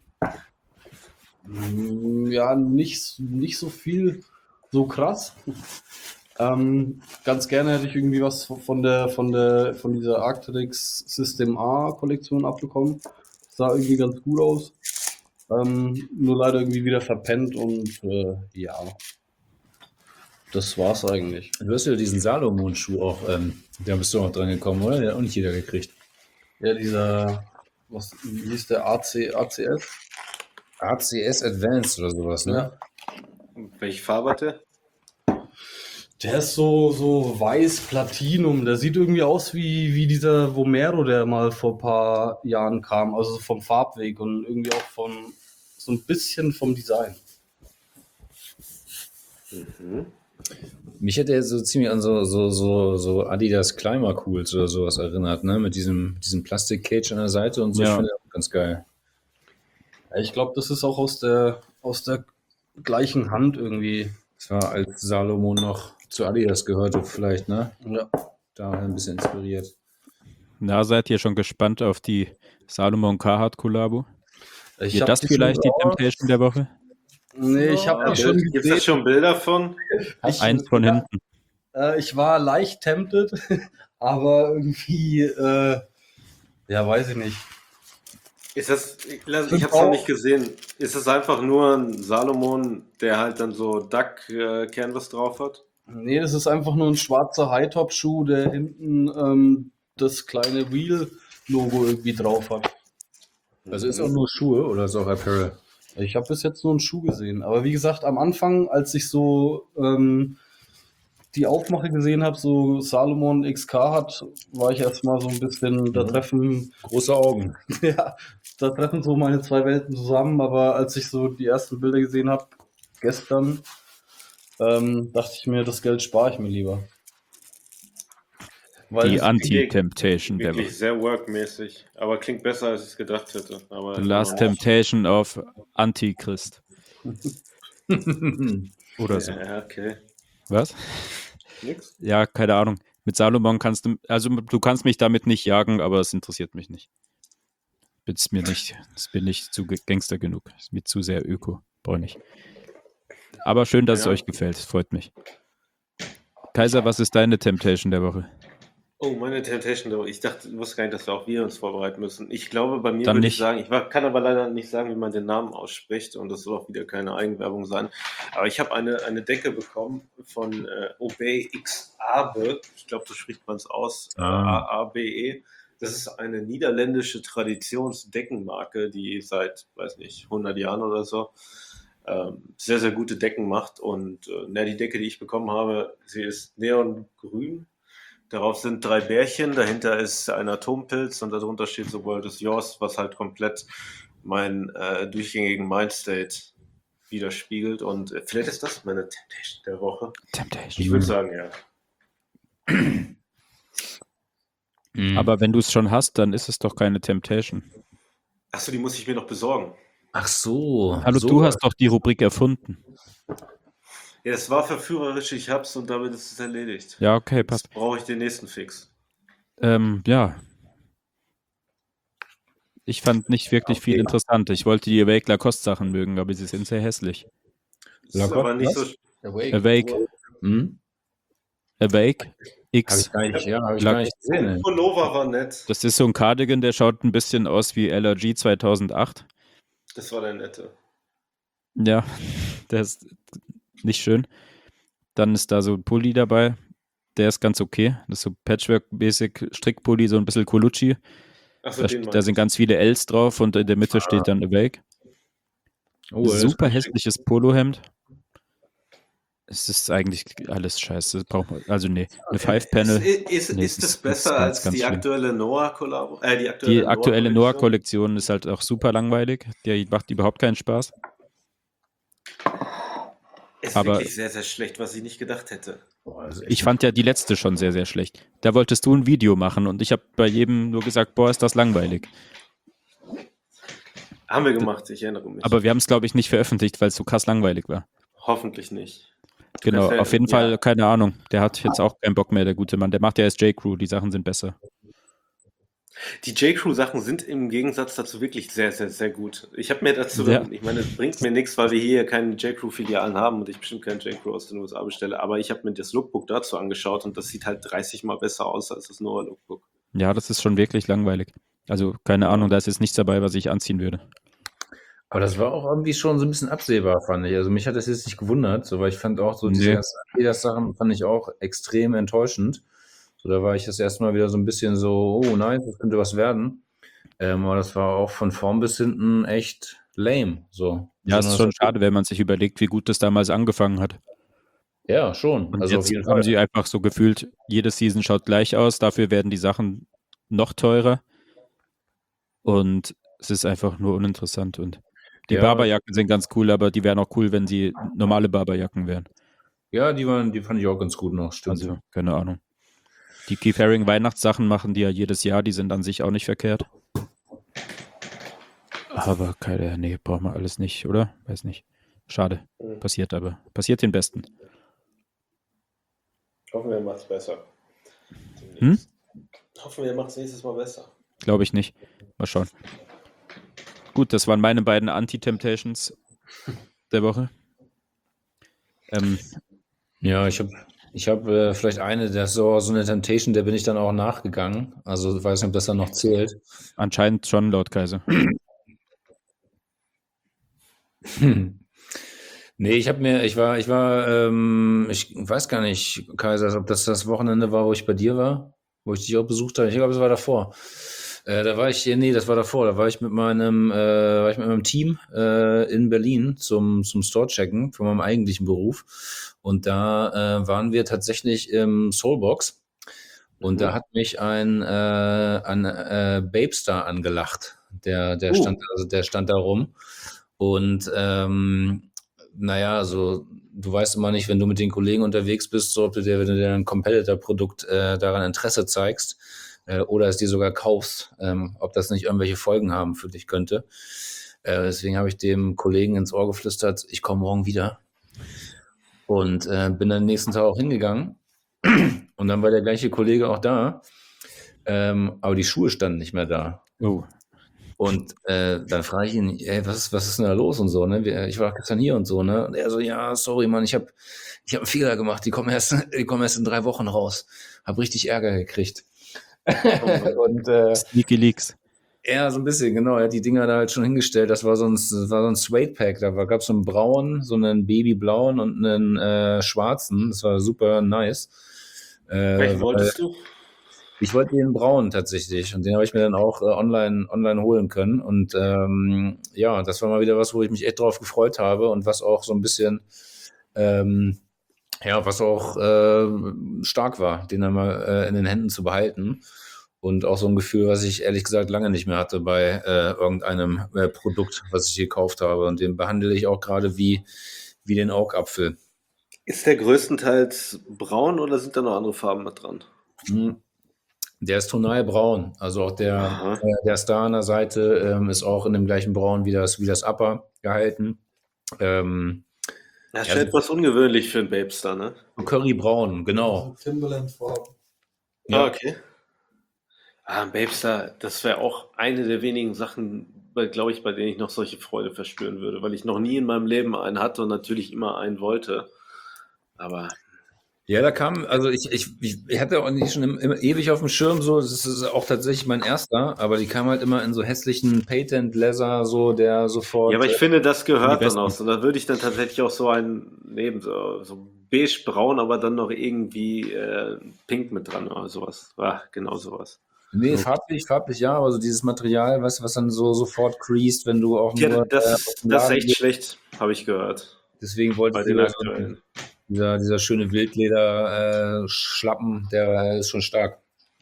mm, ja nicht, nicht so viel so krass. Ähm, ganz gerne hätte ich irgendwie was von der von der von dieser Arcteryx System A Kollektion abbekommen. Sah irgendwie ganz gut aus. Ähm, nur leider irgendwie wieder verpennt und äh, ja. Das war's eigentlich. Du hast ja diesen Salomon-Schuh auch, ähm, da bist du auch dran gekommen, oder? Den hat auch nicht jeder gekriegt. Ja, dieser, was wie hieß der A C, A C S? A C S Advanced oder sowas, ne? Ja. Welche Farbe hat der? Der ist so, so weiß Platinum. Der sieht irgendwie aus wie, wie dieser Vomero, der mal vor ein paar Jahren kam. Also vom Farbweg und irgendwie auch von so ein bisschen vom Design. Mhm. Mich hätte er so ziemlich an so, so, so, so Adidas Climber Cools oder sowas erinnert, ne? Mit diesem, diesem Plastik-Cage an der Seite und so. Ja. Ich finde das auch ganz geil. Ja, ich glaube, das ist auch aus der, aus der gleichen Hand irgendwie. Das war, als Salomon noch zu Adidas gehörte, vielleicht, ne? Ja. Da ein bisschen inspiriert. Na, seid ihr schon gespannt auf die Salomon Carhartt Kollabo? Ich Wird hab das die vielleicht die schon- Temptation der Woche? Nee, ich habe die schon Gibt es da gesehen. schon Bilder von? Ich, Eins von ja, hinten. Äh, ich war leicht tempted, aber irgendwie, äh, ja, weiß ich nicht. Ist das, ich, ich habe es noch nicht gesehen. Ist es einfach nur ein Salomon, der halt dann so Duck äh, Canvas drauf hat? Nee, das ist einfach nur ein schwarzer High-Top-Schuh, der hinten ähm, das kleine Wheel-Logo irgendwie drauf hat. Also ist auch nur Schuhe oder ist auch Apparel? Ich habe bis jetzt nur einen Schuh gesehen. Aber wie gesagt, am Anfang, als ich so ähm, die Aufmache gesehen habe, so Salomon X K hat, war ich erstmal so ein bisschen, da Ja. treffen, Große Augen. ja, da treffen so meine zwei Welten zusammen, aber als ich so die ersten Bilder gesehen habe, gestern, ähm, dachte ich mir, das Geld spare ich mir lieber. Weil Die es- Anti-Temptation der Wirklich Woche. sehr workmäßig, aber klingt besser, als ich es gedacht hätte. Aber The Last Temptation of Antichrist. Oder so. Ja, okay. Was? Nix. Ja, keine Ahnung. Mit Salomon kannst du, also du kannst mich damit nicht jagen, aber es interessiert mich nicht. Ist mir nicht, das bin ich zu ge- Gangster genug. Ist mir zu sehr öko. Brauche ich nicht. Aber schön, dass es Ja. euch gefällt. Es freut mich. Kaiser, was ist deine Temptation der Woche? Oh, meine Temptation, doch. Ich dachte, ich wusste gar nicht, dass wir auch wir uns vorbereiten müssen. Ich glaube, bei mir Dann würde ich nicht. sagen, ich war, kann aber leider nicht sagen, wie man den Namen ausspricht und das soll auch wieder keine Eigenwerbung sein. Aber ich habe eine, eine Decke bekommen von äh, Obey X Abe. Ich glaube, so spricht man es aus. Äh, Ah. A A B E. Das ist eine niederländische Traditionsdeckenmarke, die seit, weiß nicht, hundert Jahren oder so ähm, sehr, sehr gute Decken macht. Und äh, na, die Decke, die ich bekommen habe, sie ist neongrün. Darauf sind drei Bärchen, dahinter ist ein Atompilz und darunter steht so World is Yours, was halt komplett meinen äh, durchgängigen Mindstate widerspiegelt. Und äh, vielleicht ist das meine Temptation der Woche. Temptation. Ich würde sagen, ja. Mhm. Aber wenn du es schon hast, dann ist es doch keine Temptation. Achso, die muss ich mir noch besorgen. Ach so. Hallo, so. du hast doch die Rubrik erfunden. Ja, es war verführerisch, ich hab's und damit ist es erledigt. Ja, okay, Jetzt passt. brauche ich den nächsten Fix. Ähm, ja. Ich fand nicht wirklich viel Okay. interessant. Ich wollte die Awake Lacoste Sachen mögen, aber sie sind sehr hässlich. Das ist Lacoste, aber nicht was? so. Awake. Awake, Hm? Awake Habe X. ich gar nicht, ja, habe ich La- gar nicht gesehen. Der ey. Pullover war nett. Das ist so ein Cardigan, der schaut ein bisschen aus wie L R G zweitausendacht. Das war der nette. Ja, der ist nicht schön. Dann ist da so ein Pulli dabei. Der ist ganz okay. Das ist so Patchwork-mäßig Strickpulli, so ein bisschen Colucci. Achso, Da, den da meinte sind ich. ganz viele Ls drauf und in der Mitte steht dann Awake. Oh, das ist Super ganz hässliches Polohemd. Es ist eigentlich alles scheiße. Das braucht man, also nee, eine Five-Panel. Ist, ist, Nee, ist das das ist besser ganz, als ganz die schlimm. aktuelle Noah-Kollabo? Äh, die aktuelle, Die aktuelle Noah-Kollektion? Noah-Kollektion ist halt auch super langweilig. Die macht überhaupt keinen Spaß. Ist aber- wirklich sehr, sehr schlecht, was ich nicht gedacht hätte. Boah, das ist echt Ich fand ja die letzte schon sehr, sehr schlecht. Da wolltest du ein Video machen und ich habe bei jedem nur gesagt, boah, ist das langweilig. Haben wir gemacht, ich erinnere mich. Aber wir haben es, glaube ich, nicht veröffentlicht, weil es so krass langweilig war. Hoffentlich nicht. Genau, Perfekt, auf jeden ja. Fall, keine Ahnung. Der hat jetzt auch keinen Bock mehr, der gute Mann. Der macht ja erst J-Crew, die Sachen sind besser. Die J-Crew-Sachen sind im Gegensatz dazu wirklich sehr, sehr, sehr gut. Ich habe mir dazu, Ja. ich meine, es bringt mir nichts, weil wir hier keine J-Crew-Filialen haben und ich bestimmt keinen J-Crew aus den U S A bestelle, aber ich habe mir das Lookbook dazu angeschaut und das sieht halt dreißig Mal besser aus als das Noah Lookbook. Ja, das ist schon wirklich langweilig. Also, keine Ahnung, da ist jetzt nichts dabei, was ich anziehen würde. Aber das war auch irgendwie schon so ein bisschen absehbar, fand ich. Also mich hat das jetzt nicht gewundert, so, weil ich fand auch so Nee. diese ersten Adidas-Sachen fand ich auch extrem enttäuschend. So, da war ich das erste Mal wieder so ein bisschen so, oh nein, das könnte was werden. Ähm, aber das war auch von vorn bis hinten echt lame. So. Ja, es ist Sondern schon schade, wenn man sich überlegt, wie gut das damals angefangen hat. Ja, schon. Und Also auf jetzt jeden haben Fall. sie einfach so gefühlt, jede Season schaut gleich aus, dafür werden die Sachen noch teurer. Und es ist einfach nur uninteressant. Und die Ja. Barberjacken sind ganz cool, aber die wären auch cool, wenn sie normale Barberjacken wären. Ja, die waren, die fand ich auch ganz gut noch, stimmt. Also, keine Ahnung. Die Keith Haring Weihnachtssachen machen die ja jedes Jahr, die sind an sich auch nicht verkehrt. Aber keine, nee, braucht man alles nicht, oder? Weiß nicht. Schade. Mhm. Passiert aber. Passiert den Besten. Hoffen wir, macht es besser. Hm? Hoffen wir, macht es nächstes Mal besser. Glaube ich nicht. Mal schauen. Gut, das waren meine beiden Anti-Temptations der Woche. Ähm, Ja, ich habe ich hab, äh, vielleicht eine, das ist so, so eine Temptation, der bin ich dann auch nachgegangen. Also ich weiß nicht, ob das dann noch zählt. anscheinend schon laut Kaiser. Hm. Nee, ich habe mir, ich war, ich war, ähm, ich weiß gar nicht, Kaiser, ob das das Wochenende war, wo ich bei dir war, wo ich dich auch besucht habe. Ich glaube, es war davor. Äh, da war ich, nee, das war davor, da war ich mit meinem, äh, war ich mit meinem Team äh, in Berlin zum, zum Store-Checken von meinem eigentlichen Beruf. Und da äh, waren wir tatsächlich im Soulbox. Und Mhm. da hat mich ein, äh, ein äh, Babestar angelacht. Der, der, Uh. stand, also der stand da rum. Und ähm, naja, so, du weißt immer nicht, wenn du mit den Kollegen unterwegs bist, so, ob du dir, wenn du dir ein Competitor-Produkt äh, daran Interesse zeigst äh, oder es dir sogar kaufst, ähm, ob das nicht irgendwelche Folgen haben für dich könnte. Äh, deswegen habe ich dem Kollegen ins Ohr geflüstert, ich komme morgen wieder. Und äh, bin dann nächsten Tag auch hingegangen. Und dann war der gleiche Kollege auch da. Ähm, aber die Schuhe standen nicht mehr da. Oh. Und äh, dann frage ich ihn, ey, was, was ist denn da los und so, ne? Wir- Ich war gestern hier und so, ne? Und er so, ja, sorry, Mann, ich habe ich hab einen Fehler gemacht, die kommen erst, die kommen erst in drei Wochen raus. Hab richtig Ärger gekriegt. Und äh, Sneaky Leaks. ja, so ein bisschen, genau. Er hat die Dinger da halt schon hingestellt. Das war so ein, das war so ein Suede-Pack. Da gab es so einen braunen, so einen babyblauen und einen äh, schwarzen. Das war super nice. Äh, Welchen weil- wolltest du? Ich wollte den braunen tatsächlich und den habe ich mir dann auch äh, online, online holen können. Und ähm, ja, das war mal wieder was, wo ich mich echt drauf gefreut habe und was auch so ein bisschen, ähm, ja, was auch äh, stark war, den dann mal äh, in den Händen zu behalten. Und auch so ein Gefühl, was ich ehrlich gesagt lange nicht mehr hatte bei äh, irgendeinem äh, Produkt, was ich gekauft habe. Und den behandle ich auch gerade wie, wie den Augapfel. Ist der größtenteils braun oder sind da noch andere Farben mit dran? Hm. Der ist tonalbraun. Also auch der, Aha. äh, der Star an der Seite ähm, ist auch in dem gleichen Braun wie das, wie das Upper gehalten. Ähm, Das ist Ja, schon so- etwas ungewöhnlich für einen Babestar, ne? so Currybraun, genau. Timberland-Farben. Ah, okay. Ah, ein Babestar, das wäre auch eine der wenigen Sachen, glaube ich, bei denen ich noch solche Freude verspüren würde, weil ich noch nie in meinem Leben einen hatte und natürlich immer einen wollte. Aber Ja, da kam, also ich, ich, ich hatte auch nicht schon im, im, ewig auf dem Schirm so, das ist auch tatsächlich mein erster, aber die kam halt immer in so hässlichen Patent Leather, so der sofort. ja, aber ich finde, das Die gehört dann besten. auch so. Da würde ich dann tatsächlich auch so einen nehmen, so, so beige-braun, aber dann noch irgendwie äh, pink mit dran oder sowas. Ah, genau sowas. Nee, farblich, farblich ja, aber so dieses Material, was, was dann so sofort creased, wenn du auch Ja, nur das, äh, ist, aus dem das ist Laden echt gehst. schlecht, habe ich gehört. Deswegen wollte Bei ich den lieber so aktuellen. dieser, dieser schöne Wildleder äh, Schlappen, der ist schon stark.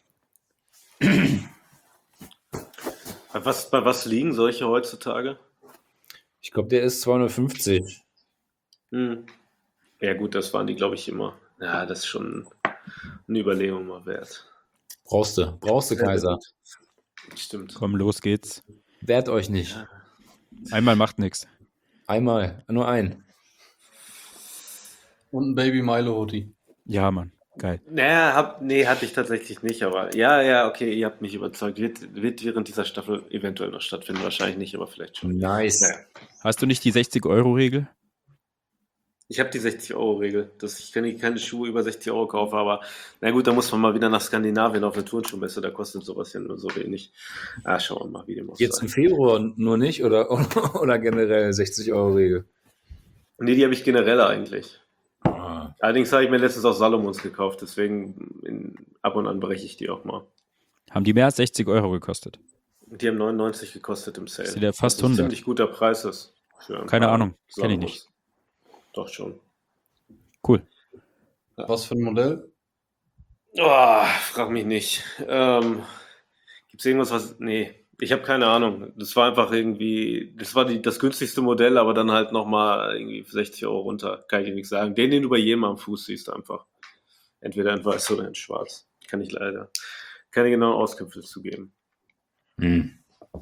Bei was, bei was liegen solche heutzutage? Ich glaube, der ist zweihundertfünfzig. Hm. Ja gut, das waren die, glaube ich, immer. Ja, das ist schon eine Überlegung mal wert. Brauchst du, brauchst du, Sehr, sehr Kaiser. gut. Stimmt. Komm, los geht's. Wehrt euch nicht. Einmal macht nichts. Einmal, nur ein. Und ein Baby Milo Hoodie. Ja, Mann. Geil. Naja, hab, nee, hatte ich tatsächlich nicht, aber ja, ja, okay, ihr habt mich überzeugt. Wird, wird während dieser Staffel eventuell noch stattfinden, wahrscheinlich nicht, aber vielleicht schon. Nice. Naja. Hast du nicht die sechzig-Euro-Regel? Ich habe die sechzig-Euro-Regel, dass ich keine, keine Schuhe über sechzig Euro kaufe, aber na gut, da muss man mal wieder nach Skandinavien auf eine Turnschuhmesse, da kostet sowas ja nur so wenig. Ah, schauen wir mal, wie dem muss Jetzt im sein. Februar nur nicht oder, oder generell sechzig Euro Regel? Nee, die habe ich generell eigentlich. Ah. Allerdings habe ich mir letztens auch Salomons gekauft, deswegen in, ab und an breche ich die auch mal. Haben die mehr als sechzig Euro gekostet? Die haben neunundneunzig gekostet im Sale. Das ist ja fast Was ein hundert. ziemlich guter Preis ist. Für ein Keine paar Ahnung, kenn ich Salomons. nicht. Doch schon. Cool. Was für ein Modell? Oh, frag mich nicht. Ähm, Gibt es irgendwas, was. Nee, ich habe keine Ahnung. Das war einfach irgendwie. Das war die, das günstigste Modell, aber dann halt nochmal irgendwie für sechzig Euro runter. Kann ich dir nichts sagen. Den, den du bei jedem am Fuß siehst, einfach. Entweder in weiß oder in schwarz. Kann ich leider keine genauen Auskünfte zu geben. Hm.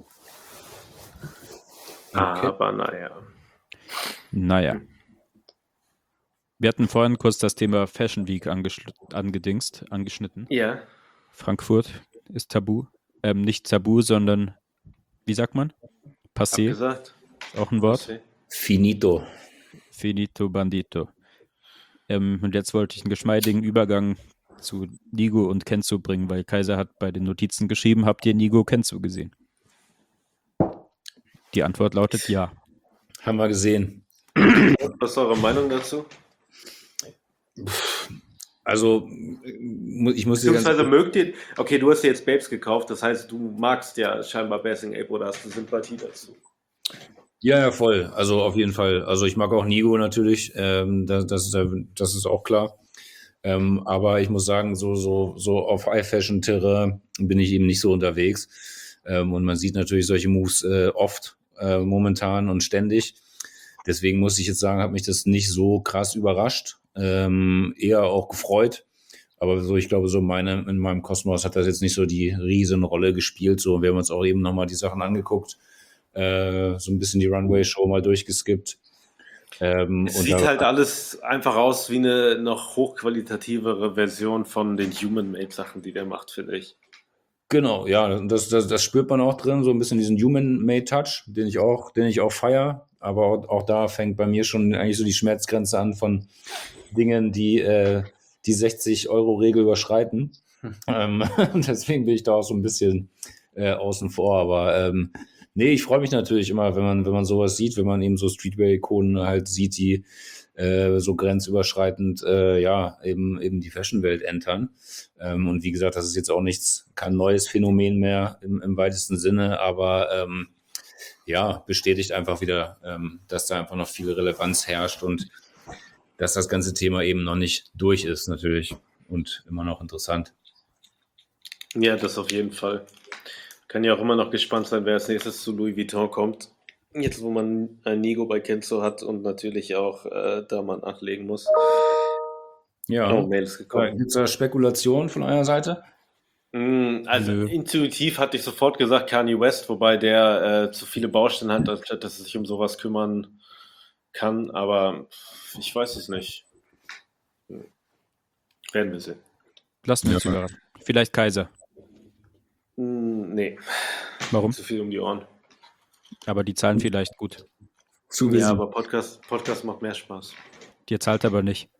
Aber naja. Naja. Wir hatten vorhin kurz das Thema Fashion Week angeschl- angedingst, angeschnitten. Ja. Frankfurt ist tabu. Ähm, nicht tabu, sondern, wie sagt man? Passé, Abgesagt. auch ein Wort. Okay. Finito. Finito bandito. Ähm, und jetzt wollte ich einen geschmeidigen Übergang zu Nigo und Kenzo bringen, weil Kaiser hat bei den Notizen geschrieben, habt ihr Nigo Kenzo gesehen? Die Antwort lautet ja. Haben wir gesehen. Was ist eure Meinung dazu? Also, mu- ich muss dir ganz Beziehungsweise mögt ihr, okay, du hast dir jetzt Babes gekauft, das heißt, du magst ja scheinbar Basing Ape oder hast du Sympathie dazu? Ja, ja, voll. Also auf jeden Fall. Also ich mag auch Nigo natürlich. Ähm, das, das, das ist auch klar. Ähm, aber ich muss sagen, so, so, so auf High-Fashion-Terrain bin ich eben nicht so unterwegs. Ähm, und man sieht natürlich solche Moves äh, oft äh, momentan und ständig. Deswegen muss ich jetzt sagen, hat mich das nicht so krass überrascht. Ähm, eher auch gefreut. Aber so, ich glaube, so meine, in meinem Kosmos hat das jetzt nicht so die Riesenrolle gespielt. So, wir haben uns auch eben nochmal die Sachen angeguckt. Äh, so ein bisschen die Runway-Show mal durchgeskippt. Ähm, Es und sieht da, halt alles einfach aus wie eine noch hochqualitativere Version von den Human-Made-Sachen, die der macht, finde ich. genau, ja, das, das, das spürt man auch drin, so ein bisschen diesen Human-Made-Touch, den ich auch, den ich auch feier. Aber auch, auch da fängt bei mir schon eigentlich so die Schmerzgrenze an von Dingen, die äh, die sechzig-Euro-Regel überschreiten. ähm, deswegen bin ich da auch so ein bisschen äh, außen vor. Aber ähm, nee, ich freue mich natürlich immer, wenn man, wenn man sowas sieht, wenn man eben so Streetwear-Ikonen halt sieht, die äh, so grenzüberschreitend äh, ja eben eben die Fashion-Welt entern. Ähm, und wie gesagt, das ist jetzt auch nichts, kein neues Phänomen mehr im, im weitesten Sinne, aber ähm, ja, bestätigt einfach wieder, ähm, dass da einfach noch viel Relevanz herrscht und dass das ganze Thema eben noch nicht durch ist natürlich und immer noch interessant. Ja, das auf jeden Fall. Kann ja auch immer noch gespannt sein, wer als nächstes zu Louis Vuitton kommt. Jetzt, wo man ein Nigo bei Kenzo hat und natürlich auch äh, da man nachlegen muss. Ja, Oh, Mail ist gekommen. gibt es da Spekulationen von eurer Seite? Mm, Also Nö. intuitiv hatte ich sofort gesagt Kanye West, wobei der äh, zu viele Baustellen hat, anstatt dass er sich um sowas kümmern kann. Aber ich weiß es nicht. Hm. Werden wir sehen. Lassen wir uns Ja. überraschen. Vielleicht Kaiser. Mm, Nee, Warum? zu viel um die Ohren. Aber die zahlen vielleicht gut. Zu Ja, busy. aber Podcast, Podcast macht mehr Spaß. Dir zahlt aber nicht.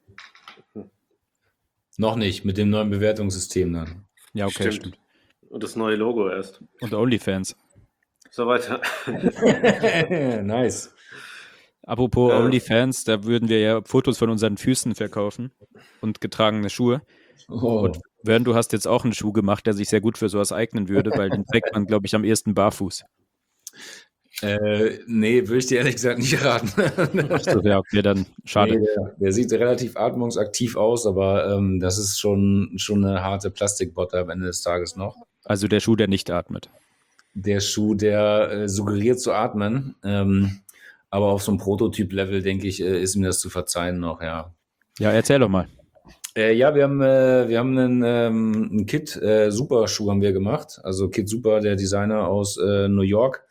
Noch nicht, mit dem neuen Bewertungssystem dann. Ja, okay, Stimmt. stimmt. Und das neue Logo erst. Und OnlyFans. So weiter. Nice. Apropos Äh. OnlyFans, da würden wir ja Fotos von unseren Füßen verkaufen und getragene Schuhe. Oh. Und Vern, du hast jetzt auch einen Schuh gemacht, der sich sehr gut für sowas eignen würde, weil den trägt man, glaube ich, am ehesten barfuß. Äh, nee, würde ich dir ehrlich gesagt nicht raten. Achso, ja, okay, dann schade. Nee, der, der sieht relativ atmungsaktiv aus, aber ähm, das ist schon, schon eine harte Plastikbotte am Ende des Tages noch. Also der Schuh, der nicht atmet. Der Schuh, der äh, suggeriert zu atmen, ähm, aber auf so einem Prototyp-Level, denke ich, äh, ist ihm das zu verzeihen noch, ja. Ja, erzähl doch mal. Äh, ja, wir haben, äh, wir haben einen, ähm, einen Kid äh, Super Schuh haben wir gemacht. Also Kid Super, der Designer aus äh, New York.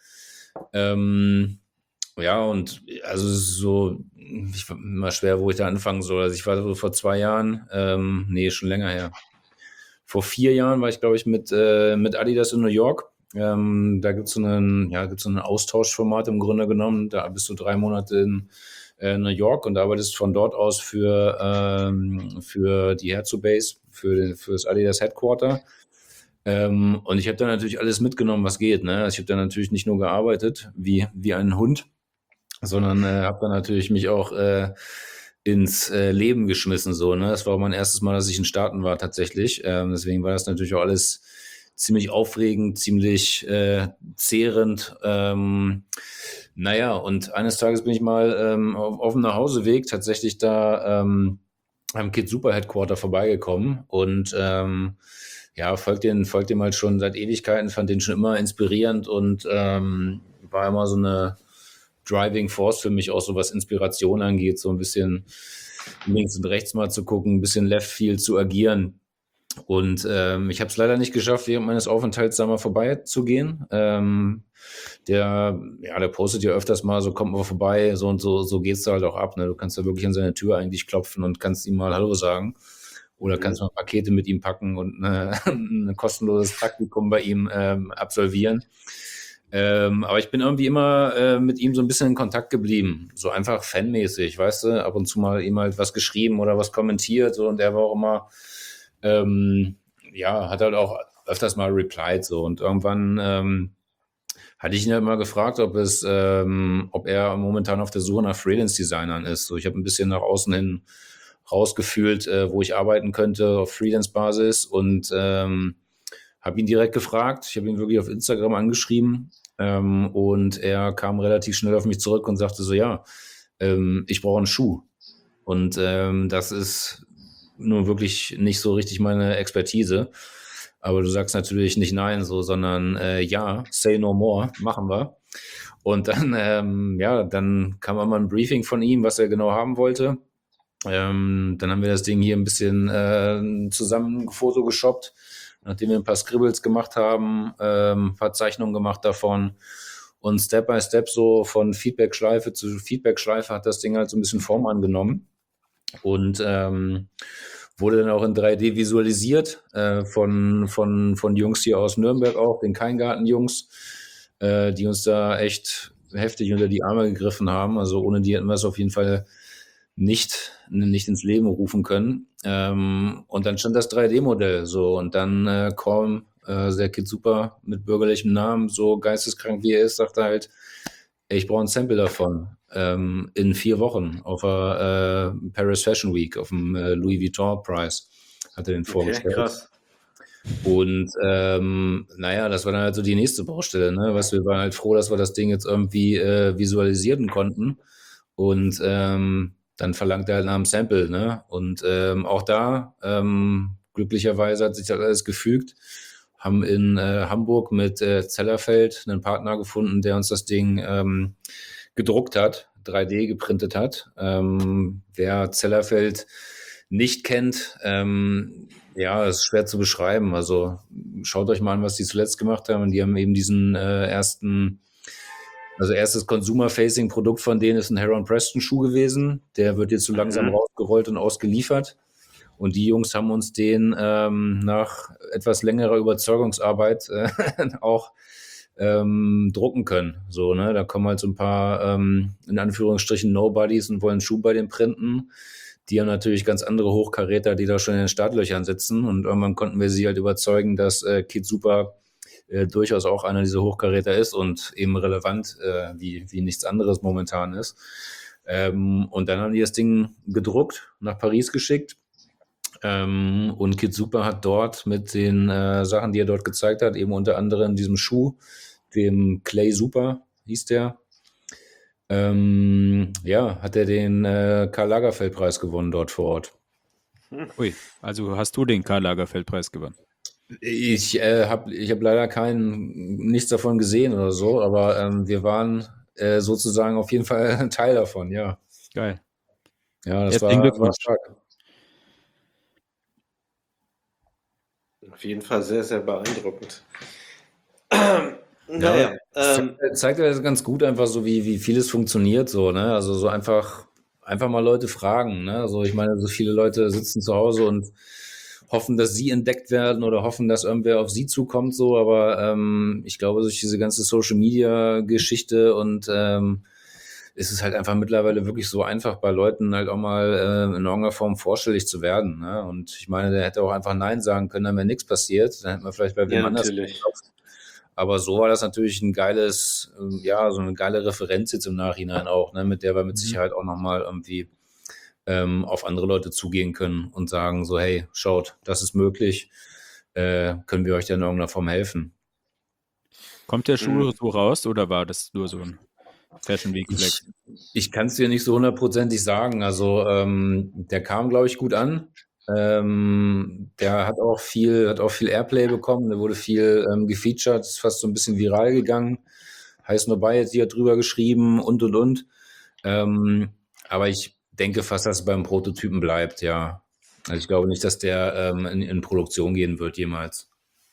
Ähm, ja, und also es ist so, ich war immer schwer, wo ich da anfangen soll. Also ich war so vor zwei Jahren, ähm, nee, schon länger her. Vor vier Jahren war ich, glaube ich, mit, äh, mit Adidas in New York. Ähm, da gibt's so einen, ja, gibt's so ein Austauschformat im Grunde genommen. Da bist du drei Monate in äh, New York und arbeitest von dort aus für, ähm, für die Herzobase, für, den- für das Adidas Headquarter. Ähm, und ich habe da natürlich alles mitgenommen, was geht. Ne? Also ich habe da natürlich nicht nur gearbeitet wie, wie ein Hund, sondern äh, habe da natürlich mich auch äh, ins äh, Leben geschmissen. So, ne? Das war auch mein erstes Mal, dass ich in Staaten war tatsächlich. Ähm, deswegen war das natürlich auch alles ziemlich aufregend, ziemlich äh, zehrend. Ähm, naja, und eines Tages bin ich mal ähm, auf, auf dem Nachhauseweg tatsächlich da ähm, am Kid Super Headquarter vorbeigekommen und ähm, ja, folgt den, folgt dem halt schon seit Ewigkeiten, fand den schon immer inspirierend und ähm, war immer so eine Driving Force für mich, auch so was Inspiration angeht, so ein bisschen links und rechts mal zu gucken, ein bisschen Left Field zu agieren. Und ähm, ich habe es leider nicht geschafft, während meines Aufenthalts da mal vorbeizugehen. Ähm, der, ja, der postet ja öfters mal, so kommt mal vorbei, so und so, so geht's da halt auch ab. Ne? Du kannst da wirklich an seine Tür eigentlich klopfen und kannst ihm mal Hallo sagen. Oder kannst mal Pakete mit ihm packen und eine, ein kostenloses Praktikum bei ihm ähm, absolvieren. Ähm, aber ich bin irgendwie immer äh, mit ihm so ein bisschen in Kontakt geblieben. So einfach fanmäßig, weißt du, ab und zu mal ihm halt was geschrieben oder was kommentiert. So, und er war auch immer, ähm, ja, hat halt auch öfters mal replied. So. Und irgendwann ähm, hatte ich ihn halt mal gefragt, ob es, ähm, ob er momentan auf der Suche nach Freelance-Designern ist. So, ich habe ein bisschen nach außen hin rausgefühlt, äh, wo ich arbeiten könnte auf Freelance-Basis und ähm, habe ihn direkt gefragt. Ich habe ihn wirklich auf Instagram angeschrieben ähm, und er kam relativ schnell auf mich zurück und sagte so, ja, ähm, ich brauche einen Schuh. Und ähm, das ist nun wirklich nicht so richtig meine Expertise. Aber du sagst natürlich nicht nein, so, sondern äh, ja, say no more, machen wir. Und dann, ähm, ja, dann kam einmal ein Briefing von ihm, was er genau haben wollte. Ähm, dann haben wir das Ding hier ein bisschen äh, zusammen photogeshoppt, nachdem wir ein paar Scribbles gemacht haben, ähm, ein paar Zeichnungen gemacht davon. Und Step by Step so von Feedback-Schleife zu Feedback-Schleife hat das Ding halt so ein bisschen Form angenommen. Und ähm, wurde dann auch in drei D visualisiert äh, von, von, von Jungs hier aus Nürnberg auch, den Keingarten-Jungs, äh, die uns da echt heftig unter die Arme gegriffen haben. Also ohne die hätten wir es auf jeden Fall nicht, nicht ins Leben rufen können. Ähm, und dann stand das drei D-Modell so und dann äh, Colm, äh, der Kid Super mit bürgerlichem Namen, so geisteskrank wie er ist, sagt er halt, ey, ich brauche ein Sample davon. Ähm, in vier Wochen auf der äh, Paris Fashion Week, auf dem äh, Louis Vuitton Preis, hat er den Okay, vorgestellt. krass. Und ähm, naja, das war dann halt so die nächste Baustelle. Ne? Weißt, du, wir waren halt froh, dass wir das Ding jetzt irgendwie äh, visualisieren konnten. Und ähm, dann verlangt er halt nach einem Sample. Ne? Und ähm, auch da, ähm, glücklicherweise hat sich das alles gefügt. Haben in äh, Hamburg mit äh, Zellerfeld einen Partner gefunden, der uns das Ding ähm, gedruckt hat, drei D geprintet hat. Ähm, wer Zellerfeld nicht kennt, ähm, ja, ist schwer zu beschreiben. Also schaut euch mal an, was die zuletzt gemacht haben. Und die haben eben diesen äh, ersten, also erstes Consumer-Facing-Produkt von denen ist ein Heron Preston Schuh gewesen. Der wird jetzt so langsam Mhm. rausgerollt und ausgeliefert. Und die Jungs haben uns den ähm, nach etwas längerer Überzeugungsarbeit äh, auch ähm, drucken können. So, ne? Da kommen halt so ein paar, ähm, in Anführungsstrichen, Nobodies und wollen Schuh bei den printen. Die haben natürlich ganz andere Hochkaräter, die da schon in den Startlöchern sitzen. Und irgendwann konnten wir sie halt überzeugen, dass äh, Kid Super äh, durchaus auch einer dieser Hochkaräter ist und eben relevant, äh, wie, wie nichts anderes momentan ist. Ähm, und dann haben die das Ding gedruckt, nach Paris geschickt. Ähm, und Kid Super hat dort mit den äh, Sachen, die er dort gezeigt hat, eben unter anderem diesem Schuh, dem Clay Super hieß der, ähm, ja, hat er den äh, Karl Lagerfeld-Preis gewonnen dort vor Ort. Ui, also hast du den Karl Lagerfeld-Preis gewonnen? Ich äh, habe ich hab leider keinen, nichts davon gesehen oder so, aber ähm, wir waren äh, sozusagen auf jeden Fall ein Teil davon, ja. Geil. Ja, das Herzlichen war, war Glückwunsch. stark. Auf jeden Fall sehr, sehr beeindruckend. Ja, Naja, das ähm, zeigt, zeigt ja ganz gut einfach so, wie, wie vieles funktioniert so, ne? Also so einfach, einfach mal Leute fragen, ne? Also ich meine, so viele Leute sitzen zu Hause und hoffen, dass sie entdeckt werden oder hoffen, dass irgendwer auf sie zukommt, so, aber ähm, ich glaube, durch diese ganze Social Media Geschichte und ähm, ist es halt einfach mittlerweile wirklich so einfach, bei Leuten halt auch mal äh, in irgendeiner Form vorstellig zu werden, ne? Und ich meine, der hätte auch einfach Nein sagen können, dann wäre nichts passiert, dann hätten wir vielleicht bei ja, wem anders natürlich. geklopft. Aber so war das natürlich ein geiles, ähm, ja, so eine geile Referenz jetzt im Nachhinein auch, ne, mit der wir mit Mhm. Sicherheit auch nochmal irgendwie ähm, auf andere Leute zugehen können und sagen so, hey, schaut, das ist möglich, äh, können wir euch da in irgendeiner Form helfen? Kommt der Schuh Mhm. so raus oder war das nur so ein Fashion Week Flex? Ich, ich kann es dir nicht so hundertprozentig sagen. Also ähm, der kam, glaube ich, gut an. Ähm, der hat auch viel, hat auch viel Airplay bekommen. Der wurde viel ähm, gefeatured, ist fast so ein bisschen viral gegangen. Heiß Nobiety hat drüber geschrieben und und und. Ähm, aber ich denke fast, dass es beim Prototypen bleibt, ja. Also ich glaube nicht, dass der ähm, in, in Produktion gehen wird jemals.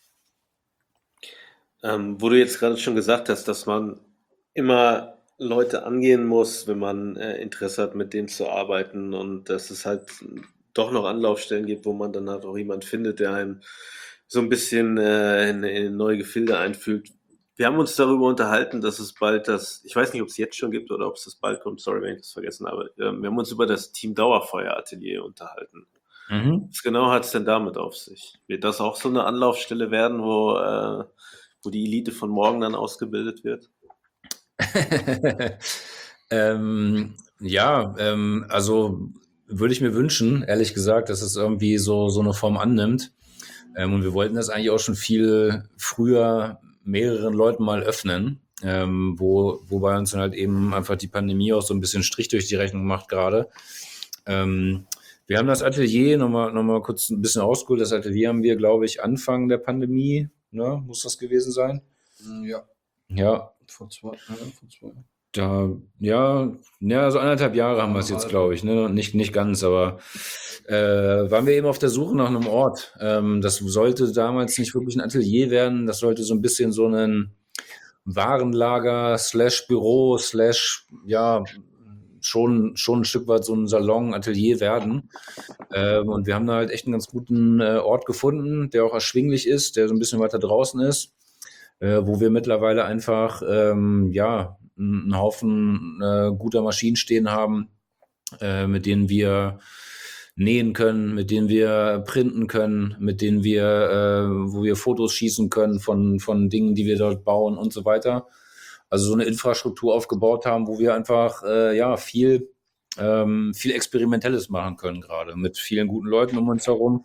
Ähm, wo du jetzt gerade schon gesagt hast, dass man immer Leute angehen muss, wenn man äh, Interesse hat, mit denen zu arbeiten und dass es halt doch noch Anlaufstellen gibt, wo man dann halt auch jemand findet, der einem so ein bisschen äh, in, in neue Gefilde einfügt. Wir haben uns darüber unterhalten, dass es bald das, ich weiß nicht, ob es jetzt schon gibt oder ob es das bald kommt, sorry, wenn ich das vergessen habe. Ähm, wir haben uns über das Team Dauerfeuer Atelier unterhalten. Mhm. Was genau hat es denn damit auf sich? Wird das auch so eine Anlaufstelle werden, wo, äh, wo die Elite von morgen dann ausgebildet wird? ähm, ja, ähm, also würde ich mir wünschen, ehrlich gesagt, dass es irgendwie so, so eine Form annimmt. Ähm, und wir wollten das eigentlich auch schon viel früher mehreren Leuten mal öffnen, ähm, wo, wobei uns dann halt eben einfach die Pandemie auch so ein bisschen Strich durch die Rechnung macht gerade. Ähm, wir haben das Atelier, nochmal noch mal kurz ein bisschen ausgeholt, das Atelier haben wir, glaube ich, Anfang der Pandemie, ne, muss das gewesen sein? Ja, Ja, vor zwei, ja, vor zwei. da, ja, ja, so anderthalb Jahre haben wir es jetzt, glaube ich, ne? Nicht, nicht ganz, aber äh, waren wir eben auf der Suche nach einem Ort. Ähm, das sollte damals nicht wirklich ein Atelier werden, das sollte so ein bisschen so ein Warenlager slash Büro slash, ja, schon, schon ein Stück weit so ein Salon, Atelier werden. Ähm, und wir haben da halt echt einen ganz guten äh, Ort gefunden, der auch erschwinglich ist, der so ein bisschen weiter draußen ist, äh, wo wir mittlerweile einfach, ähm, ja, einen Haufen äh, guter Maschinen stehen haben, äh, mit denen wir nähen können, mit denen wir printen können, mit denen wir, äh, wo wir Fotos schießen können von, von Dingen, die wir dort bauen und so weiter. Also so eine Infrastruktur aufgebaut haben, wo wir einfach äh, ja viel, ähm, viel Experimentelles machen können gerade mit vielen guten Leuten um uns herum,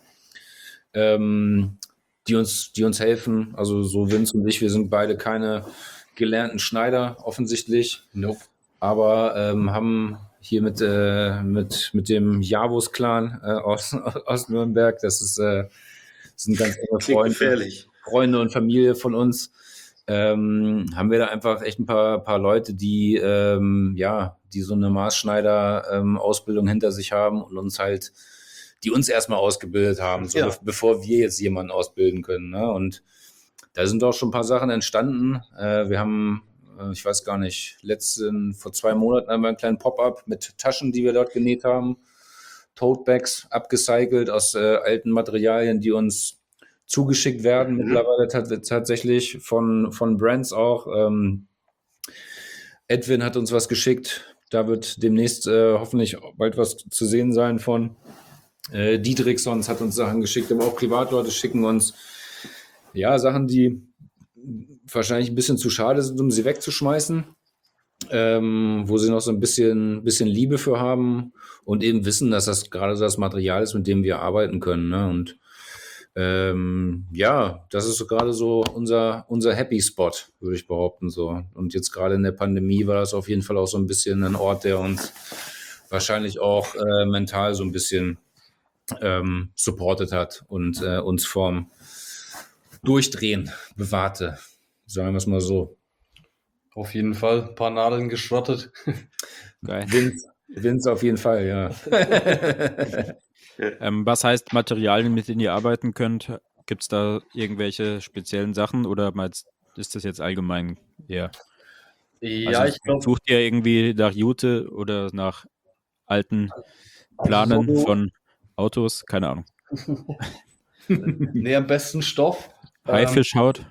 ähm, die uns, die uns helfen. Also so Vince und ich, wir sind beide keine gelernten Schneider offensichtlich, Nope. aber ähm, haben hier mit, äh, mit, mit dem Javus-Clan äh, aus, aus Nürnberg, das ist, äh, das sind ganz enge Klingt Freunde, gefährlich. Freunde und Familie von uns, ähm, haben wir da einfach echt ein paar, paar Leute, die, ähm, ja, die so eine Maßschneider-Ausbildung hinter sich haben und uns halt, die uns erstmal ausgebildet haben, so Ja. be bevor wir jetzt jemanden ausbilden können. Ne? Und da sind auch schon ein paar Sachen entstanden. Äh, wir haben, äh, ich weiß gar nicht, letzten, vor zwei Monaten haben wir einen kleinen Pop-up mit Taschen, die wir dort genäht haben. Totebags, abgecycelt aus äh, alten Materialien, die uns zugeschickt werden, Mhm. mittlerweile tat- tatsächlich von, von Brands auch. Ähm, Edwin hat uns was geschickt. Da wird demnächst äh, hoffentlich bald was zu sehen sein von. Äh, Dietrichsons hat uns Sachen geschickt, aber auch Privatleute schicken uns ja Sachen, die wahrscheinlich ein bisschen zu schade sind, um sie wegzuschmeißen, ähm, wo sie noch so ein bisschen, bisschen Liebe für haben und eben wissen, dass das gerade so das Material ist, mit dem wir arbeiten können. Ne? Und ähm, ja, das ist so gerade so unser, unser Happy Spot, würde ich behaupten. So. Und jetzt gerade in der Pandemie war das auf jeden Fall auch so ein bisschen ein Ort, der uns wahrscheinlich auch äh, mental so ein bisschen ähm, supportet hat und äh, uns vorm Durchdrehen bewahrte. Sagen wir es mal so. Auf jeden Fall. Ein paar Nadeln geschrottet. Geil. Vince, Vince auf jeden Fall, ja. Ähm, was heißt Materialien, mit denen ihr arbeiten könnt? Gibt es da irgendwelche speziellen Sachen oder meinst- ist das jetzt allgemein eher? Ja, Also ich glaube, sucht ihr irgendwie nach Jute oder nach alten Planen so- von Autos? Keine Ahnung. nee, am besten Stoff. Ähm, Haifischhaut?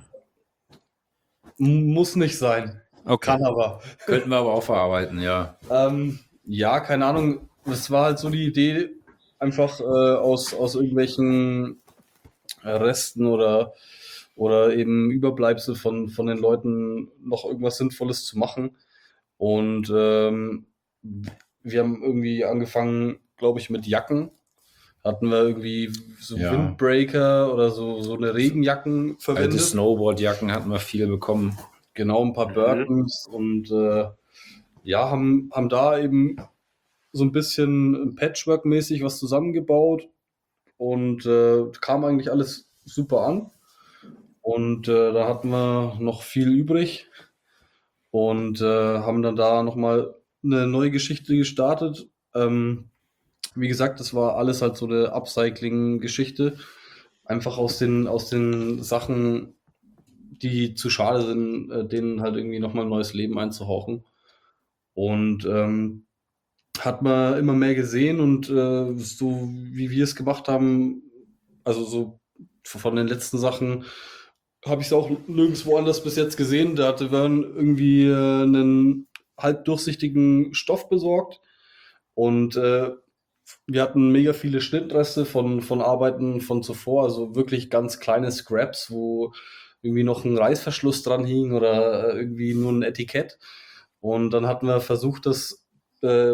muss nicht sein. Okay. Kann aber. Könnten wir aber auch verarbeiten, ja. Ähm, ja, keine Ahnung. Das war halt so die Idee, einfach äh, aus, aus irgendwelchen äh, Resten oder, oder eben Überbleibsel von, von den Leuten noch irgendwas Sinnvolles zu machen. Und ähm, wir haben irgendwie angefangen, glaube ich, mit Jacken. Hatten wir irgendwie so Ja. Windbreaker oder so, so eine Regenjacken Alte verwendet. Snowboardjacken hatten wir viel bekommen. Genau, ein paar Mhm. Burtons und äh, ja, haben, haben da eben so ein bisschen Patchwork-mäßig was zusammengebaut und äh, kam eigentlich alles super an. Und äh, da hatten wir noch viel übrig und äh, haben dann da nochmal eine neue Geschichte gestartet. Ähm, wie gesagt, das war alles halt so eine Upcycling-Geschichte. Einfach aus den, aus den Sachen, die zu schade sind, äh, denen halt irgendwie nochmal ein neues Leben einzuhauchen. Und ähm, hat man immer mehr gesehen und äh, so wie wir es gemacht haben, also so von den letzten Sachen, habe ich es auch nirgendwo anders bis jetzt gesehen. Da hatte Vern irgendwie äh, einen halbdurchsichtigen Stoff besorgt und äh, wir hatten mega viele Schnittreste von, von Arbeiten von zuvor, also wirklich ganz kleine Scraps, wo irgendwie noch ein Reißverschluss dran hing oder äh, irgendwie nur ein Etikett. Und dann hatten wir versucht, das äh,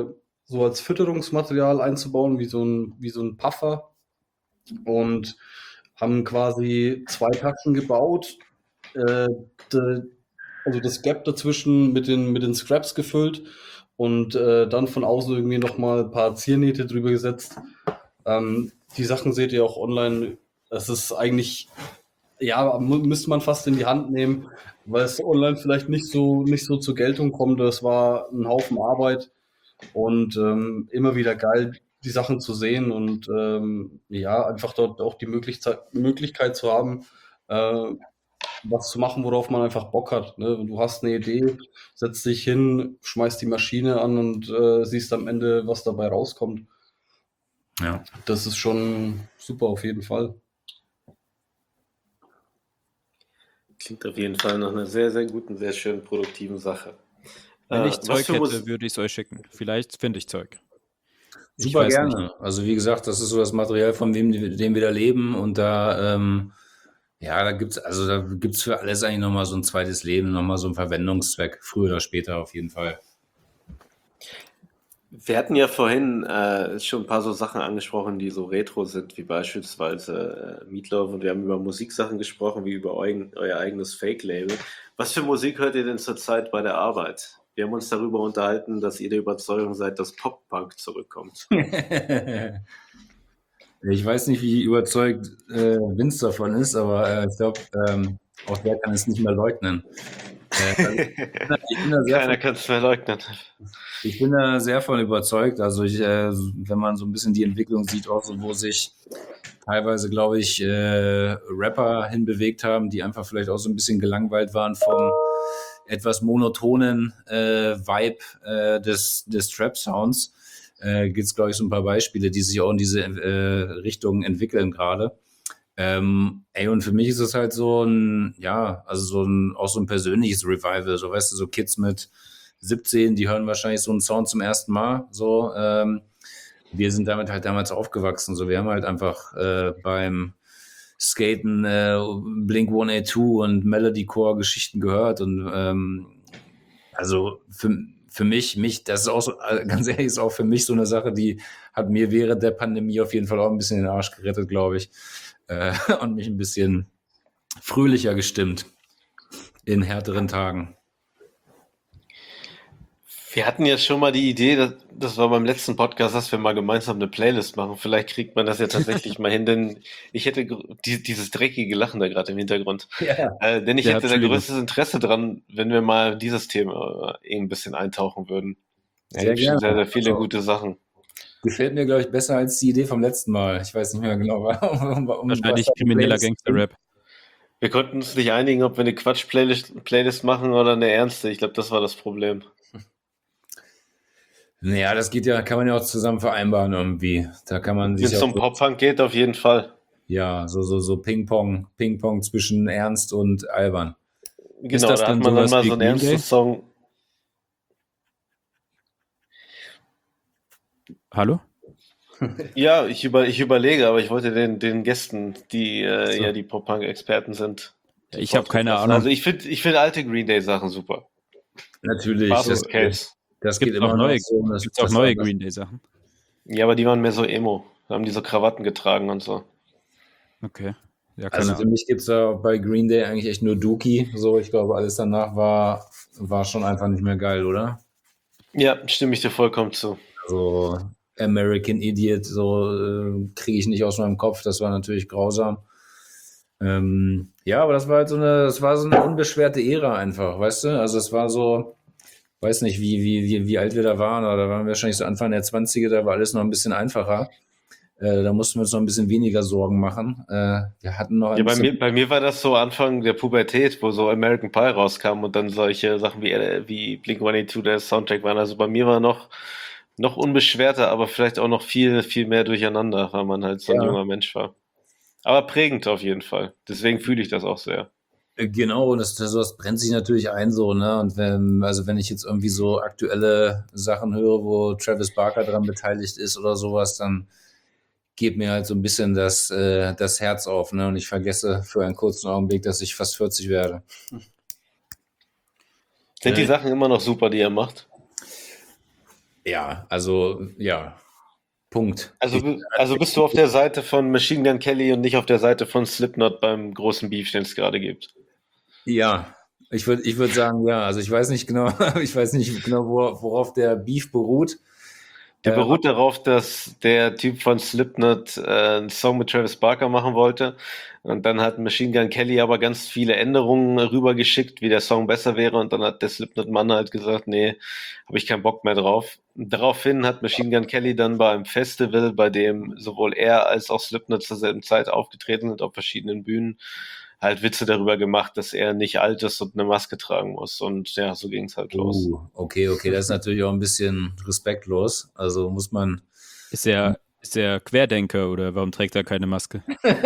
so als Fütterungsmaterial einzubauen, wie so ein, wie so ein Puffer. Und haben quasi zwei Taschen gebaut, äh, de, also das Gap dazwischen mit den, mit den Scraps gefüllt und äh, dann von außen irgendwie nochmal ein paar Ziernähte drüber gesetzt. Ähm, die Sachen seht ihr auch online. Es ist eigentlich, ja, mu- müsste man fast in die Hand nehmen, weil es online vielleicht nicht so, nicht so zur Geltung kommt. Das war ein Haufen Arbeit und ähm, immer wieder geil, die Sachen zu sehen und ähm, ja, einfach dort auch die Möglichkeit, Möglichkeit zu haben, äh, was zu machen, worauf man einfach Bock hat. Ne? Du hast eine Idee, setzt dich hin, schmeißt die Maschine an und äh, siehst am Ende, was dabei rauskommt. Ja. Das ist schon super auf jeden Fall. Klingt auf jeden Fall nach einer sehr, sehr guten, sehr schön produktiven Sache. Wenn Äh, ich was Zeug für hätte, Mus- würde ich es euch schicken. Vielleicht finde ich Zeug. Ich Super weiß gerne. nicht. Also wie gesagt, das ist so das Material, von dem, dem wir da leben. Und da, ähm, ja, da gibt's, also da gibt's für alles eigentlich nochmal so ein zweites Leben, nochmal so einen Verwendungszweck, früher oder später auf jeden Fall. Wir hatten ja vorhin äh, schon ein paar so Sachen angesprochen, die so retro sind, wie beispielsweise äh, Meatloaf, und wir haben über Musiksachen gesprochen, wie über eu euer eigenes Fake-Label. Was für Musik hört ihr denn zurzeit bei der Arbeit? Wir haben uns darüber unterhalten, dass ihr der Überzeugung seid, dass Pop-Punk zurückkommt. Ich weiß nicht, wie überzeugt äh, Vince davon ist, aber äh, ich glaube, ähm, auch der kann es nicht mehr leugnen. Äh, also ich, bin da, ich, bin da sehr Keiner von, kann es mehr leugnen. ich bin da sehr von überzeugt. Also ich, äh, wenn man so ein bisschen die Entwicklung sieht, auch so, wo sich teilweise, glaube ich, äh, Rapper hinbewegt haben, die einfach vielleicht auch so ein bisschen gelangweilt waren vom etwas monotonen äh, Vibe äh, des, des Trap-Sounds. Äh, gibt es, glaube ich, so ein paar Beispiele, die sich auch in diese äh, Richtung entwickeln gerade. Ähm, ey, und für mich ist es halt so ein, ja, also so ein, auch so ein persönliches Revival. So, weißt du, so Kids mit siebzehn, die hören wahrscheinlich so einen Sound zum ersten Mal. So, ähm, wir sind damit halt damals aufgewachsen. So, wir haben halt einfach äh, beim Skaten äh, Blink hundertzweiundachtzig und Melodycore Geschichten gehört und ähm, also für, für mich, mich, das ist auch so, äh, ganz ehrlich, ist auch für mich so eine Sache, die hat mir während der Pandemie auf jeden Fall auch ein bisschen den Arsch gerettet, glaube ich. Äh, und mich ein bisschen fröhlicher gestimmt in härteren Tagen. Wir hatten ja schon mal die Idee, das, das war beim letzten Podcast, dass wir mal gemeinsam eine Playlist machen. Vielleicht kriegt man das ja tatsächlich mal hin, denn ich hätte gr- die, dieses dreckige Lachen da gerade im Hintergrund. Ja. Äh, denn ich Der hätte hat da Schläge. größtes Interesse dran, wenn wir mal dieses Thema äh, ein bisschen eintauchen würden. Da Sehr gibt schon sehr, gerne. sehr viele Also, gute Sachen. gefällt mir, glaube ich, besser als die Idee vom letzten Mal. Ich weiß nicht mehr genau, um, um, Wahrscheinlich was da die krimineller Playlist Gangster-Rap. Wir konnten uns nicht einigen, ob wir eine Quatsch-Playlist Playlist machen oder eine ernste. Ich glaube, das war das Problem. Naja, das geht ja, kann man ja auch zusammen vereinbaren irgendwie. Da kann man Wenn sich es auch um so, Pop-Punk geht, auf jeden Fall. ja, so, so, so Ping-Pong, Ping-Pong zwischen ernst und albern. Ist Genau, das da hat dann man dann sowas mal wie so einen Green Day? ernstes Song. Hallo? Ja, ich, über, ich überlege, aber ich wollte den, den Gästen, die äh, So. ja die Pop-Punk-Experten sind, Ja, ich sofort habe keine lassen. Ahnung. Also ich finde ich find alte Green Day-Sachen super. Natürlich, das, Fastest Case. das geht Gibt auch immer noch neue, so. Das, gibt's auch das war neue das, Green Day Sachen. Ja, aber die waren mehr so Emo. Da haben die so Krawatten getragen und so. Okay. Ja, keine also für Ahnung. mich gibt es da bei Green Day eigentlich echt nur Dookie. So, ich glaube, alles danach war, war schon einfach nicht mehr geil, oder? Ja, stimme ich dir vollkommen zu. Also American Idiot, so äh, kriege ich nicht aus meinem Kopf. Das war natürlich grausam. Ähm, ja, aber das war halt so eine, das war so eine unbeschwerte Ära einfach, weißt du? Also es war so, weiß nicht, wie, wie, wie, wie alt wir da waren, aber da waren wir wahrscheinlich so Anfang der zwanziger, da war alles noch ein bisschen einfacher. Äh, da mussten wir uns noch ein bisschen weniger Sorgen machen. Äh, wir hatten noch ein Ja, bei bisschen. mir, bei mir war das so Anfang der Pubertät, wo so American Pie rauskam und dann solche Sachen wie, äh, wie Blink hundertzweiundachtzig der Soundtrack waren. Also bei mir war noch, noch unbeschwerter, aber vielleicht auch noch viel, viel mehr durcheinander, weil man halt so ein Ja. junger Mensch war. Aber prägend auf jeden Fall. Deswegen fühle ich das auch sehr. Äh, Genau, und das, das, das brennt sich natürlich ein so, ne? Und wenn, also wenn ich jetzt irgendwie so aktuelle Sachen höre, wo Travis Barker dran beteiligt ist oder sowas, dann geht mir halt so ein bisschen das, äh, das Herz auf, ne? Und ich vergesse für einen kurzen Augenblick, dass ich fast vierzig werde. Sind die Äh, Sachen immer noch super, die er macht? Ja, also, ja, Punkt. Also, Ich, bi- also bist du auf der Seite von Machine Gun Kelly und nicht auf der Seite von Slipknot beim großen Beef, den es gerade gibt. ja, ich würde ich würd sagen, ja. Also ich weiß nicht genau, ich weiß nicht genau, wor- worauf der Beef beruht. Der Äh, beruht darauf, dass der Typ von Slipknot äh, einen Song mit Travis Barker machen wollte. Und dann hat Machine Gun Kelly aber ganz viele Änderungen rübergeschickt, wie der Song besser wäre. Und dann hat der Slipknot-Mann halt gesagt, nee, habe ich keinen Bock mehr drauf. Und daraufhin hat Machine Gun Kelly dann bei einem Festival, bei dem sowohl er als auch Slipknot zur selben Zeit aufgetreten sind, auf verschiedenen Bühnen, halt Witze darüber gemacht, dass er nicht alt ist und eine Maske tragen muss. Und ja, so ging es halt los. uh, okay, okay, das ist natürlich auch ein bisschen respektlos. Also muss man. Ist er, ist er Querdenker oder warum trägt er keine Maske?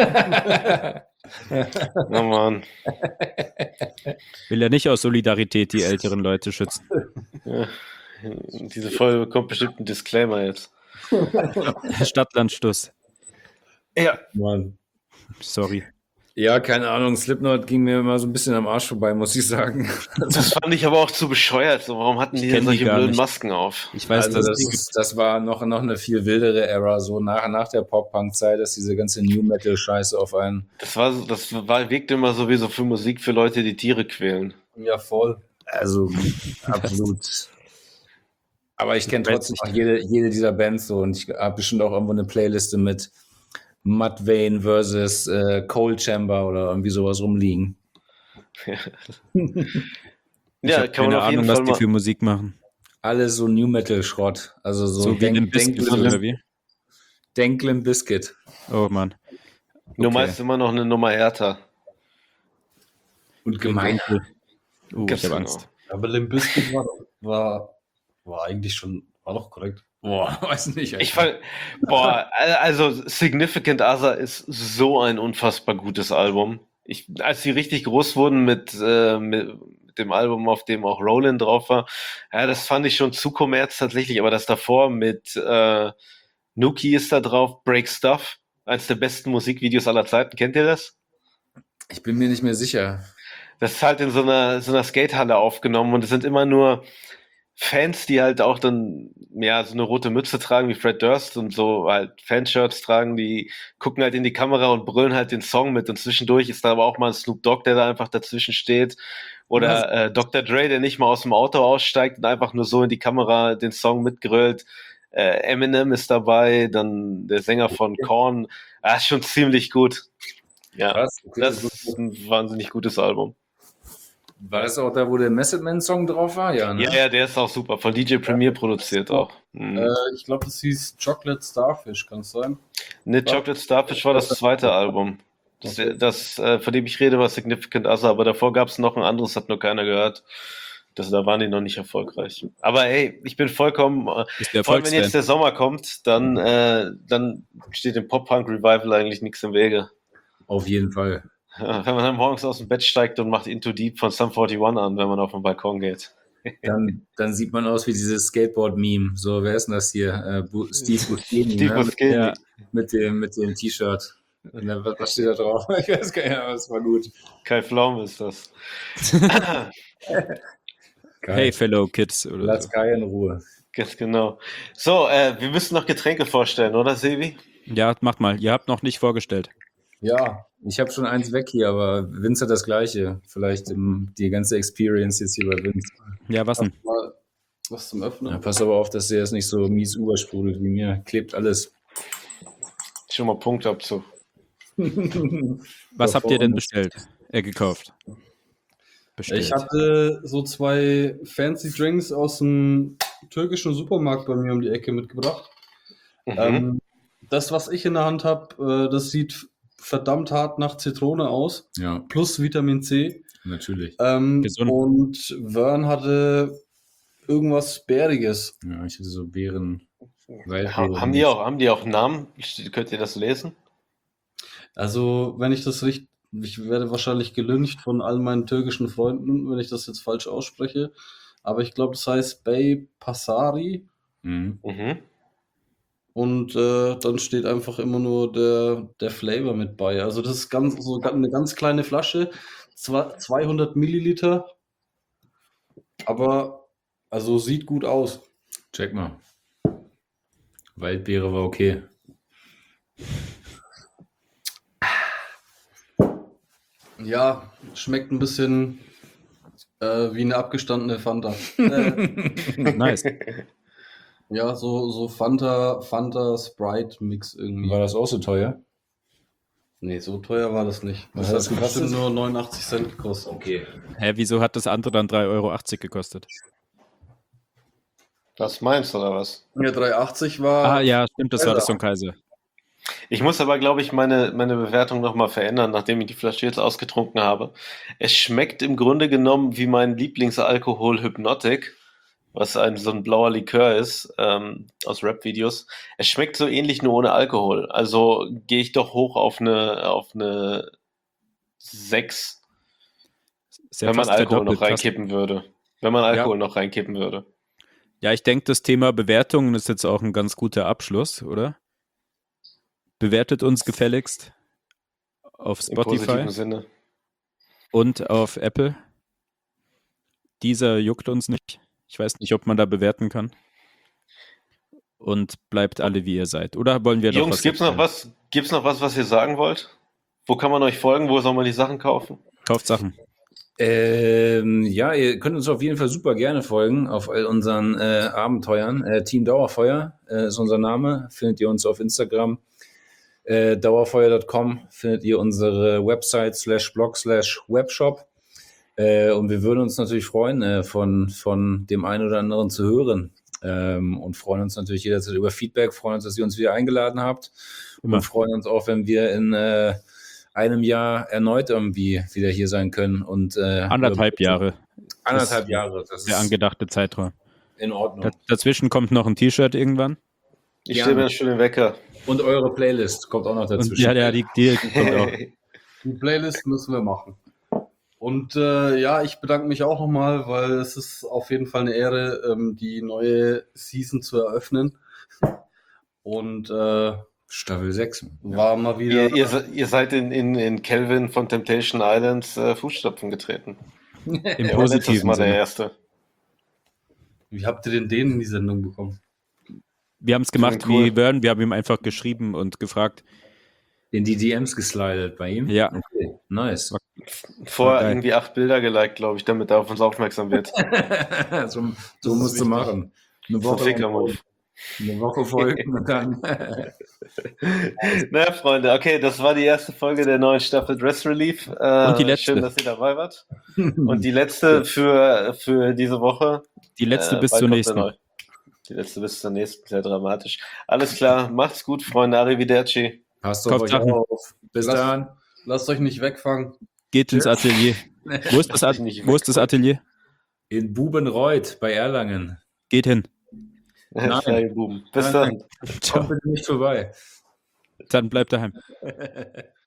Oh Mann. Will er nicht aus Solidarität die älteren Leute schützen? Ja. Diese Folge bekommt bestimmt einen Disclaimer jetzt. Stadtlandstuss. Ja. Mann. Sorry. Ja, keine Ahnung, Slipknot ging mir immer so ein bisschen am Arsch vorbei, muss ich sagen. Das fand ich aber auch zu bescheuert. So, warum hatten die Ich denn kenn die solche gar blöden nicht. Masken auf? Ich weiß, Also dass das, die ist, das war noch, noch eine viel wildere Ära, so nach, nach der Pop-Punk-Zeit, dass diese ganze New-Metal-Scheiße auf einen. Das war, so- das war, wirkte immer sowieso für Musik für Leute, die Tiere quälen. Ja, voll. Also absolut. Aber ich kenne Ich weiß trotzdem nicht. auch jede, jede dieser Bands so und ich habe bestimmt auch irgendwo eine Playliste mit Mudvayne versus äh, Cold Chamber oder irgendwie sowas rumliegen. Ich Ja, habe kann man keine auf jeden Ahnung, was Fall die mal. für Musik machen. Alles so New Metal Schrott. Also so, So wie Denk- Limp Bizkit Denk- oder wie? Denk Limp Bizkit. Oh Mann. Nur Okay. meist immer noch eine Nummer härter. Und gemein. Uh, Ganz ich habe genau. Angst. Aber Limp Bizkit war, war, war eigentlich schon, war doch korrekt. Boah, weiß nicht. Ich fand, boah, also Significant Other ist so ein unfassbar gutes Album. Ich, als die richtig groß wurden mit, äh, mit, mit dem Album, auf dem auch Roland drauf war, ja, das fand ich schon zu kommerz tatsächlich, aber das davor mit äh, Nuki ist da drauf, Break Stuff, eins der besten Musikvideos aller Zeiten. Kennt ihr das? Ich bin mir nicht mehr sicher. Das ist halt in so einer, so einer Skatehalle aufgenommen und es sind immer nur Fans, die halt auch dann, ja, so eine rote Mütze tragen wie Fred Durst und so halt Fanshirts tragen, die gucken halt in die Kamera und brüllen halt den Song mit und zwischendurch ist da aber auch mal ein Snoop Dogg, der da einfach dazwischen steht oder äh, Doktor Dre, der nicht mal aus dem Auto aussteigt und einfach nur so in die Kamera den Song mitgrölt. Äh, Eminem ist dabei, dann der Sänger von Korn. Ah, ist schon ziemlich gut. Ja, Was? Okay, das gut. ist ein wahnsinnig gutes Album. War das auch da, wo der Method Man Song drauf war? Ja, ne? Ja, ja, der ist auch super. Von D J Premier produziert auch. Mhm. Äh, ich glaube, das hieß Chocolate Starfish, kann es sein? Ne, Chocolate Starfish war das zweite Album. Das, das äh, von dem ich rede, war Significant Other, aber davor gab es noch ein anderes, hat nur keiner gehört. Das, da waren die noch nicht erfolgreich. Aber hey, ich bin vollkommen, äh, Ist der vor allem wenn jetzt Erfolgsfan. der Sommer kommt, dann, äh, dann steht dem Pop-Punk-Revival eigentlich nichts im Wege. Auf jeden Fall. Ja, wenn man dann morgens aus dem Bett steigt und macht Into Deep von Sum einundvierzig an, wenn man auf den Balkon geht. Dann, dann sieht man aus wie dieses Skateboard-Meme. So, wer ist denn das hier? Äh, Bu- Steve Buscemi, Steve ne? mit, Buscemi. Ja. mit dem, mit dem T-Shirt. Und dann, was was steht da drauf? Ich weiß gar nicht, aber es war gut. Kai Pflaume ist das. Geil. Hey, Fellow Kids. Oder Lass so. Kai in Ruhe. Ganz genau. So, äh, wir müssen noch Getränke vorstellen, oder Sebi? Ja, macht mal. Ihr habt noch nicht vorgestellt. Ja, ich habe schon eins weg hier, aber Vince hat das gleiche. Vielleicht im, die ganze Experience jetzt hier bei Vince. Ja, was denn? Mal was zum Öffnen. Ja, pass aber auf, dass der jetzt nicht so mies übersprudelt wie mir. Klebt alles. Schon mal Punktabzug. Was Da habt ihr denn vorne. bestellt? Äh, gekauft? Bestellt. Ich hatte so zwei fancy Drinks aus dem türkischen Supermarkt bei mir um die Ecke mitgebracht. Mhm. Ähm, das, was ich in der Hand habe, äh, das sieht verdammt hart nach Zitrone aus, Ja, plus Vitamin C. natürlich. Ähm, Gesund. und Vern hatte irgendwas Bäriges. Ja, ich hatte so Beeren. Weil Ha haben, die auch, haben die auch Namen? Könnt ihr das lesen? Also, wenn ich das richtig, ich werde wahrscheinlich gelyncht von all meinen türkischen Freunden, wenn ich das jetzt falsch ausspreche. Aber ich glaube, das heißt Bey Pasari. Mhm. Mhm. Und äh, dann steht einfach immer nur der, der Flavor mit bei. Also das ist ganz, so ga- eine ganz kleine Flasche, zwar zweihundert Milliliter, aber also sieht gut aus. Check mal. Waldbeere war okay. Ja, schmeckt ein bisschen äh, wie eine abgestandene Fanta. äh, Nice. ja, so, so Fanta, Fanta Sprite Mix irgendwie. War das auch so teuer? Nee, so teuer war das nicht. Was Das hat das hat gekostet? bestimmt nur neunundachtzig Cent gekostet. Okay. Hä, wieso hat das andere dann drei Euro achtzig gekostet? Was meinst du oder was? Ja, drei achtzig war. Ah ja, stimmt, das war das Kaiser. von Kaiser. Ich muss aber, glaube ich, meine, meine Bewertung nochmal verändern, nachdem ich die Flasche jetzt ausgetrunken habe. Es schmeckt im Grunde genommen wie mein Lieblingsalkohol Hypnotic, was ein so ein blauer Likör ist, ähm, aus Rap-Videos. Es schmeckt so ähnlich, nur ohne Alkohol. Also gehe ich doch hoch auf eine, auf eine sechs, Ist ja wenn man fast Alkohol noch verdoppelt, fast. reinkippen würde. Wenn man Alkohol noch reinkippen würde. Ja, ich denke, das Thema Bewertungen ist jetzt auch ein ganz guter Abschluss, oder? Bewertet uns gefälligst auf Im positiven Spotify Sinne. und auf Apple. Dieser juckt uns nicht. Ich weiß nicht, ob man da bewerten kann. Und bleibt alle, wie ihr seid. Oder wollen wir noch Jungs, was gibt's noch erzählen? was, gibt's noch was, was ihr sagen wollt? Wo kann man euch folgen? Wo soll man die Sachen kaufen? Kauft Sachen. Ähm, ja, ihr könnt uns auf jeden Fall super gerne folgen auf all unseren äh, Abenteuern. Äh, Team Dauerfeuer äh, ist unser Name. Findet ihr uns auf Instagram. Äh, dauerfeuer Punkt com findet ihr unsere Website slash Blog slash Webshop. Äh, und wir würden uns natürlich freuen, äh, von, von dem einen oder anderen zu hören. Ähm, und freuen uns natürlich jederzeit über Feedback, freuen uns, dass ihr uns wieder eingeladen habt. Immer. Und freuen uns auch, wenn wir in äh, einem Jahr erneut irgendwie wieder hier sein können. Und, äh, Anderthalb Jahre. Anderthalb Das- Jahre, das Der ist angedachte Zeitraum. in Ordnung. Da, dazwischen kommt noch ein T-Shirt irgendwann. Ich Gerne. stelle mir schon den Wecker. Und eure Playlist kommt auch noch Und dazwischen. ja, ja, die, die kommt auch. Die Playlist müssen wir machen. Und äh, ja, ich bedanke mich auch nochmal, weil es ist auf jeden Fall eine Ehre, ähm, die neue Season zu eröffnen. Und äh, Staffel sechs. war mal wieder. Ihr, ihr, se- ihr seid in, in, in Kelvin von Temptation Islands äh, Fußstapfen getreten. Im Er war letztes positiven Mal der Sinne. Erste. Wie habt ihr denn den in die Sendung bekommen? Wir haben es gemacht Cool. wie Vern. Wir haben ihm einfach geschrieben und gefragt. In die D Ms geslidet bei ihm? Ja. Okay, nice. Vorher Geil. irgendwie acht Bilder geliked, glaube ich, damit er auf uns aufmerksam wird. so so ist musst du wichtig. machen. Eine So ein Woche, Ficker-Move. eine Woche folgen und dann. Na, Freunde, okay, das war die erste Folge der neuen Staffel Dress Relief. Äh, Und die letzte. Schön, dass ihr dabei wart. Und die letzte für, für diese Woche. Die letzte Äh, bis bald zur kommt nächsten. der neu. Die letzte bis zur nächsten, sehr dramatisch. Alles klar, macht's gut, Freunde. Arrivederci. Passt auf Kauft euch Sachen. auf. Bis Lass- dann. Lasst euch nicht wegfangen. Geht ins Atelier. Wo ist das, At Nicht wo ist das Atelier? In Bubenreuth bei Erlangen. Geht hin. Nein. Ja, ihr Buben. Bis Nein. dann. Kommt bitte nicht vorbei. Dann bleibt daheim.